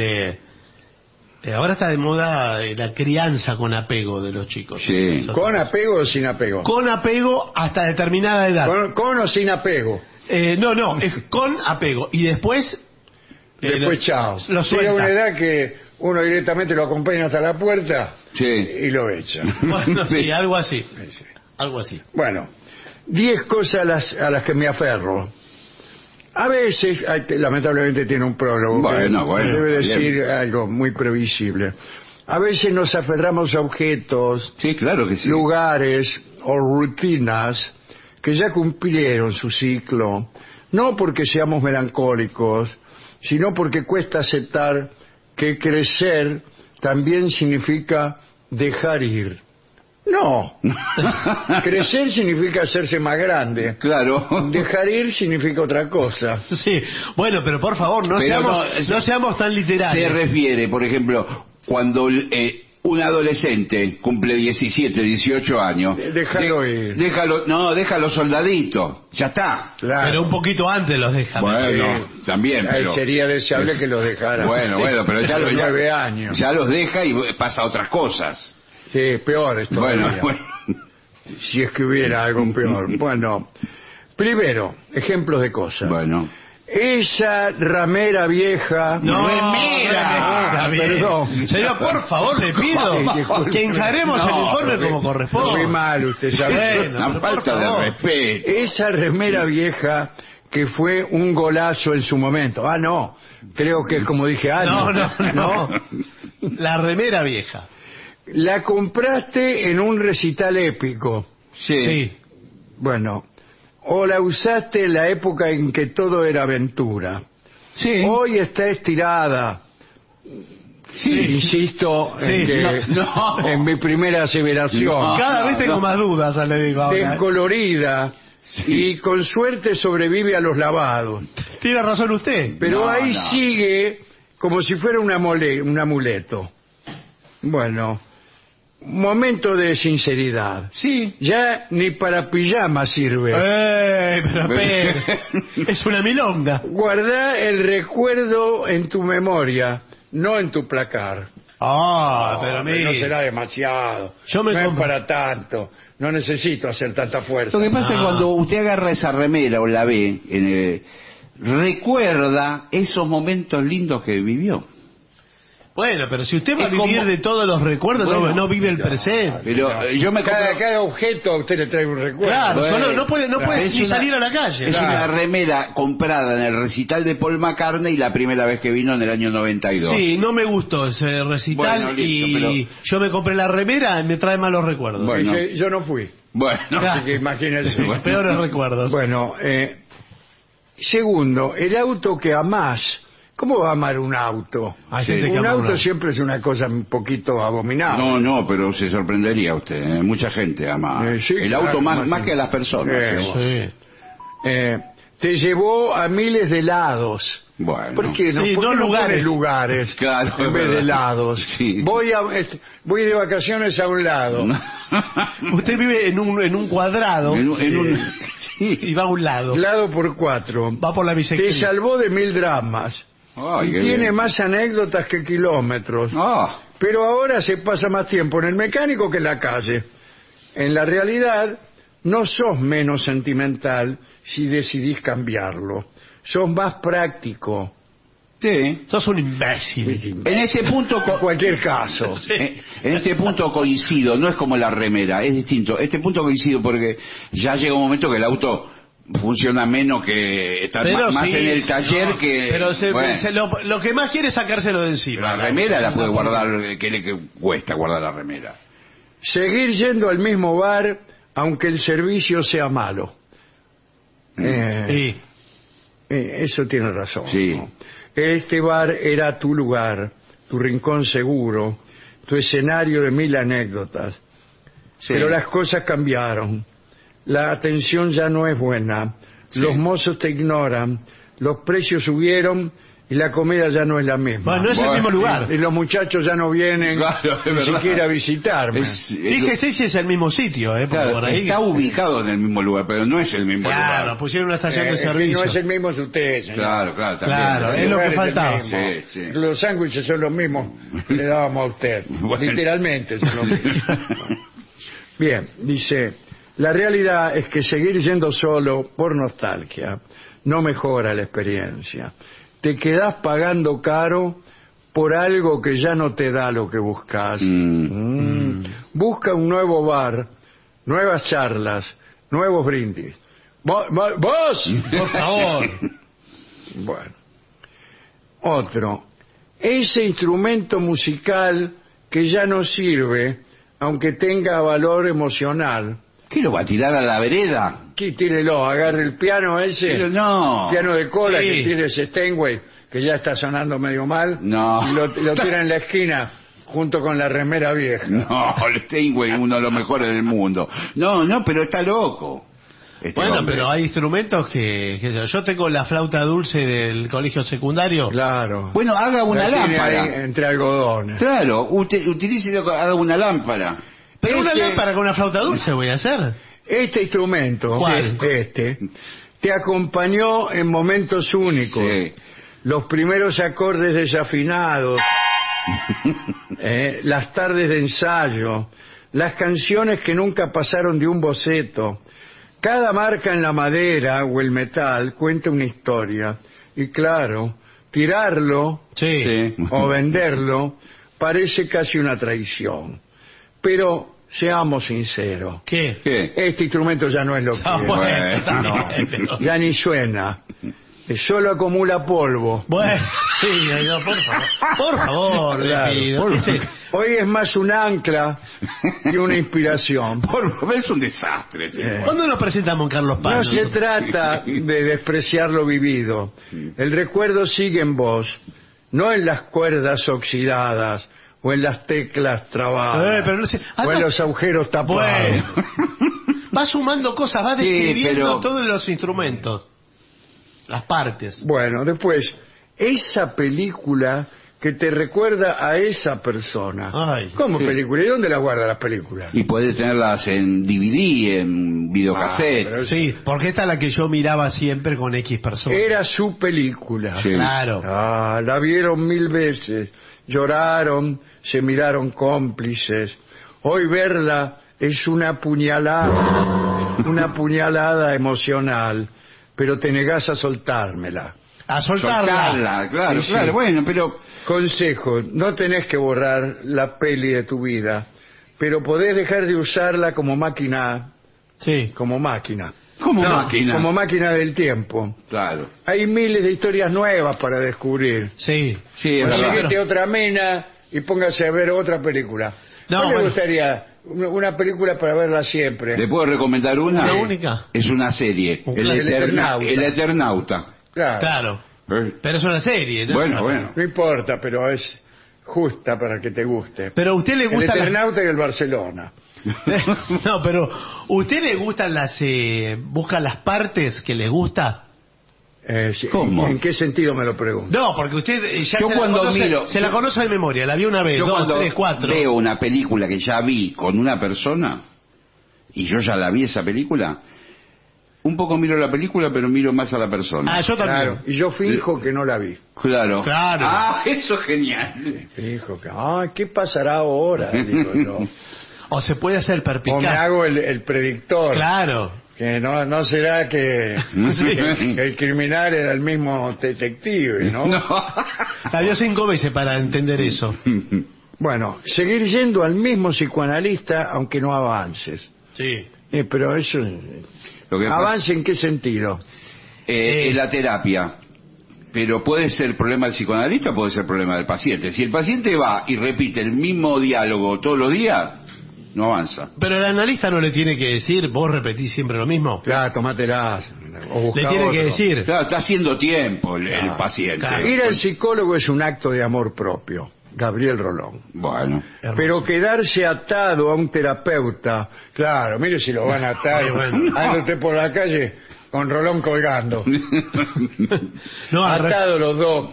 Speaker 5: ahora está de moda la crianza con apego de los chicos.
Speaker 3: Sí. ¿Con apego o sin apego?
Speaker 5: Con apego hasta determinada edad.
Speaker 3: ¿Con o sin apego?
Speaker 5: No, es con apego. Y después...
Speaker 3: chao.
Speaker 5: Lo suelta.
Speaker 3: Llega una edad que uno directamente lo acompaña hasta la puerta y lo echa.
Speaker 5: Bueno, sí, algo así. Algo así.
Speaker 3: Bueno, 10 cosas a las que me aferro. A veces, lamentablemente tiene un prólogo.
Speaker 4: Bueno,
Speaker 3: debe decir algo muy previsible. A veces nos aferramos a objetos,
Speaker 4: claro que sí,
Speaker 3: lugares o rutinas que ya cumplieron su ciclo, no porque seamos melancólicos, sino porque cuesta aceptar que crecer también significa dejar ir. No. Crecer significa hacerse más grande.
Speaker 4: Claro.
Speaker 3: Dejar ir significa otra cosa.
Speaker 5: Sí. Bueno, pero por favor, no seamos tan literales.
Speaker 4: Se refiere, por ejemplo, cuando un adolescente cumple 17, 18 años.
Speaker 3: Déjalo ir.
Speaker 4: Déjalo soldadito. Ya está.
Speaker 3: Claro.
Speaker 5: Pero un poquito antes los deja.
Speaker 4: Bueno, también. Pero
Speaker 3: sería deseable que los dejara.
Speaker 4: Bueno, pero ya los
Speaker 3: 9 años.
Speaker 4: Ya los deja y pasa a otras cosas.
Speaker 3: Sí, peor esto.
Speaker 4: Bueno.
Speaker 3: Si es que hubiera algo peor. Bueno, primero, ejemplos de cosas.
Speaker 4: Bueno.
Speaker 3: Esa ramera vieja.
Speaker 5: No,
Speaker 3: remera. Perdón.
Speaker 5: Señor, por favor, le pido que encaremos el informe como corresponde.
Speaker 3: Muy mal, usted sabe.
Speaker 4: Una falta de respeto.
Speaker 3: Esa remera vieja que fue un golazo en su momento. No. Creo que es como dije antes.
Speaker 5: No. La remera vieja.
Speaker 3: La compraste en un recital épico.
Speaker 5: Sí.
Speaker 3: Bueno, o la usaste en la época en que todo era aventura.
Speaker 4: Sí.
Speaker 3: Hoy está estirada.
Speaker 4: Sí.
Speaker 3: Insisto en que en mi primera aseveración.
Speaker 5: Cada vez tengo más dudas, le digo ahora.
Speaker 3: Descolorida. Y con suerte sobrevive a los lavados.
Speaker 5: Tiene razón usted.
Speaker 3: Pero ahí sigue como si fuera un amuleto. Bueno, momento de sinceridad.
Speaker 4: Sí.
Speaker 3: Ya ni para pijama sirve.
Speaker 5: Pero es una milonga.
Speaker 3: Guarda el recuerdo en tu memoria, no en tu placar.
Speaker 5: Pero
Speaker 3: no será demasiado. No es para tanto. No necesito hacer tanta fuerza.
Speaker 4: Lo que pasa es que cuando usted agarra esa remera o la ve recuerda esos momentos lindos que vivió.
Speaker 5: Bueno, pero si usted va a
Speaker 4: Es
Speaker 5: vivir
Speaker 4: como-
Speaker 5: de todos los recuerdos,
Speaker 4: Bueno,
Speaker 5: no vive el presente.
Speaker 4: Pero yo me compro...
Speaker 3: Cada objeto a usted le trae un recuerdo.
Speaker 5: Claro,
Speaker 4: Bueno,
Speaker 5: solo no puede
Speaker 4: es
Speaker 5: ni
Speaker 4: una-
Speaker 5: salir a la calle.
Speaker 4: Es
Speaker 5: Claro.
Speaker 4: una remera comprada en el recital de Paul McCartney la primera vez que vino en el año 92.
Speaker 5: Sí, no me gustó ese recital
Speaker 4: Bueno, listo,
Speaker 5: y yo me compré la remera y me trae malos recuerdos.
Speaker 4: Bueno.
Speaker 3: Yo no fui.
Speaker 4: Bueno,
Speaker 3: Así que imagínense.
Speaker 5: Peores recuerdos.
Speaker 3: Bueno, segundo, el auto que amás. ¿Cómo va a amar un auto?
Speaker 5: Hay gente que
Speaker 3: Un
Speaker 5: ama
Speaker 3: auto siempre es una cosa un poquito abominable.
Speaker 4: no, pero se sorprendería usted. Mucha gente ama
Speaker 3: Sí,
Speaker 4: el
Speaker 3: claro,
Speaker 4: auto más
Speaker 3: imagino.
Speaker 4: que a las personas.
Speaker 3: Sí.
Speaker 5: Sí.
Speaker 3: Te llevó a miles de lados.
Speaker 4: Bueno.
Speaker 3: ¿Por qué no?
Speaker 5: Sí,
Speaker 3: ¿Por
Speaker 5: no
Speaker 3: qué no
Speaker 5: lugares.
Speaker 3: pones lugares
Speaker 4: Claro,
Speaker 3: en
Speaker 4: es
Speaker 3: vez de
Speaker 4: verdad.
Speaker 3: lados?
Speaker 4: Sí.
Speaker 3: Voy de vacaciones a un lado.
Speaker 5: Usted vive en un cuadrado
Speaker 4: En un- sí.
Speaker 5: y va a un lado.
Speaker 3: Lado por 4.
Speaker 5: Va por la
Speaker 3: Te
Speaker 5: bicicleta.
Speaker 3: salvó de 1000 dramas.
Speaker 4: Ay,
Speaker 3: Y
Speaker 4: qué
Speaker 3: tiene
Speaker 4: bien.
Speaker 3: más anécdotas que kilómetros.
Speaker 4: Ah,
Speaker 3: Pero ahora se pasa más tiempo en el mecánico que en la calle. En la realidad, no sos menos sentimental si decidís cambiarlo. Sos más práctico.
Speaker 4: sí.
Speaker 5: Sos un imbécil.
Speaker 4: En este punto
Speaker 3: En cualquier caso.
Speaker 4: en este punto coincido, no es como la remera, es distinto. Este punto coincido porque ya llega un momento que el auto funciona menos que estar
Speaker 5: Pero
Speaker 4: más
Speaker 5: sí,
Speaker 4: en el taller
Speaker 5: no,
Speaker 4: que...
Speaker 5: Pero
Speaker 4: bueno,
Speaker 5: lo que más quiere es sacárselo de encima.
Speaker 4: la remera la puede guardar, que le cuesta guardar la remera.
Speaker 3: Seguir yendo al mismo bar aunque el servicio sea malo.
Speaker 5: Sí.
Speaker 3: Eso tiene razón.
Speaker 4: Sí.
Speaker 3: ¿no? Este bar era tu lugar, tu rincón seguro, tu escenario de 1000 anécdotas.
Speaker 4: Sí.
Speaker 3: Pero las cosas cambiaron. La atención ya no es buena.
Speaker 4: Sí.
Speaker 3: Los mozos te ignoran. Los precios subieron y la comida ya no es la misma.
Speaker 5: Bueno, no es el mismo lugar.
Speaker 3: Y los muchachos ya no vienen
Speaker 4: Claro, es
Speaker 3: ni
Speaker 4: verdad.
Speaker 3: siquiera a visitarme.
Speaker 5: Fíjese si es el mismo sitio, porque
Speaker 4: Claro,
Speaker 5: por ahí...
Speaker 4: está ubicado en el mismo lugar, pero no es el mismo
Speaker 5: Claro,
Speaker 4: lugar.
Speaker 5: pusieron una estación de
Speaker 3: Es que
Speaker 5: servicio.
Speaker 3: no es el mismo de ustedes, señor.
Speaker 4: Claro, también.
Speaker 5: Claro,
Speaker 4: Sí.
Speaker 5: es lo que
Speaker 3: El lugar el
Speaker 5: faltaba.
Speaker 3: mismo.
Speaker 4: Sí, sí.
Speaker 3: Los sándwiches son los mismos que le dábamos a usted.
Speaker 4: Bueno.
Speaker 3: Literalmente son los mismos. Bien, dice, la realidad es que seguir yendo solo por nostalgia no mejora la experiencia. Te quedás pagando caro por algo que ya no te da lo que buscas. Busca un nuevo bar, nuevas charlas, nuevos brindis. ¿Vos?
Speaker 5: Por favor.
Speaker 3: Bueno. Otro. Ese instrumento musical que ya no sirve, aunque tenga valor emocional.
Speaker 4: ¿Qué lo va a tirar a la vereda?
Speaker 3: Tírelo, agarre el piano ese.
Speaker 4: Pero no.
Speaker 3: Piano de cola
Speaker 5: Sí.
Speaker 3: que tiene ese Steinway, que ya está sonando medio mal.
Speaker 4: No.
Speaker 3: Y lo tira en la esquina junto con la remera vieja.
Speaker 4: No, el Steinway es uno de los mejores del mundo. No, pero está loco. Este
Speaker 5: Bueno,
Speaker 4: hombre.
Speaker 5: pero hay instrumentos que yo tengo la flauta dulce del colegio secundario.
Speaker 3: Claro.
Speaker 4: Bueno, haga una
Speaker 3: La tiene
Speaker 4: lámpara.
Speaker 3: ahí entre algodones.
Speaker 4: Claro, utilice, haga una lámpara.
Speaker 5: Pero una
Speaker 3: Este-
Speaker 5: lámpara con una flauta dulce voy a hacer.
Speaker 3: Este instrumento,
Speaker 5: ¿Cuál?
Speaker 3: te acompañó en momentos únicos.
Speaker 4: Sí.
Speaker 3: Los primeros acordes desafinados, las tardes de ensayo, las canciones que nunca pasaron de un boceto. Cada marca en la madera o el metal cuenta una historia. Y claro, tirarlo
Speaker 4: Sí.
Speaker 3: o venderlo parece casi una traición. Pero seamos sinceros.
Speaker 5: ¿Qué?
Speaker 4: ¿Qué?
Speaker 3: Este instrumento ya no es lo que
Speaker 5: Ah,
Speaker 3: es.
Speaker 5: bueno,
Speaker 4: Bueno,
Speaker 5: está
Speaker 3: No,
Speaker 5: bien, pero-
Speaker 3: ya ni suena. Solo acumula polvo.
Speaker 5: Bueno, sí, no, por favor. Por favor, le
Speaker 3: Claro,
Speaker 5: pido. Ese-
Speaker 3: Hoy es más un ancla que una inspiración.
Speaker 4: Es un desastre.
Speaker 5: ¿Cuándo nos presentamos, Carlos Paz?
Speaker 3: No se trata de despreciar lo vivido. El recuerdo sigue en vos, no en las cuerdas oxidadas o en las teclas trabadas
Speaker 5: pero no sé-
Speaker 3: o en
Speaker 5: además-
Speaker 3: los agujeros tapados.
Speaker 5: Bueno. Va sumando cosas, va
Speaker 4: Sí,
Speaker 5: describiendo
Speaker 4: pero-
Speaker 5: todos los instrumentos. Las partes.
Speaker 3: Bueno, después, esa película que te recuerda a esa persona.
Speaker 5: Ay.
Speaker 3: ¿Cómo
Speaker 4: Sí.
Speaker 3: película? ¿Y dónde la guarda las películas?
Speaker 4: Y puede tenerlas en DVD, en videocassette.
Speaker 3: pero-
Speaker 5: Sí, porque esta es la que yo miraba siempre con X personas.
Speaker 3: Era su película.
Speaker 4: Sí.
Speaker 5: Claro.
Speaker 3: La vieron 1000 veces, lloraron, se miraron cómplices. Hoy verla es una puñalada emocional. pero te negás a soltármela.
Speaker 5: A soltarla.
Speaker 4: Claro,
Speaker 3: Sí,
Speaker 4: claro.
Speaker 3: sí.
Speaker 4: Bueno, pero...
Speaker 3: Consejo, no tenés que borrar la peli de tu vida, pero podés dejar de usarla como máquina.
Speaker 5: Sí.
Speaker 3: Como máquina.
Speaker 4: ¿Cómo
Speaker 3: No,
Speaker 4: máquina?
Speaker 3: Como máquina del tiempo.
Speaker 4: Claro.
Speaker 3: Hay miles de historias nuevas para descubrir.
Speaker 5: Sí.
Speaker 4: Sí, es verdad.
Speaker 3: Consíguete otra mina y póngase a ver otra película.
Speaker 5: No,
Speaker 3: ¿Cuál le
Speaker 5: bueno.
Speaker 3: gustaría? Una película para verla siempre.
Speaker 4: ¿Le puedo recomendar una?
Speaker 5: ¿La única?
Speaker 4: Es una serie.
Speaker 5: Un
Speaker 3: El Eternauta.
Speaker 4: El Eternauta.
Speaker 3: Claro.
Speaker 5: Claro. Pero es una serie, ¿no?
Speaker 4: Bueno.
Speaker 3: No importa, pero es justa para que te guste.
Speaker 5: Pero a usted le
Speaker 3: El
Speaker 5: gusta
Speaker 3: Eternauta y el Barcelona.
Speaker 5: No, pero ¿usted le gustan busca las partes que le gusta?
Speaker 3: Sí.
Speaker 4: ¿Cómo?
Speaker 3: ¿En qué sentido me lo pregunto?
Speaker 5: No, porque usted ya
Speaker 4: Yo
Speaker 5: se,
Speaker 4: cuando
Speaker 5: la conoce,
Speaker 4: miro-
Speaker 5: se la conoce de memoria, la vio una vez,
Speaker 4: Yo
Speaker 5: dos,
Speaker 4: cuando
Speaker 5: tres, cuatro.
Speaker 4: veo una película que ya vi con una persona, y yo ya la vi esa película, un poco miro la película, pero miro más a la persona.
Speaker 5: Ah, yo también.
Speaker 3: Claro, y yo finjo que no la vi.
Speaker 4: Claro.
Speaker 5: Claro.
Speaker 4: Ah, eso es genial.
Speaker 3: Finjo que, ¿qué pasará ahora? Digo yo.
Speaker 5: O se puede hacer
Speaker 3: O me
Speaker 5: perpicaz.
Speaker 3: hago el predictor.
Speaker 5: Claro.
Speaker 3: Que no será que el criminal era el mismo detective, ¿no?
Speaker 5: La vio 5 veces para entender eso.
Speaker 3: Bueno, seguir yendo al mismo psicoanalista aunque no avances.
Speaker 5: Sí.
Speaker 3: Pero eso...
Speaker 4: Lo que
Speaker 3: ¿Avance en qué sentido?
Speaker 4: En la terapia. Pero puede ser problema del psicoanalista, puede ser problema del paciente. Si el paciente va y repite el mismo diálogo todos los días, no avanza.
Speaker 5: Pero el analista no le tiene que decir, vos repetís siempre lo mismo.
Speaker 3: Claro, tomátela. O buscá
Speaker 5: Le tiene
Speaker 3: otro.
Speaker 5: que decir.
Speaker 4: Claro, está haciendo tiempo el paciente.
Speaker 5: claro.
Speaker 3: Ir al psicólogo es un acto de amor propio. Gabriel Rolón.
Speaker 4: Bueno.
Speaker 3: Pero quedarse atado a un terapeuta, claro, mire si lo van a atar, anda usted por la calle con Rolón colgando,
Speaker 5: No,
Speaker 3: atados los dos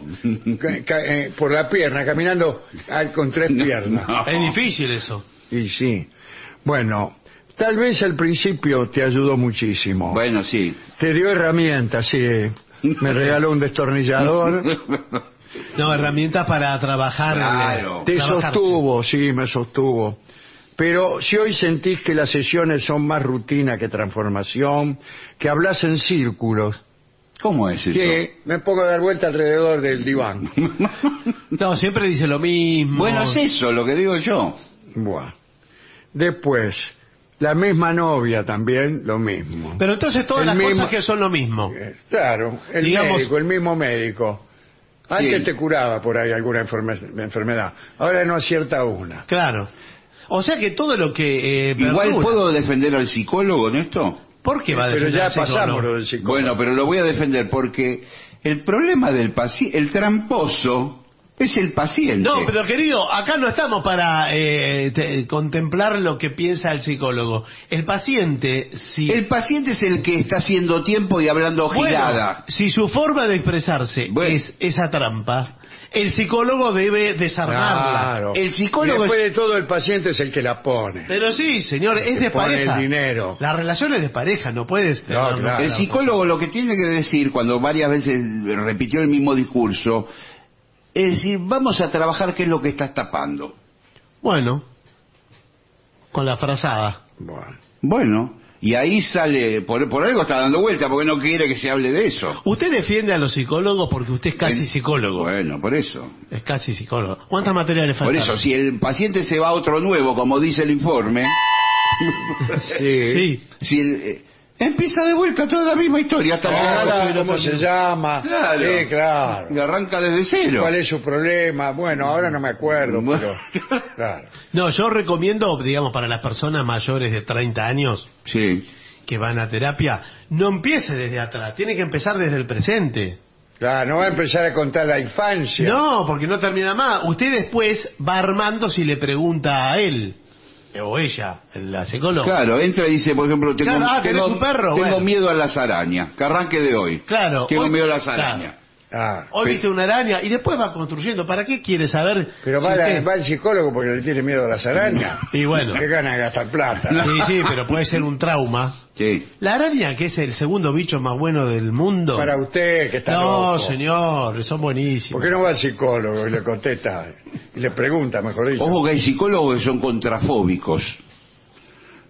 Speaker 3: por la pierna, caminando con 3 piernas.
Speaker 4: No.
Speaker 5: es difícil eso.
Speaker 3: Y sí, bueno, tal vez al principio te ayudó muchísimo.
Speaker 4: Bueno, sí.
Speaker 3: Te dio herramientas, sí. Me regaló un destornillador.
Speaker 5: No, herramientas para trabajar.
Speaker 4: Claro.
Speaker 3: Te
Speaker 5: trabajarse.
Speaker 3: sostuvo, sí, me sostuvo. Pero si hoy sentís que las sesiones son más rutina que transformación, que hablas en círculos,
Speaker 4: ¿Cómo es eso?
Speaker 3: que me pongo a dar vuelta alrededor del diván.
Speaker 5: No, siempre dice lo mismo.
Speaker 4: Bueno, es eso lo que digo yo.
Speaker 3: Buah. Después, la misma novia también, lo mismo.
Speaker 5: Pero entonces todas
Speaker 3: El
Speaker 5: las
Speaker 3: mismo-
Speaker 5: cosas que son lo mismo.
Speaker 3: Claro, el
Speaker 5: Digamos-
Speaker 3: médico, el mismo médico. Antes
Speaker 4: Sí.
Speaker 3: te curaba por ahí alguna enfermedad, ahora no acierta una.
Speaker 5: Claro. O sea que todo lo que...
Speaker 4: Igual
Speaker 5: perdura.
Speaker 4: puedo defender al psicólogo en esto.
Speaker 5: ¿Por qué va a
Speaker 3: Pero
Speaker 5: defender
Speaker 3: ya
Speaker 5: al psicólogo?
Speaker 3: pasamos lo del psicólogo.
Speaker 4: Bueno, pero lo voy a defender porque el problema del paciente, el tramposo, es el paciente.
Speaker 5: No, pero querido, acá no estamos para contemplar lo que piensa el psicólogo. El paciente, si...
Speaker 4: El paciente es el que está haciendo tiempo y hablando
Speaker 5: Bueno,
Speaker 4: gilada.
Speaker 5: si su forma de expresarse
Speaker 4: Bueno.
Speaker 5: es esa trampa, el psicólogo debe desarmarla.
Speaker 3: Claro.
Speaker 4: El psicólogo
Speaker 3: Y después
Speaker 4: es-
Speaker 3: de todo el paciente es el que la pone.
Speaker 5: Pero sí, señor, es
Speaker 3: Que
Speaker 5: de
Speaker 3: pone
Speaker 5: pareja.
Speaker 3: el dinero.
Speaker 5: La relación es de pareja, no puedes...
Speaker 3: No, claro.
Speaker 4: El psicólogo lo que tiene que decir cuando varias veces repitió el mismo discurso es decir, vamos a trabajar qué es lo que estás tapando.
Speaker 5: Bueno, con la frazada.
Speaker 4: Bueno, y ahí sale, por algo está dando vuelta, porque no quiere que se hable de eso.
Speaker 5: Usted defiende a los psicólogos porque usted es casi psicólogo.
Speaker 4: Bueno, por eso.
Speaker 5: Es casi psicólogo. ¿Cuántas materias le
Speaker 4: Por
Speaker 5: faltan?
Speaker 4: eso, si el paciente se va a otro nuevo, como dice el informe,
Speaker 5: Sí.
Speaker 4: si empieza de vuelta toda la misma historia hasta llegar a...
Speaker 3: ¿Cómo se llama?
Speaker 4: Claro.
Speaker 3: Sí, claro.
Speaker 4: Y arranca desde cero.
Speaker 3: ¿Cuál es su problema? Bueno, ahora no me acuerdo, pero... Claro.
Speaker 5: No, yo recomiendo, digamos, para las personas mayores de 30 años
Speaker 4: Sí.
Speaker 5: que van a terapia, no empiece desde atrás, tiene que empezar desde el presente.
Speaker 3: Claro, no va a empezar a contar la infancia.
Speaker 5: No, porque no termina más. Usted después va armando si le pregunta a él o ella, la psicóloga.
Speaker 4: Claro, entra y dice, por ejemplo, tengo,
Speaker 5: Claro, ¿tenés un perro?
Speaker 4: tengo
Speaker 5: Bueno.
Speaker 4: miedo a las arañas, que arranque de hoy.
Speaker 5: Claro.
Speaker 4: Tengo
Speaker 5: hoy-
Speaker 4: miedo a las
Speaker 5: claro.
Speaker 4: arañas.
Speaker 3: Ah,
Speaker 5: Hoy viste una araña y después va construyendo. ¿Para qué quiere saber?
Speaker 3: pero
Speaker 5: si
Speaker 3: va,
Speaker 5: usted-
Speaker 3: va el psicólogo porque le tiene miedo a las arañas.
Speaker 5: Y bueno.
Speaker 3: Qué gana de gastar plata.
Speaker 5: Sí, sí, pero puede ser un trauma.
Speaker 4: Sí.
Speaker 5: La araña, que es el segundo bicho más bueno del mundo.
Speaker 3: Para usted, que está
Speaker 5: No,
Speaker 3: loco.
Speaker 5: señor, son buenísimos.
Speaker 3: ¿Por qué no va al psicólogo y le contesta? Y le pregunta, mejor dicho.
Speaker 4: Ojo que hay psicólogos que son contrafóbicos.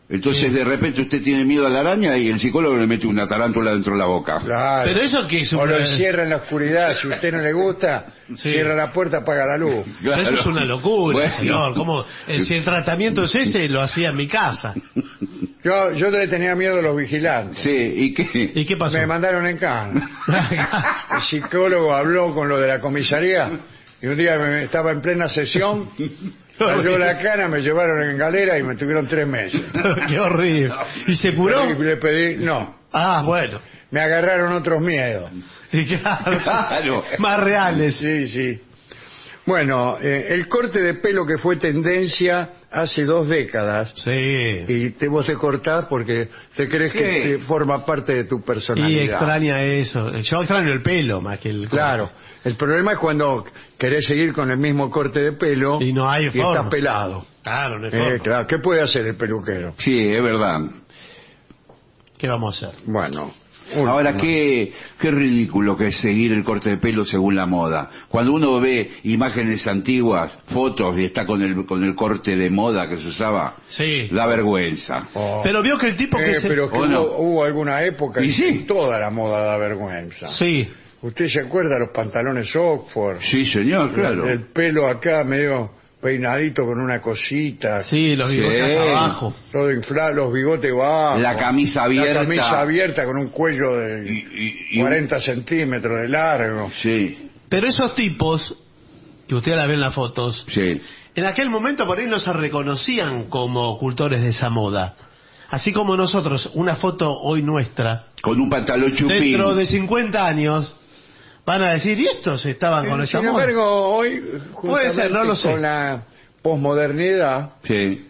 Speaker 4: Entonces de repente usted tiene miedo a la araña y el psicólogo le mete una tarántula dentro de la boca.
Speaker 3: Claro.
Speaker 5: Pero eso que es
Speaker 3: O lo
Speaker 5: una...
Speaker 3: encierra en la oscuridad. Si a usted no le gusta, cierra la puerta, apaga la luz.
Speaker 5: Pero eso es una locura,
Speaker 4: Bueno.
Speaker 5: señor. ¿Cómo? Si el tratamiento es ese, lo hacía en mi casa.
Speaker 3: Yo le tenía miedo a los vigilantes.
Speaker 4: Sí, ¿y qué?
Speaker 5: ¿Y qué pasó?
Speaker 3: Me mandaron en cana. El psicólogo habló con lo de la comisaría y un día estaba en plena sesión, cayó la cana, me llevaron en galera y me tuvieron 3 meses.
Speaker 5: Qué horrible. ¿Y se curó?
Speaker 3: Y le pedí, no,
Speaker 5: Ah, bueno.
Speaker 3: me agarraron otros miedos.
Speaker 5: Y claro,
Speaker 4: Claro.
Speaker 5: más reales.
Speaker 3: Sí, sí. Bueno, el corte de pelo que fue tendencia hace 2 décadas,
Speaker 5: Sí.
Speaker 3: y vos te cortás porque te crees que
Speaker 4: Sí.
Speaker 3: forma parte de tu personalidad.
Speaker 5: Y extraña eso. Yo extraño el pelo más que el corte.
Speaker 3: Claro, el problema es cuando querés seguir con el mismo corte de pelo
Speaker 5: Y no hay
Speaker 3: y
Speaker 5: forma.
Speaker 3: estás pelado.
Speaker 5: Claro, no hay forma.
Speaker 3: Claro, ¿qué puede hacer el peluquero?
Speaker 4: Sí, es verdad.
Speaker 5: ¿Qué vamos a hacer?
Speaker 3: Bueno,
Speaker 4: Ahora, qué ridículo que es seguir el corte de pelo según la moda. Cuando uno ve imágenes antiguas, fotos, y está con el corte de moda que se usaba,
Speaker 5: Sí.
Speaker 4: da vergüenza.
Speaker 3: Oh.
Speaker 5: Pero vio que el tipo que se...
Speaker 3: pero que
Speaker 4: ¿O no?
Speaker 3: hubo alguna época
Speaker 4: Y
Speaker 3: en
Speaker 4: sí.
Speaker 3: que toda la moda da vergüenza.
Speaker 5: Sí.
Speaker 3: ¿Usted se acuerda de los pantalones Oxford?
Speaker 4: Sí, señor, claro.
Speaker 3: El pelo acá medio peinadito con una cosita.
Speaker 5: Sí, los
Speaker 4: Sí.
Speaker 5: bigotes hasta abajo.
Speaker 3: Todo inflado, los bigotes bajos.
Speaker 4: La camisa abierta.
Speaker 3: La camisa abierta con un cuello de
Speaker 4: Y
Speaker 3: 40 centímetros de largo.
Speaker 4: Sí,
Speaker 5: Pero esos tipos, que usted la ve en las fotos,
Speaker 4: sí.
Speaker 5: en aquel momento por ahí no se reconocían como cultores de esa moda. Así como nosotros, una foto hoy nuestra,
Speaker 4: Con un pantalón chupín.
Speaker 5: dentro de 50 años, van a decir, ¿y estos estaban con esa
Speaker 3: Sin
Speaker 5: moda?
Speaker 3: embargo, hoy,
Speaker 5: Puede ser, no lo sé.
Speaker 3: con la posmodernidad,
Speaker 4: Sí.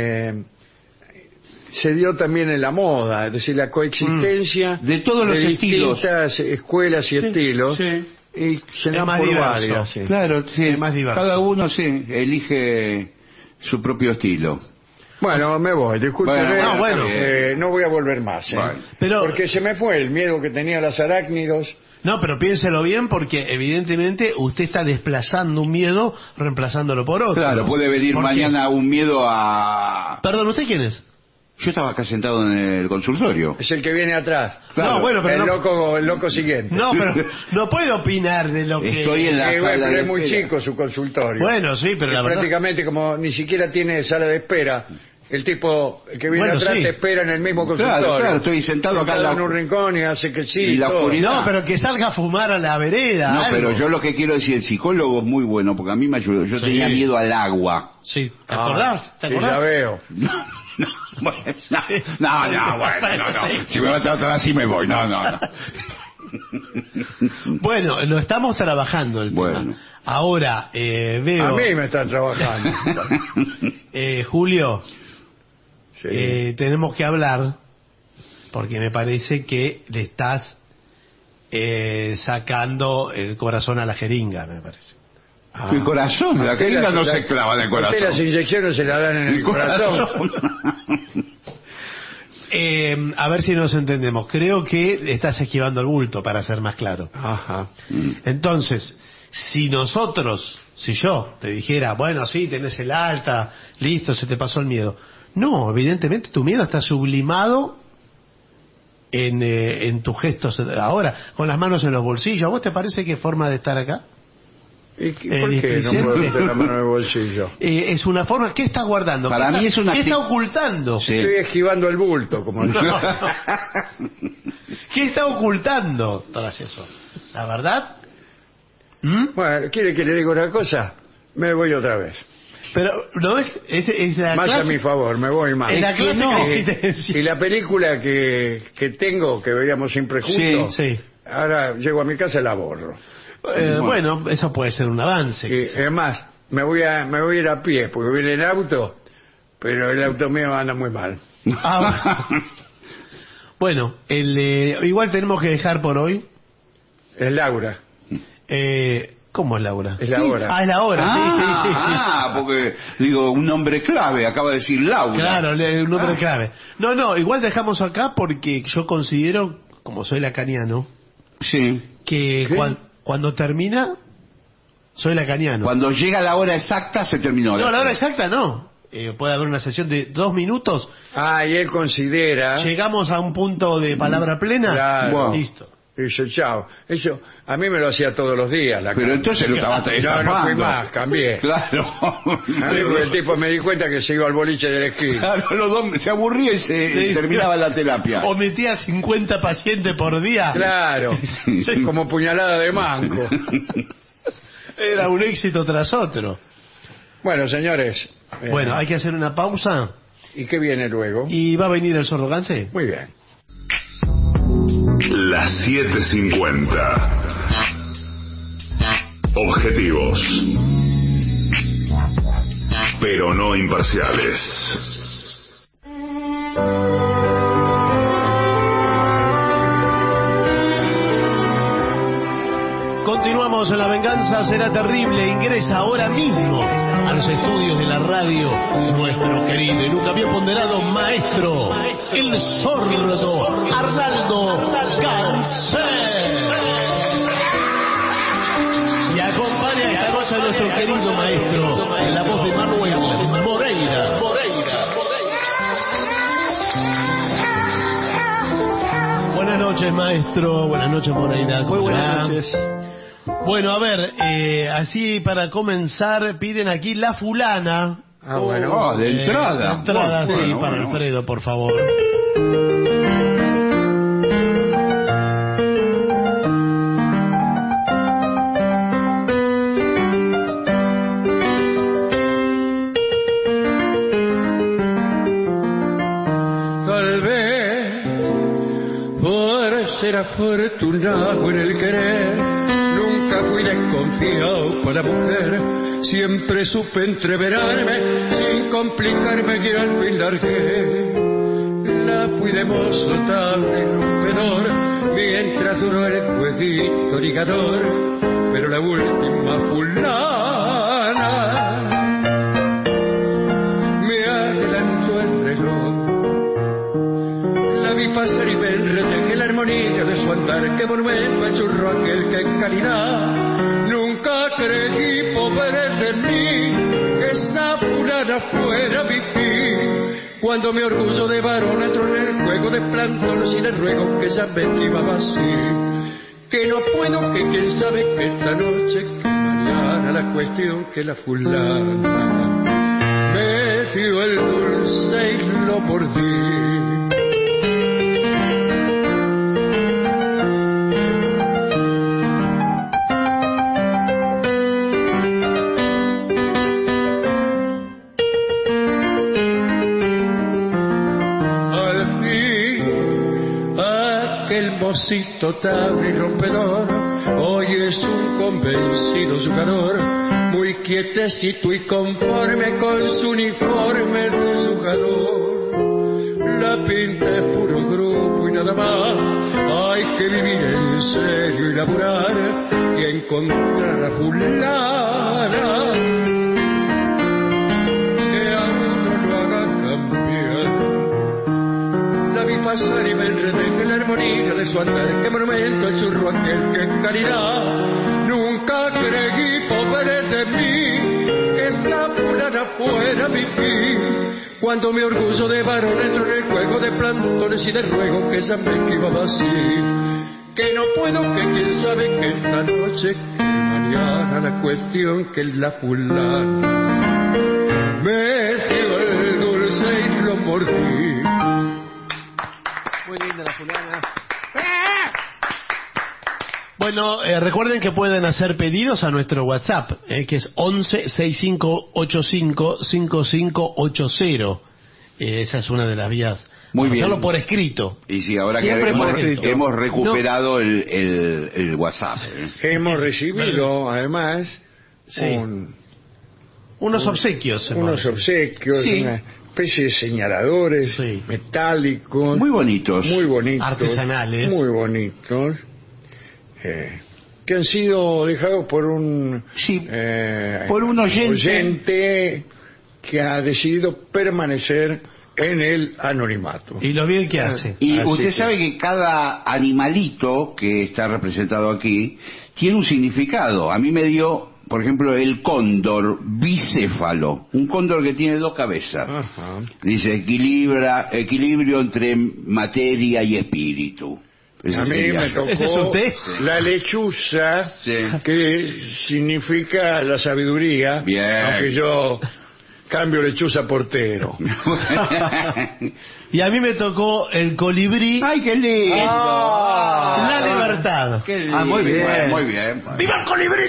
Speaker 3: se dio también en la moda, es decir, la coexistencia
Speaker 4: De todos los estilos.
Speaker 3: distintas escuelas y estilos,
Speaker 4: Sí.
Speaker 3: y se
Speaker 5: Es
Speaker 3: dan
Speaker 5: más
Speaker 3: por
Speaker 5: diverso.
Speaker 3: varias. Sí.
Speaker 4: Claro, sí.
Speaker 5: Es más diverso.
Speaker 4: Cada uno sí elige su propio estilo.
Speaker 3: Bueno, me voy, discúlpeme.
Speaker 4: Bueno,
Speaker 3: no voy a volver más,
Speaker 4: Bueno.
Speaker 5: Pero-
Speaker 3: porque se me fue el miedo que tenía a las arácnidos.
Speaker 5: No, pero piénselo bien porque evidentemente usted está desplazando un miedo reemplazándolo por otro.
Speaker 4: Claro, puede venir
Speaker 5: ¿Por qué?
Speaker 4: mañana un miedo a...
Speaker 5: Perdón, ¿usted quién es?
Speaker 4: Yo estaba acá sentado en el consultorio.
Speaker 3: Es el que viene atrás.
Speaker 4: Claro.
Speaker 5: No, bueno, pero
Speaker 3: El loco siguiente.
Speaker 5: No, pero no puede opinar de lo que...
Speaker 4: Estoy en la
Speaker 3: Bueno,
Speaker 4: sala
Speaker 3: pero
Speaker 4: de
Speaker 3: es muy
Speaker 4: espera.
Speaker 3: chico su consultorio.
Speaker 5: Bueno, sí, pero
Speaker 3: Y
Speaker 5: la verdad...
Speaker 3: prácticamente como ni siquiera tiene sala de espera, el tipo que viene
Speaker 5: Bueno,
Speaker 3: atrás
Speaker 5: sí.
Speaker 3: te espera en el mismo consultorio.
Speaker 4: Claro, claro, estoy sentado acá en la-
Speaker 3: en un rincón y hace que sí.
Speaker 4: Y la
Speaker 3: todo.
Speaker 4: oscuridad.
Speaker 5: No, pero que salga a fumar a la vereda.
Speaker 4: No,
Speaker 5: algo.
Speaker 4: pero yo lo que quiero decir, el psicólogo es muy bueno, porque a mí me ayudó. Yo
Speaker 5: Sí.
Speaker 4: tenía miedo al agua.
Speaker 5: Sí, ¿te acordás? ¿Te
Speaker 3: Sí,
Speaker 5: acordás?
Speaker 3: ya veo.
Speaker 4: No, bueno, no. Si me va a tratar así me voy. No.
Speaker 5: Bueno, lo estamos trabajando el tema.
Speaker 4: Bueno.
Speaker 5: Ahora, veo...
Speaker 3: A mí me están trabajando.
Speaker 5: Julio,
Speaker 3: Sí.
Speaker 5: tenemos que hablar porque me parece que le estás sacando el corazón a la jeringa, me parece.
Speaker 4: El corazón, la jeringa no se clava en el
Speaker 3: Usted las
Speaker 4: corazón.
Speaker 3: inyecciones se las dan en el corazón.
Speaker 5: A ver si nos entendemos. Creo que estás esquivando el bulto, para ser más claro.
Speaker 3: Ajá.
Speaker 5: Entonces, si yo te dijera, bueno, sí, tenés el alta, listo, se te pasó el miedo. No, evidentemente tu miedo está sublimado en tus gestos ahora, con las manos en los bolsillos. ¿A vos te parece que forma de estar acá?
Speaker 3: ¿Y por qué no
Speaker 5: displicente?
Speaker 3: puedo meter la mano en el bolsillo?
Speaker 5: Es una forma... ¿Qué estás guardando?
Speaker 4: Para
Speaker 5: ¿Qué
Speaker 4: mí
Speaker 5: está-
Speaker 4: es una
Speaker 5: ¿Qué está
Speaker 4: acti-
Speaker 5: ocultando?
Speaker 4: Sí.
Speaker 3: Estoy esquivando el bulto, como dice.
Speaker 5: ¿Qué está ocultando tras eso? ¿La verdad? ¿Mm?
Speaker 3: Bueno, ¿quiere que le diga una cosa? Me voy otra vez.
Speaker 5: Pero no es la
Speaker 3: Más
Speaker 5: clase-
Speaker 3: a mi favor, me voy más.
Speaker 5: En la
Speaker 3: Es que
Speaker 5: clásica existencia.
Speaker 3: Y la película que tengo, que veíamos siempre juntos,
Speaker 5: Sí.
Speaker 3: ahora llego a mi casa y la borro.
Speaker 5: Bueno, eso puede ser un avance.
Speaker 3: Y además, me voy a ir a pie, porque viene el auto, pero el auto mío anda muy mal.
Speaker 5: Ah, bueno, igual tenemos que dejar por hoy.
Speaker 3: Es Laura,
Speaker 5: ¿Cómo es Laura?
Speaker 3: es la hora.
Speaker 5: Ah, es la hora, sí.
Speaker 4: Porque, digo, un nombre clave, acaba de decir Laura.
Speaker 5: Claro, un nombre clave. No, igual dejamos acá porque yo considero, como soy lacaniano,
Speaker 4: Sí.
Speaker 5: que cuando termina, soy lacaniano.
Speaker 4: Cuando llega la hora exacta, se terminó.
Speaker 5: No, la hora exacta no. puede haber una sesión de 2 minutos.
Speaker 3: Y él considera...
Speaker 5: Llegamos a un punto de palabra plena.
Speaker 3: Claro.
Speaker 5: Bueno, listo.
Speaker 3: Dice, chao. Eso a mí me lo hacía todos los días.
Speaker 4: Pero entonces lo estaba
Speaker 3: No fui más, cambié.
Speaker 4: Claro.
Speaker 3: El tipo me di cuenta que se iba al boliche de la esquina.
Speaker 4: Claro, los dos se aburría y se terminaba la terapia.
Speaker 5: O metía 50 pacientes por día.
Speaker 3: Claro.
Speaker 5: Sí.
Speaker 3: Como puñalada de manco.
Speaker 5: Era un éxito tras otro.
Speaker 3: Bueno, señores.
Speaker 5: Bueno, hay que hacer una pausa.
Speaker 3: ¿Y qué viene luego?
Speaker 5: ¿Y va a venir el Sordo Gance?
Speaker 3: Muy bien.
Speaker 2: Las 7:50. Objetivos, pero no imparciales.
Speaker 5: Continuamos en La Venganza Será Terrible. Ingresa ahora mismo a los estudios de la radio nuestro querido y nunca bien ponderado maestro, el sordo Arnaldo Gance. Y acompaña esta noche a nuestro querido maestro en la voz de Manuel Moreira. Buenas noches, maestro. Buenas noches, Moreira.
Speaker 3: Muy buenas noches.
Speaker 5: Bueno, a ver, así para comenzar, piden aquí La Fulana.
Speaker 4: Bueno. De entrada.
Speaker 5: De entrada,
Speaker 4: bueno,
Speaker 5: sí,
Speaker 4: bueno,
Speaker 5: para Alfredo, por favor.
Speaker 3: Tal vez por ser afortunado en el querer, nunca fui desconfiado para la mujer. Siempre supe entreverarme sin complicarme que al fin largué. La fui de mozo tan rompedor mientras duró el jueguito ligador. Pero la última fulana me adelantó el reloj. La vi pasar y me enredé en la armonía de su andar. Que monumento achurró aquel que en calidad nunca creí poder de mí, que esa fulana fuera mi fin. Cuando mi orgullo de varón entró en el juego de plantones y le ruego que ella me esquivaba así. Que no puedo, que quién sabe que esta noche, que mañana, la cuestión que la fulana me dio el dulce y lo mordí. Mocito tan y rompedor, hoy es un convencido jugador, muy quietecito y conforme con su uniforme de jugador. La pinta es puro grupo y nada más, hay que vivir en serio y laburar y encontrar a fulana que a uno lo haga cambiar. La vi pasar y me enredé en la armonía de su andar. Que monumento el churro aquel que en calidad nunca creí pobre de mí, que esta fulana fuera mi fin. Cuando mi orgullo de varón entró en el juego de plantones y de ruego que ella me esquivaba así. Que no puedo, que quién sabe que esta noche, que mañana, la cuestión que la fulana me dio el dulce y lo mordí.
Speaker 5: Muy linda la fulana. Bueno, recuerden que pueden hacer pedidos a nuestro WhatsApp, que es 11-6585-5580. Esa es una de las vías.
Speaker 4: Muy bien.
Speaker 5: Hacerlo por escrito.
Speaker 4: Y sí, ahora
Speaker 5: siempre
Speaker 4: que hemos recuperado el WhatsApp.
Speaker 3: Hemos recibido, además,
Speaker 5: unos obsequios.
Speaker 3: Unos obsequios,
Speaker 5: sí.
Speaker 3: Una especie de señaladores metálicos.
Speaker 4: Muy bonitos.
Speaker 3: Muy bonitos.
Speaker 5: Artesanales.
Speaker 3: Muy bonitos. Que han sido dejados por un
Speaker 4: por un
Speaker 3: oyente que ha decidido permanecer en el anonimato.
Speaker 5: Y lo bien que hace.
Speaker 4: Y usted sabe que cada animalito que está representado aquí tiene un significado. A mí me dio por ejemplo, el cóndor bicéfalo, un cóndor que tiene 2 cabezas.
Speaker 3: Ajá.
Speaker 4: Dice equilibrio entre materia y espíritu. Ese
Speaker 3: A mí
Speaker 4: sería
Speaker 3: me
Speaker 4: yo.
Speaker 5: ¿Ese es
Speaker 3: tocó
Speaker 5: usted?
Speaker 3: la lechuza,
Speaker 4: Sí.
Speaker 3: que significa la sabiduría,
Speaker 4: Bien.
Speaker 3: aunque yo cambio lechuza por tero.
Speaker 5: Y a mí me tocó el colibrí.
Speaker 4: ¡Ay, qué lindo!
Speaker 5: La libertad.
Speaker 4: Qué lindo.
Speaker 3: Muy bien.
Speaker 4: Muy bien.
Speaker 5: ¡Viva el colibrí!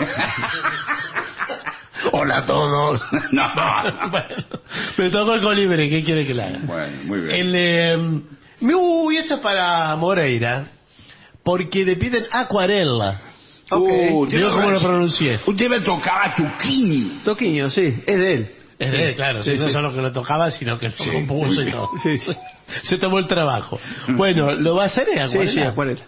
Speaker 5: Hola a todos.
Speaker 4: No.
Speaker 5: Bueno, me tocó el colibrí, ¿qué quiere que le haga?
Speaker 4: Bueno, muy bien.
Speaker 5: Uy, esto es para Moreira, porque le piden acuarela. Digo cómo lo pronuncié.
Speaker 4: Debe tocar a Tuquini.
Speaker 12: Toquiño, sí, es de él.
Speaker 5: Es de él, claro,
Speaker 12: Sí,
Speaker 5: no
Speaker 12: sí.
Speaker 5: solo que lo tocaba, sino que lo compuso y todo.
Speaker 12: Sí, sí.
Speaker 5: Se tomó el trabajo. Bueno, ¿lo va a hacer en acuarela?
Speaker 12: Sí, acuarela.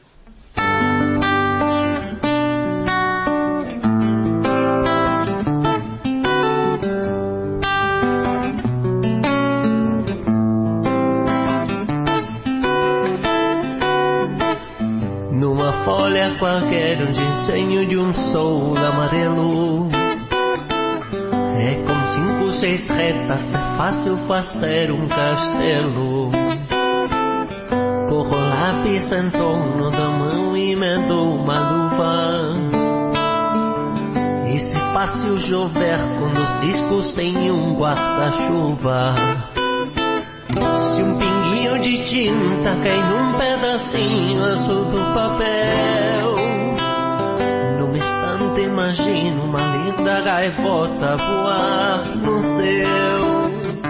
Speaker 13: Numa folha qualquer, um desenho de um sol amarelo. É com 5, 6 retas, é fácil fazer um castelo. Corro lápis em torno da mão e me dou uma luva. E se fácil chover quando os discos têm um guarda-chuva. Se um pinguinho de tinta cai num pedacinho azul do papel, num instante imagino uma linda gaivota voar no céu.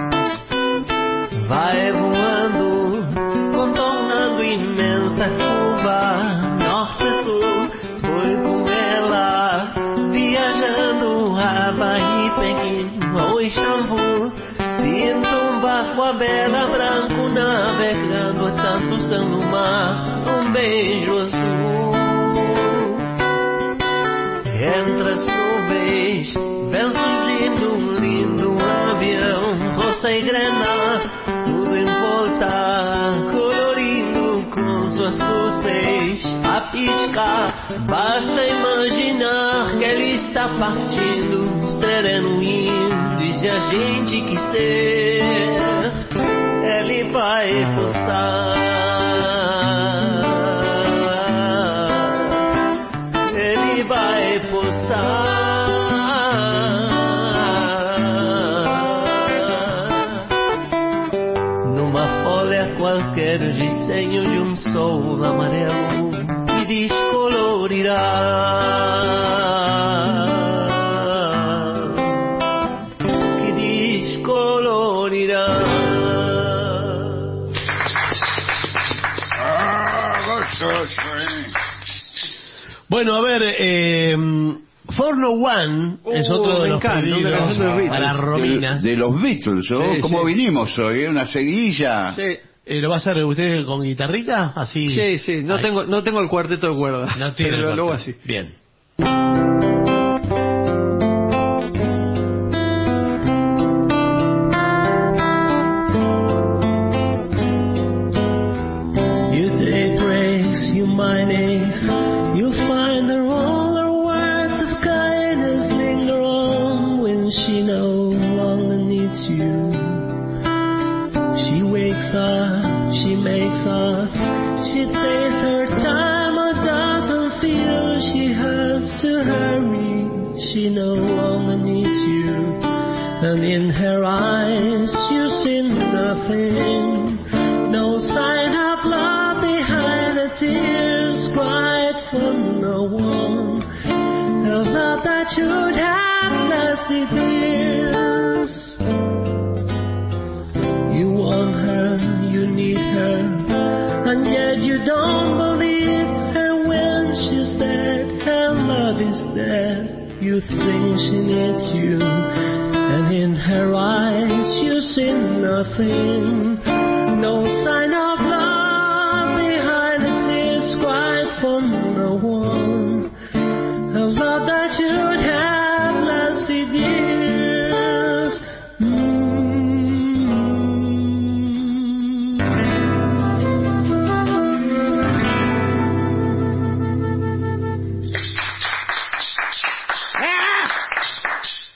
Speaker 13: Vai voando, contornando imensa curva, norte-sul, foi com ela, viajando Havaí, Pequim ou Istambul. Pinto um barco a bela branco, navegando tantos anos no mar, um beijo azul. Entre as nuvens, vem surgindo um lindo avião, rosa e grana, tudo em volta, colorindo com suas luzes a piscar. Basta imaginar que ele está partindo, sereno indo, e se a gente quiser, ele vai pousar. Ele vai pousar. Numa folha qualquer, o desenho de um sol amarelo que descolorirá.
Speaker 5: Bueno, a ver, Forno One es otro de los pedidos para Romina.
Speaker 4: De los Beatles, ¿no?
Speaker 12: Sí,
Speaker 4: ¿Cómo
Speaker 12: sí.
Speaker 4: vinimos hoy? Una seguidilla.
Speaker 12: Sí,
Speaker 5: ¿Lo va a hacer usted con guitarrita? Así.
Speaker 12: sí, sí. No tengo el cuarteto de cuerdas.
Speaker 5: No tiene
Speaker 12: pero
Speaker 5: el
Speaker 12: luego
Speaker 5: cuarteto.
Speaker 12: así.
Speaker 5: Bien.
Speaker 13: You take breaks, you mind aches, you find her all her words of kindness linger on when she no longer needs you. She wakes up, she makes up, she takes her time or doesn't feel she has to hurry. She no longer needs you, and in her eyes you see nothing, no sign of love behind the tears cried from no one. A love that should have lasted years. You want her, you need her, and yet you don't believe her when she said her love is dead. You think she needs you, and in her eyes you see nothing, no sign of love behind the tears cried from no one. A love that should have lasted years.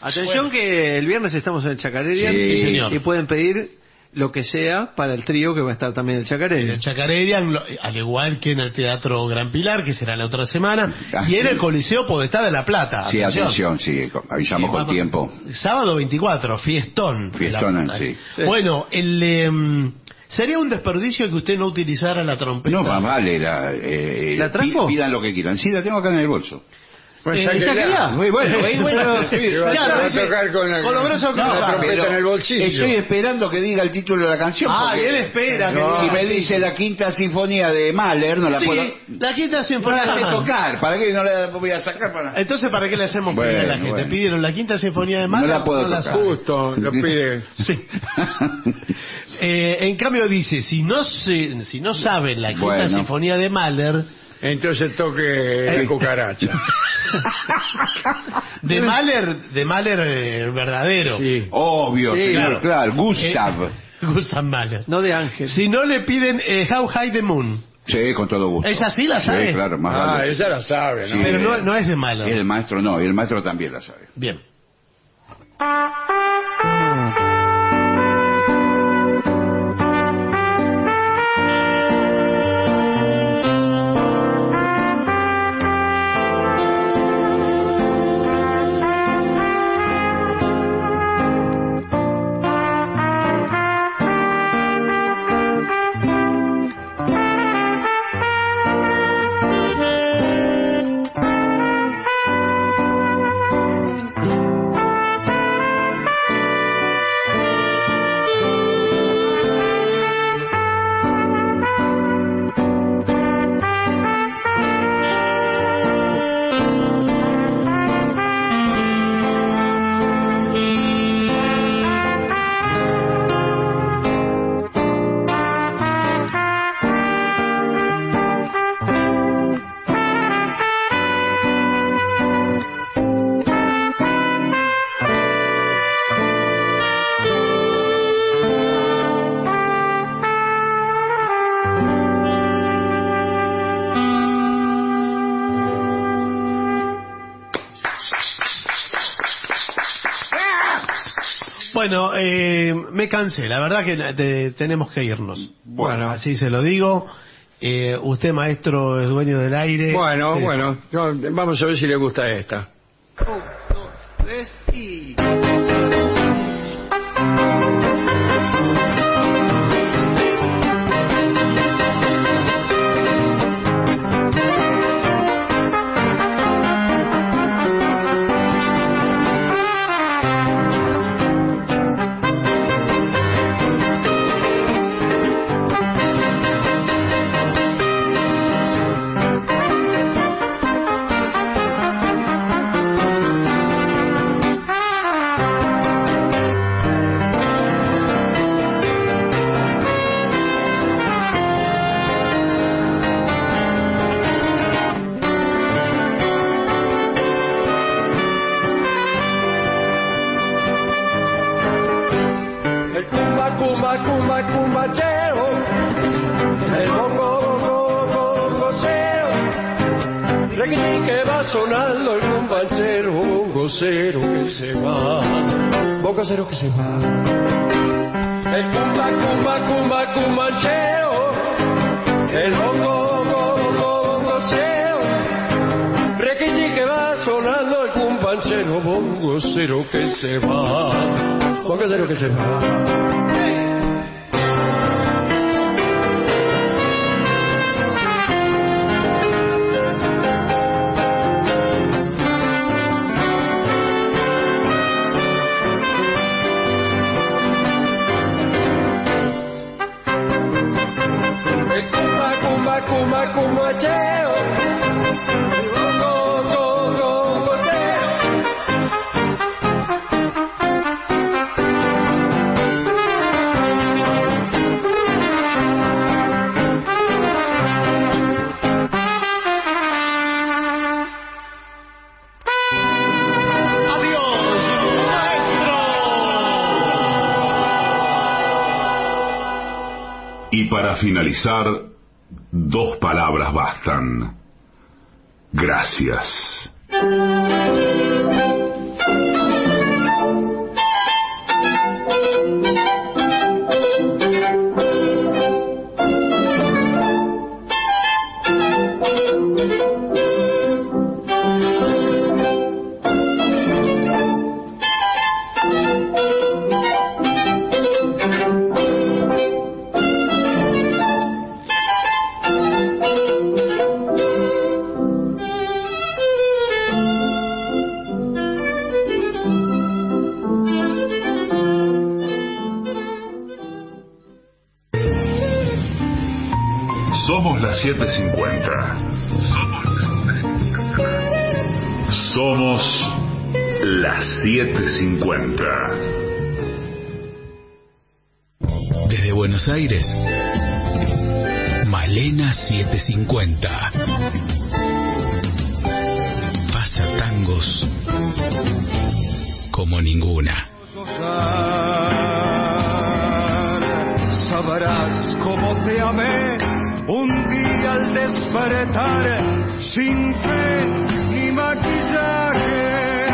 Speaker 12: Atención que el viernes estamos en el Chacarerian
Speaker 4: Sí,
Speaker 5: señor.
Speaker 12: y pueden pedir lo que sea para el trío que va a estar también en el
Speaker 5: En
Speaker 12: Chacarerian.
Speaker 5: el Chacarerian, al igual que en el Teatro Gran Pilar, que será la otra semana, y en el Coliseo Podestá de La Plata.
Speaker 4: Sí, atención, sí, avisamos con
Speaker 5: Vamos-
Speaker 4: tiempo.
Speaker 5: Sábado 24, fiestón.
Speaker 4: Fiestón, sí.
Speaker 5: Bueno, sería un desperdicio que usted no utilizara la trompeta.
Speaker 4: No, más vale.
Speaker 12: ¿La trajo?
Speaker 4: Pidan lo que quieran. Sí, la tengo acá en el bolso.
Speaker 3: Pues
Speaker 12: ¿Esa
Speaker 3: sáquela.
Speaker 12: quería?
Speaker 4: Muy bueno, muy bueno.
Speaker 3: Sí, vas
Speaker 5: Claro,
Speaker 3: a
Speaker 5: sí.
Speaker 3: tocar con
Speaker 5: Con los brazos
Speaker 3: la
Speaker 5: cruzados.
Speaker 3: trompeta en el bolsillo.
Speaker 4: Estoy esperando que diga el título de la canción.
Speaker 5: Ah,
Speaker 4: porque
Speaker 5: y él espera que
Speaker 4: si
Speaker 5: diga
Speaker 4: me
Speaker 5: el
Speaker 4: dice la quinta sinfonía de Mahler, no la
Speaker 5: Sí,
Speaker 4: puedo.
Speaker 5: la quinta
Speaker 4: No
Speaker 5: sinfonía.
Speaker 4: la sé tocar. ¿Para qué no la voy a sacar? Para...
Speaker 5: Entonces, ¿para qué le hacemos pedir a la
Speaker 4: Bueno,
Speaker 5: gente?
Speaker 4: bueno.
Speaker 5: Pidieron la quinta sinfonía de Mahler.
Speaker 4: No la puedo tocar.
Speaker 5: saben.
Speaker 3: Justo, lo pide.
Speaker 5: Sí. En cambio dice, si no saben la quinta
Speaker 4: Bueno.
Speaker 5: sinfonía de Mahler,
Speaker 3: Entonces toque la cucaracha.
Speaker 5: de Mahler verdadero.
Speaker 3: Sí.
Speaker 4: Obvio,
Speaker 3: Sí,
Speaker 4: señor, claro. Gustav.
Speaker 5: Gustav Mahler.
Speaker 12: No de Ángel.
Speaker 5: Si no le piden How High the Moon.
Speaker 4: Sí, con todo gusto.
Speaker 5: ¿Esa sí la sabe?
Speaker 4: Sí, claro, más vale.
Speaker 3: Ella la sabe, ¿no?
Speaker 4: Sí.
Speaker 5: Pero no es de Mahler.
Speaker 4: El maestro no, y el maestro también la sabe.
Speaker 5: Bien. Bueno, me cansé, la verdad que tenemos que irnos.
Speaker 3: Bueno.
Speaker 5: Así se lo digo. Usted, maestro, es dueño del aire.
Speaker 3: Bueno,
Speaker 5: Sí.
Speaker 3: bueno, vamos a ver si le gusta esta.
Speaker 12: 1, 2, 3 y...
Speaker 13: El cumbacheo, el bongocero, requitín que va sonando el cumbachero, bongocero que se va, bongocero que se va. El cumbacheo, el bongocero, requitín que va sonando el cumbachero, bongocero que se va, bongocero que se va. Cumbacheo,
Speaker 5: ¡Adiós, maestro!
Speaker 2: Y para finalizar, 2 palabras bastan. Gracias. Somos las 7:50. Somos las 7:50.
Speaker 14: Desde Buenos Aires, Malena 750. Pasa tangos como ninguna.
Speaker 15: Sabrás cómo te amé un día al despertar, sin fe ni maquillaje.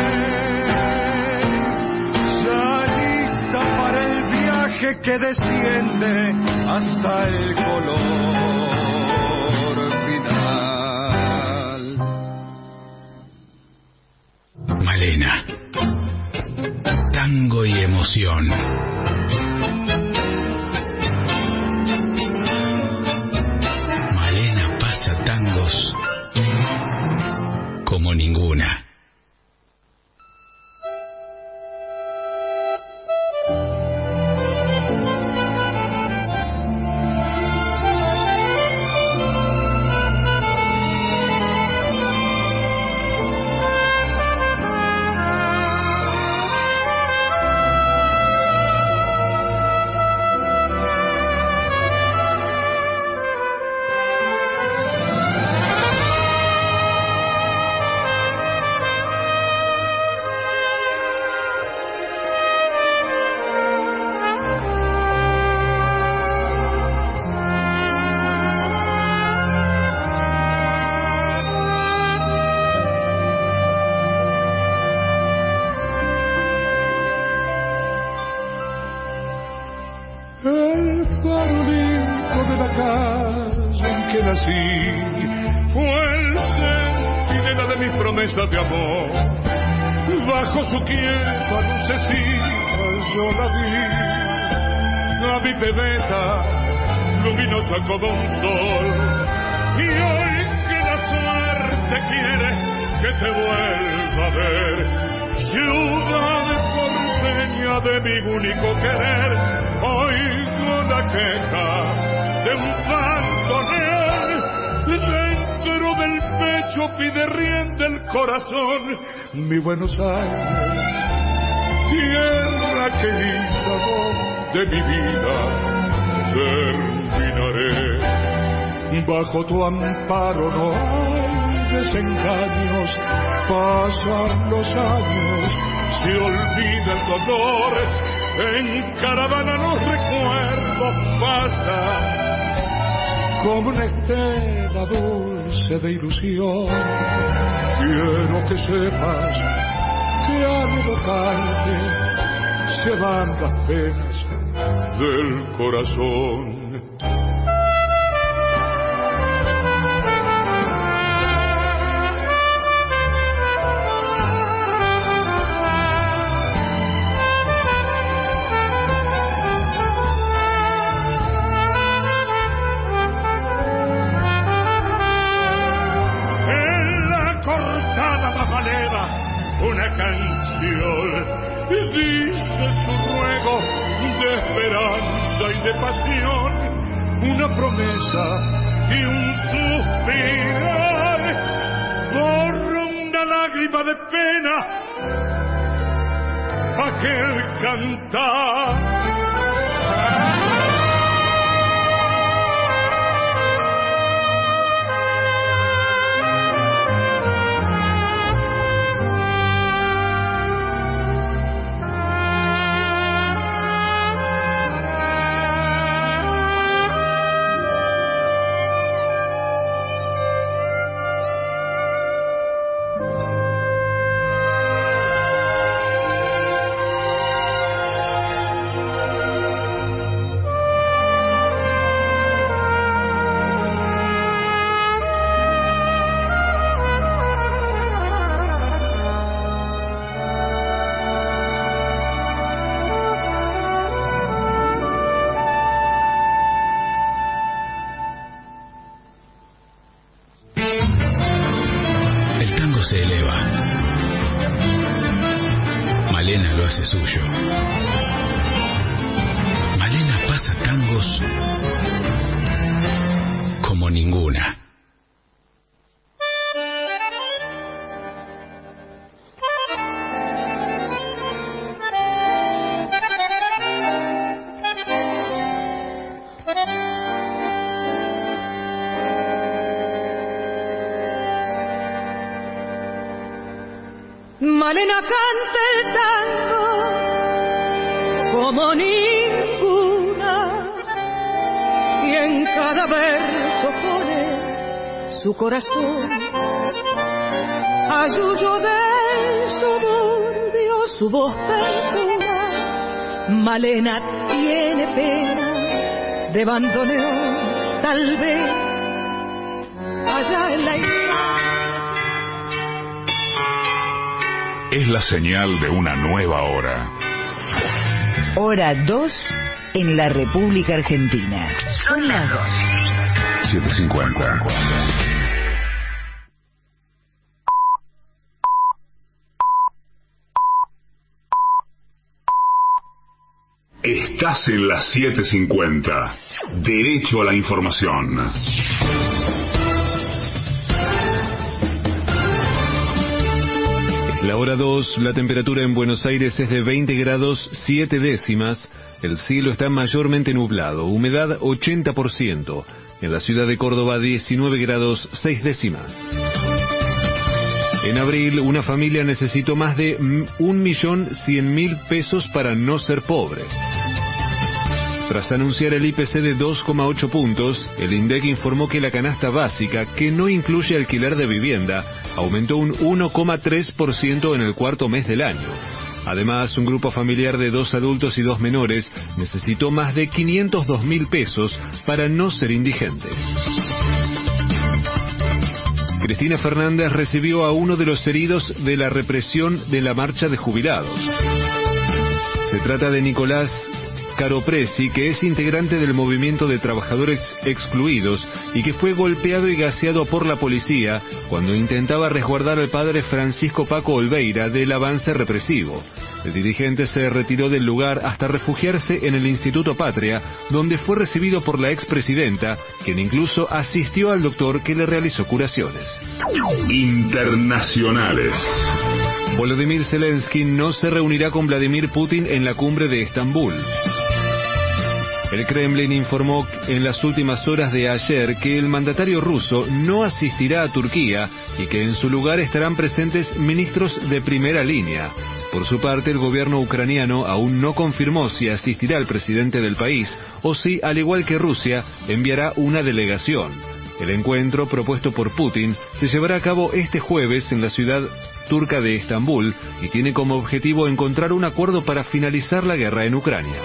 Speaker 15: Ya lista para el viaje que desciende hasta el color final.
Speaker 14: Malena, tango y emoción. Malena pasa tangos como ninguna.
Speaker 15: El farolito de la casa en que nací fue el centinela de mis promesas de amor. Bajo su quieta lucecita yo la vi, a mi bebeta luminosa como un sol. Y hoy que la suerte quiere que te vuelva a ver, ciudad porteña de mi único querer, oigo la queja de un bandoneón, dentro del pecho pide rienda el corazón. Mi Buenos Aires, tierra querida de mi vida, terminaré. Bajo tu amparo no hay desengaños, pasan los años, se olvida el dolor. En caravana los recuerdos pasan como una estela dulce de ilusión. Quiero que sepas que al evocarte se van las penas del corazón. Una canción dice su ruego de esperanza y de pasión, una promesa y un suspirar, borra una lágrima de pena aquel cantar.
Speaker 14: Se eleva. Malena lo hace suyo. Malena pasa tangos como ningún.
Speaker 16: Malena canta el tango como ninguna, y en cada verso pone su corazón. Ayuyo del suburbio, su voz perdura. Malena tiene pena de bandoneón, tal vez allá en la isla.
Speaker 2: Es la señal de una nueva hora.
Speaker 11: Hora 2 en la República Argentina. Son las 2.
Speaker 2: 7:50. Estás en las 7:50. Derecho a la información.
Speaker 6: La hora 2, la temperatura en Buenos Aires es de 20 grados 7 décimas. El cielo está mayormente nublado, humedad 80%. En la ciudad de Córdoba 19 grados 6 décimas. En abril, una familia necesitó más de 1.100.000 pesos para no ser pobre. Tras anunciar el IPC de 2,8 puntos, el INDEC informó que la canasta básica, que no incluye alquiler de vivienda, aumentó un 1,3% en el cuarto mes del año. Además, un grupo familiar de 2 adultos y 2 menores necesitó más de 502.000 pesos para no ser indigente. Cristina Fernández recibió a uno de los heridos de la represión de la marcha de jubilados. Se trata de Nicolás Caropresi, que es integrante del movimiento de trabajadores excluidos y que fue golpeado y gaseado por la policía cuando intentaba resguardar al padre Francisco Paco Olveira del avance represivo. El dirigente se retiró del lugar hasta refugiarse en el Instituto Patria, donde fue recibido por la expresidenta, quien incluso asistió al doctor que le realizó curaciones.
Speaker 2: Internacionales.
Speaker 6: Volodymyr Zelensky no se reunirá con Vladimir Putin en la cumbre de Estambul. El Kremlin informó en las últimas horas de ayer que el mandatario ruso no asistirá a Turquía y que en su lugar estarán presentes ministros de primera línea. Por su parte, el gobierno ucraniano aún no confirmó si asistirá el presidente del país o si, al igual que Rusia, enviará una delegación. El encuentro, propuesto por Putin, se llevará a cabo este jueves en la ciudad turca de Estambul y tiene como objetivo encontrar un acuerdo para finalizar la guerra en Ucrania.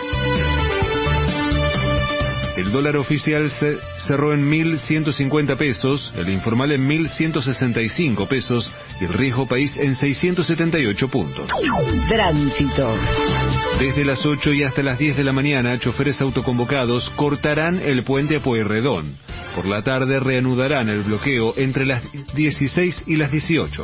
Speaker 6: El dólar oficial se cerró en 1.150 pesos, el informal en 1.165 pesos y el riesgo país en 678 puntos.
Speaker 11: Tránsito.
Speaker 6: Desde las 8 y hasta las 10 de la mañana, choferes autoconvocados cortarán el puente a Pueyrredón. Por la tarde reanudarán el bloqueo entre las 16 y las 18.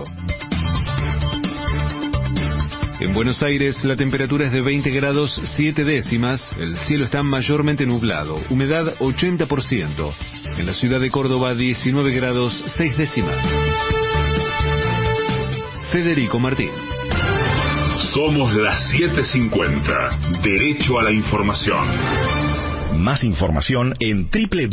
Speaker 6: En Buenos Aires la temperatura es de 20 grados 7 décimas, el cielo está mayormente nublado, humedad 80%. En la ciudad de Córdoba 19 grados 6 décimas. Federico Martín.
Speaker 2: Somos las 7:50. Derecho a la información.
Speaker 8: Más información en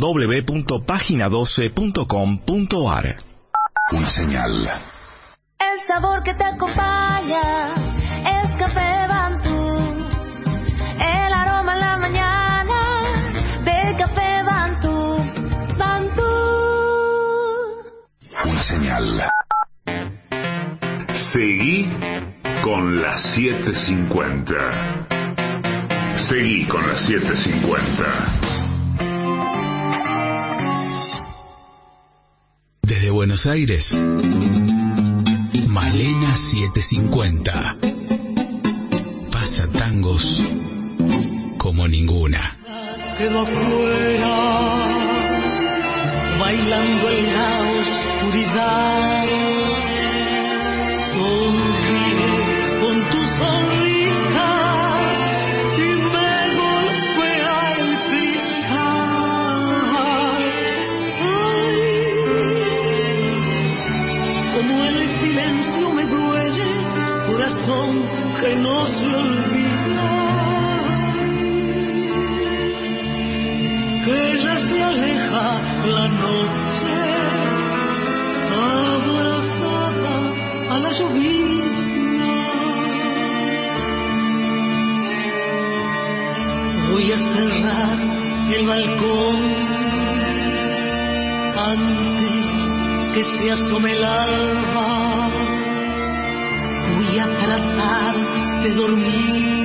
Speaker 8: www.pagina12.com.ar.
Speaker 2: Una señal.
Speaker 9: El sabor que te acompaña es Café Bantú. El aroma en la mañana de Café Bantú. Bantú.
Speaker 2: Una señal. Seguí con las 7:50. Seguí con las 7:50.
Speaker 14: Desde Buenos Aires, Malena 750. Pasa tangos como ninguna.
Speaker 13: Quedó afuera, bailando en la oscuridad. Sonríe con tu sonrisa y me golpea el cristal. Ay, como el silencio me duele, corazón que no se olvida. Que ya se aleja la noche, abrazada a la llovizna. el balcón antes que se asome el alba. Voy a tratar de dormir